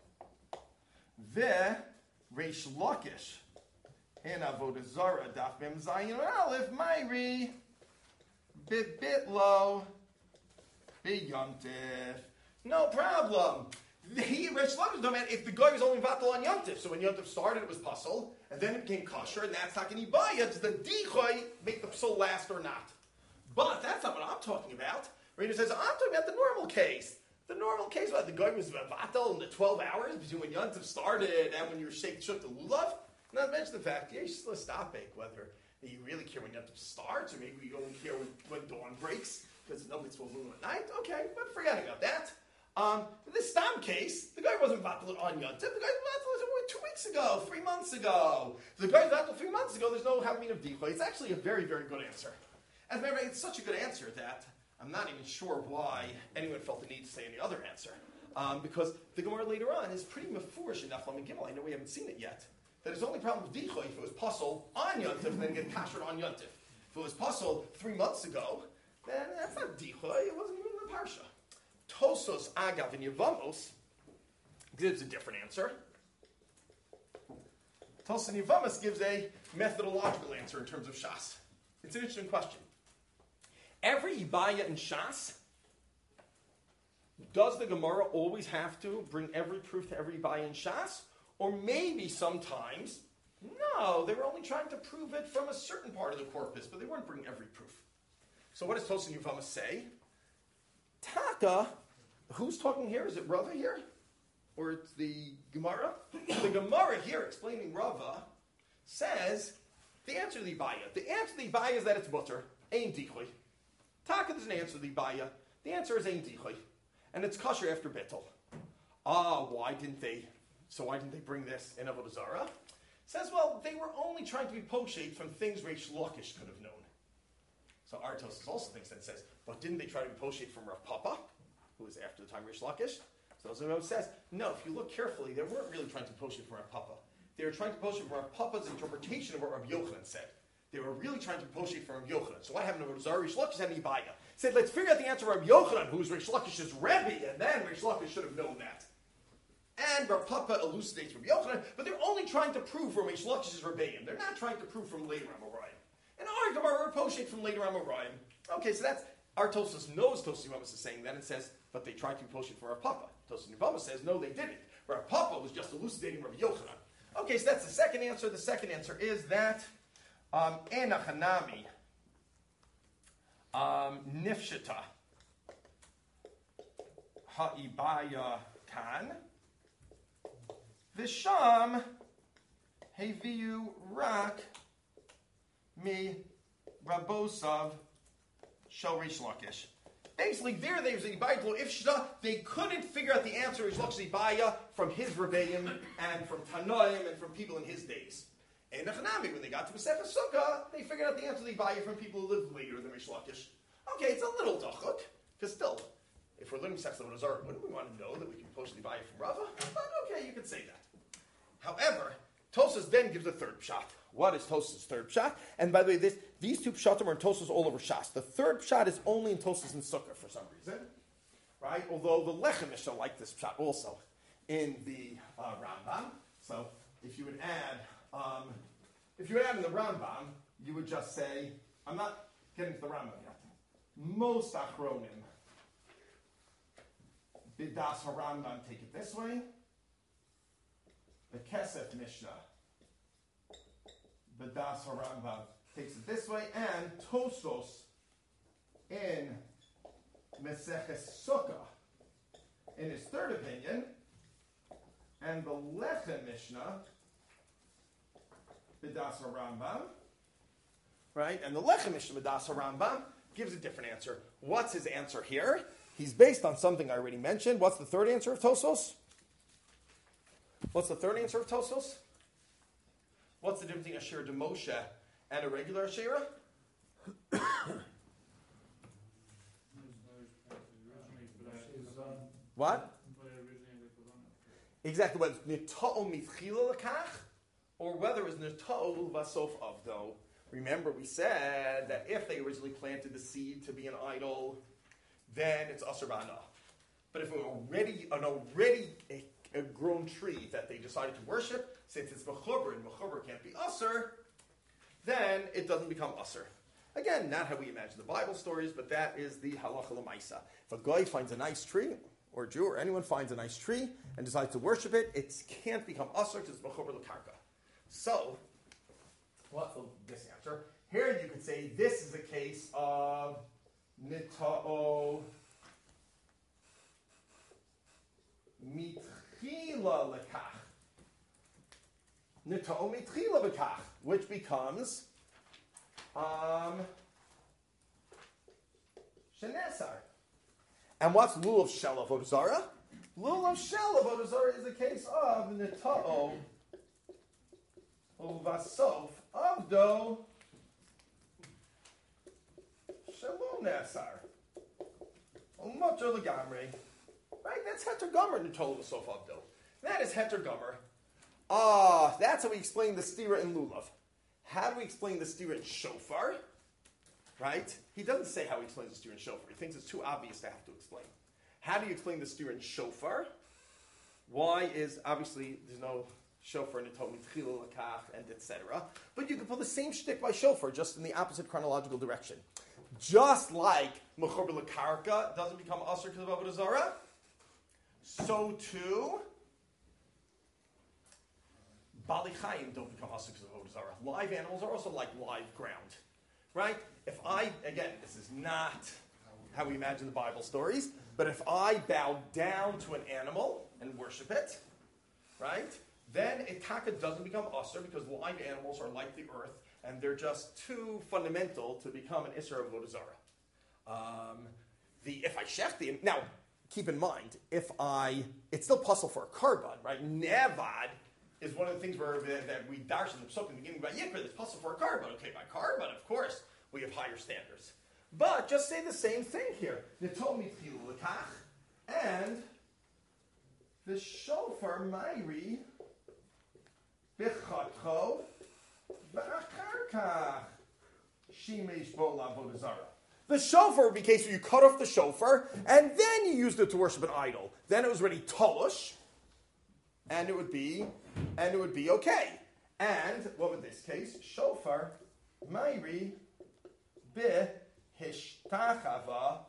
Ve Reish Lakish in Avodah Zarah Daf Mem Zayin Aleph Mayri Bibitlo Biyontif. No problem. Reish Lakish, no man, if the guy was only vatal on Yontif, so when Yontif started it was puzzle, and then it became kosher, and that's not going to buy it. Does the dichoy make the psul last or not? But that's not what I'm talking about. Rena says, I'm talking about the normal case. The normal case, the guy was vatal in the 12 hours between when Yontif started and when you shook the lulav. Not mention the fact, yeah, you still stop it, whether you really care when Yontif starts, or maybe you only care when dawn breaks, because no mitzvah will at night. Okay, but forget about that. In this Stam case, the guy wasn't vatal on Yontif. The guy was vatal 2 weeks ago, 3 months ago. The guy was vatal 3 months ago. There's no having of dichoy. It's actually a very, very good answer. As a matter of fact, it's such a good answer that I'm not even sure why anyone felt the need to say any other answer. Because the Gemara later on is pretty mafurish in Naflam and Gimel. I know we haven't seen it yet. That his only problem with dichoy if it was puzzle on Yontif and then get kasher on Yontif. If it was puzzle 3 months ago, then that's not dichoy. It wasn't even in the parsha. Tosos Agav in Yevamos gives a different answer. Tosos in Yevamos gives a methodological answer in terms of Shas. It's an interesting question. Every Ibaya in Shas, does the Gemara always have to bring every proof to every Ibaya in Shas? Or maybe sometimes, no, they were only trying to prove it from a certain part of the corpus, but they weren't bringing every proof. So what does Tosos in Yevamos say? Taka, who's talking here? Is it Rava here? Or it's the Gemara? The Gemara here explaining Rava says the answer to the Ibaya. The answer to the Ibaya is that it's butter. Ain dichoy. Taka doesn't answer the Ibaya. The answer is ain dichoy. And it's kosher after bittul. Why didn't they bring this in Avodah Zarah? Says, well, they were only trying to be poshate from things Reish Lakish could have known. So Artos also thinks that says, but didn't they try to be poshate from Rav Papa, who was after the time Reish Lakish? So Zimot says, no, if you look carefully, they weren't really trying to poshate from Rav Papa. They were trying to poshate from Rav Papa's interpretation of what Rav Yochanan said. They were really trying to poshate from Rav Yochanan. So what happened to Rav Zara? Reish Lakish had an Ibaya. Said, let's figure out the answer of Rav Yochanan, who was Reish Lakish's Rebbe, and then Reish Lakish should have known that. And Rav Papa elucidates Rav Yochanan, but they're only trying to prove from Reish Lakish's Rebbeim. They're not trying to prove from later Amoraim. And our Gemara were poshate from later Amoraim. Okay, so that's, our Tosos knows Tosos Yevamos is saying that, and says, but they tried to be poshate for Rav Papa. Tosos Yevamos says, no, they didn't. Rav Papa was just elucidating Rav Yochanan. Okay, so that's the second answer. The second answer is that Enachanami Nifshita Ha'ibaya Kan Visham Heviu Rak Mi Rabosav Shel Reish Lakish. Basically, there they was a Ibaya Ifshita. They couldn't figure out the answer of Reish Lakish's Ibaya from his Rebbeim and from Tanoim and from people in his days. And Nechanami, when they got to Masechah Sukkah, they figured out the answer to the Ibaya from people who lived later than Reish Lakish. Okay, it's a little dachuk, because still, if we're learning Masechah Avodah Zarah, wouldn't we want to know that we can post the Ibaya from Rava? But okay, you could say that. However, Tosos then gives a third pshat. What is Tosos' third pshat? And by the way, these two pshatim are in Tosos all over Shas. The third pshat is only in Tosos and Sukkah for some reason, right? Although the Lechem Mishnah like this pshat also in the Rambam. So if you would add in the Rambam, you would just say, I'm not getting to the Rambam yet. Most Achronim, Bidas HaRambam take it this way. The Kesef Mishnah, Bidas HaRambam takes it this way, and Tosos in Meseches Sukkah, in his third opinion, and the Lechem Mishnah B'das HaRambam. Right? And the Lechem Mishnah B'das HaRambam gives a different answer. What's his answer here? He's based on something I already mentioned. What's the third answer of Tosos? What's the third answer of Tosos? What's the difference between Asherah de Moshe and a regular Asherah? What? Exactly. Whether it's Nita'o mitchila lekach, or whether it's Nita'o vasof avdo. Remember, we said that if they originally planted the seed to be an idol, then it's asur ba'ana. But if it already a grown tree that they decided to worship, since it's mechuber and mechuber can't be asur, then it doesn't become asur. Again, not how we imagine the Bible stories, but that is the halacha l'maisa. If a guy finds a nice tree, or a Jew, or anyone finds a nice tree and decides to worship it, it can't become asur because it's mechuber l'karka. So, what's this answer? Here you could say this is a case of nita'o mitchila lekach. Nita'o mitchila lekach, which becomes shenesar. And what's lulav shel avodah zarah? Lulav shel avodah zarah is a case of nita'o uvasof avdo shalom nesar. Umatur legamri. Right? That's heter gomer nita'o uvasof avdo. That is heter gomer. That's how we explain the stira in lulav. How do we explain the stira in shofar? Right? He doesn't say how he explains the stira in shofar. He thinks it's too obvious to have to explain. How do you explain the stira in shofar? Why is, obviously, there's no shofar in the Talmud, Chilul Lakach, and etc. But you can pull the same shtick by shofar, just in the opposite chronological direction. Just like Mechuber L'Karka doesn't become Asr because of Avodah Zarah, so too, Bali Chaim don't become Asr because of Avodah Zarah. Live animals are also like live ground. Right? Again, this is not how we imagine the Bible stories, but if I bow down to an animal and worship it, right, then a taka doesn't become asur because live animals are like the earth and they're just too fundamental to become an isra of avodah zarah. If I shechtim, now keep in mind, it's still possible for a carbon, right? Nevad is one of the things that we darshan in the psukim in the beginning about Yikra. It's possible for a carbon. Okay, by carbon, of course, we have higher standards. But just say the same thing here. Nitol mitchilu l'kach, and the shofar mayri b'chatcho b'acharkach shimesh bo l'avodah zarah. The shofar would be a case where you cut off the shofar and then you used it to worship an idol. Then it was already tolush, and it would be okay. And what would this case? Shofar mayri b'hishtachava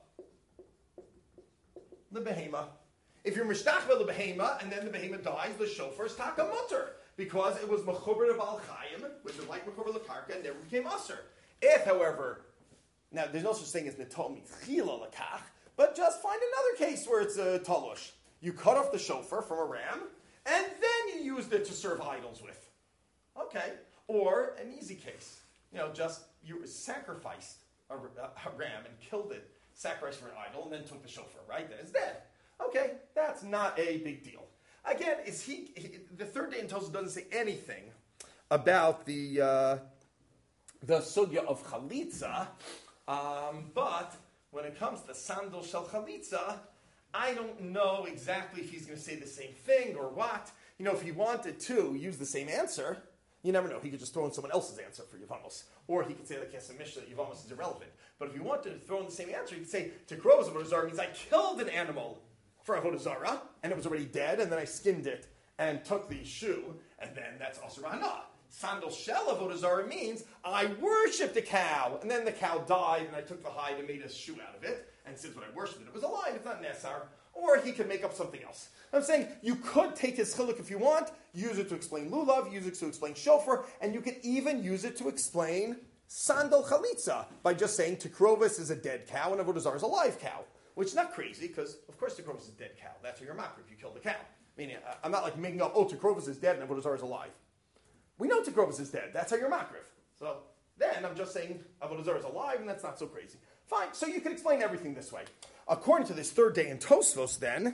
lebehema. If you're mishtachva lebehema and then the behema dies, the shofar is taka mutter because it was mechuber to Baal Chaim, which is like mechuber lekarka, and never became aser. If, however, now there's no such thing as nitol mitchila lekach, but just find another case where it's a talush. You cut off the shofar from a ram, and then you used it to serve idols with. Okay, or an easy case, just you sacrificed a ram and killed it, sacrificed for an idol, and then took the shofar. Right, then it's dead. Okay, that's not a big deal. Again, the third day in Tosfos doesn't say anything about the sugya of chalitza, but when it comes to sandal shel chalitza, I don't know exactly if he's going to say the same thing or what. If he wanted to use the same answer, you never know. He could just throw in someone else's answer for Yevamos. Or he could say, like Yesem Mishnah, that Yevamos is irrelevant. But if he wanted to throw in the same answer, he could say, Tekrovas Avodah Zarah means I killed an animal for Avodah Zarah, and it was already dead, and then I skinned it and took the shoe, and then that's Asur Hana. Sandal Shel Avodah Zarah means I worshipped a cow, and then the cow died, and I took the hide and made a shoe out of it. And since when I worshipped it was alive, it's not Nesar. Or he could make up something else. I'm saying you could take his chiluk if you want, use it to explain lulav, use it to explain shofar, and you could even use it to explain sandal chalitza by just saying Tekrovis is a dead cow and Avodah Zarah is a live cow. Which is not crazy, because of course Tekrovis is a dead cow. That's what you're makar if you kill the cow. Meaning, I'm not like making up, Tekrovis is dead and Avodah Zarah is alive. We know Tekrovus is dead. That's how you're makriv. So then I'm just saying Avodah Zarah is alive, and that's not so crazy. Fine. So you can explain everything this way. According to this third day in Tosfos, then,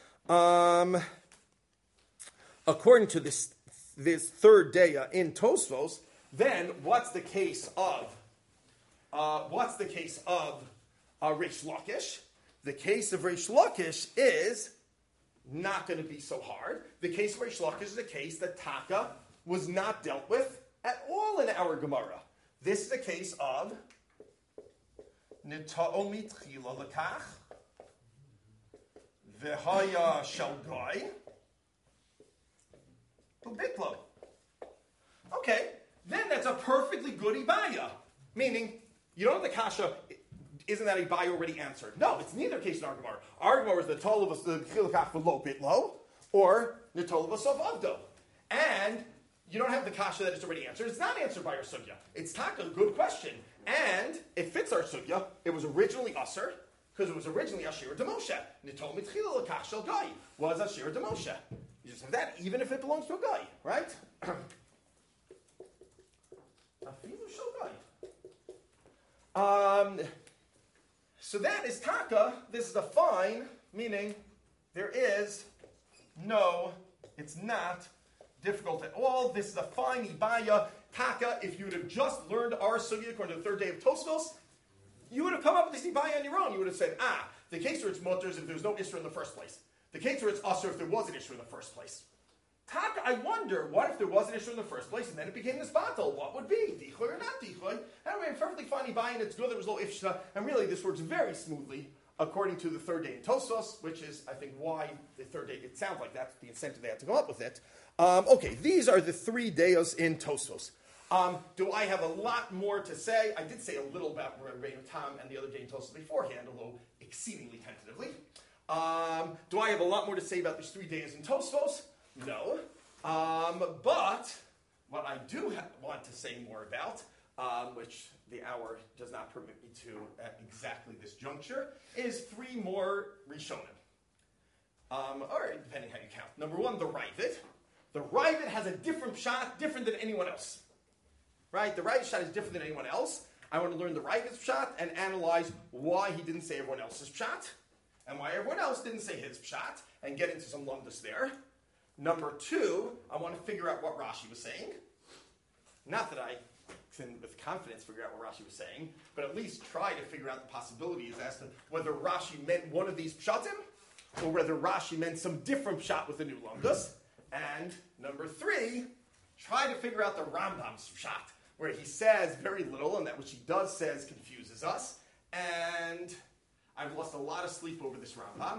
according to this third day in Tosfos, then what's the case of Reish Lakish? The case of Reish Lakish is not going to be so hard. The case of Reish Lakish is a case that Taka was not dealt with at all in our Gemara. This is a case of Nita'o mitchila lekach v'haya shel goy ubitlo. Okay, then that's a perfectly good ibaya. Meaning, you don't have the kasha, isn't that ibaya already answered? No, it's neither case in our Gemara. Our Gemara is the toluvas the chilakach v'lo bitlo, or the toluvas of avdo. And you don't have the kasha that is already answered. It's not answered by our sugya. It's taka, a good question. And it fits our sugya. It was originally Asr, because it was originally Ashira de Moshe. Nitol mitchila lekach shel guy was Ashira de Moshe. You just have that, even if it belongs to a guy, right? Afilu shel guy. So that is taka. This is a fine, meaning there is no, it's not difficult at all. This is a fine ibaya. Taka, if you would have just learned our sugya according to the third day of Tosfos, you would have come up with this ibaya on your own. You would have said, the case where it's mutter is if there's no isra in the first place. The case where it's asr if there was an isra in the first place. Taka, I wonder, what if there was an isra in the first place and then it became this battle? What would be? Dichoy or not dichoy? Anyway, a perfectly fine ibaya, and it's good there was no ifshta, and really this works very smoothly according to the third day in Tosfos, which is, I think, why the third day, it sounds like that's the incentive they had to come up with it. Okay, these are the 3 days in Tosfos. Do I have a lot more to say? I did say a little about Reinu Tam and the other day in Tosfos beforehand, although exceedingly tentatively. Do I have a lot more to say about these 3 days in Tosfos? No. But what I do want to say more about, which the hour does not permit me to at exactly this juncture, is 3 more Rishonim. Or depending how you count. Number 1, the Ravid. The Ravid has a different pshat, different than anyone else. Right? The Ravid pshat is different than anyone else. I want to learn the Ravid's pshat and analyze why he didn't say everyone else's pshat, and why everyone else didn't say his pshat, and get into some lumdus there. Number 2, I want to figure out what Rashi was saying. Not that I can with confidence figure out what Rashi was saying, but at least try to figure out the possibilities as to whether Rashi meant one of these pshatim, or whether Rashi meant some different pshat with the new lumdus. And number 3, try to figure out the Rambam's pshat, where he says very little, and that which he does says confuses us. And I've lost a lot of sleep over this Rambam.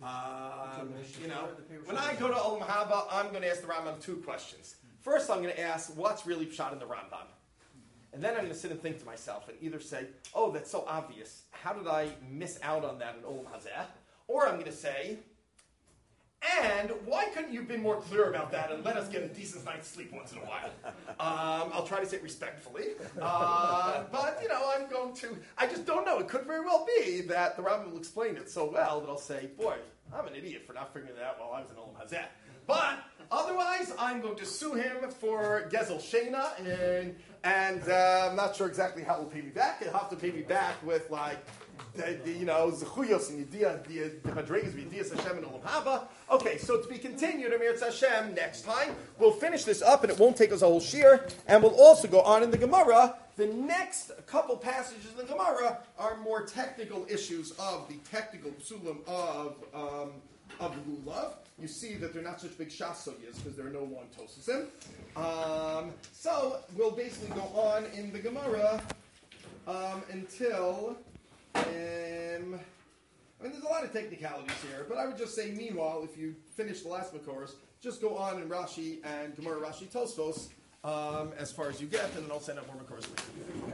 When I go to Olam Haba, I'm going to ask the Rambam 2 questions. First, I'm going to ask, what's really pshat in the Rambam? And then I'm going to sit and think to myself and either say, oh, that's so obvious. How did I miss out on that in Olam Hazeh? Or I'm going to say, and why couldn't you have been more clear about that and let us get a decent night's sleep once in a while? I'll try to say it respectfully. But, I'm going to, I just don't know. It could very well be that the Rambam will explain it so well that I'll say, boy, I'm an idiot for not figuring that out while I was in Olam Hazeh. But otherwise, I'm going to sue him for Gezel Shena, and I'm not sure exactly how he'll pay me back. He'll have to pay me back with, Zechuyos and the Madregas V'Yedias Hashem and Olam Haba. Okay, so to be continued, Amir Hashem, next time. We'll finish this up, and it won't take us a whole shir, and we'll also go on in the Gemara. The next couple passages in the Gemara are more technical issues of the technical psulim of Lulav. You see that they're not such big shasogiyas because there are no long tosasim. So we'll basically go on in the Gemara until. There's a lot of technicalities here, but I would just say, meanwhile, if you finish the last Makoros, just go on in Rashi and Gemara Rashi Tosfos as far as you get, and then I'll send out more Makoros later.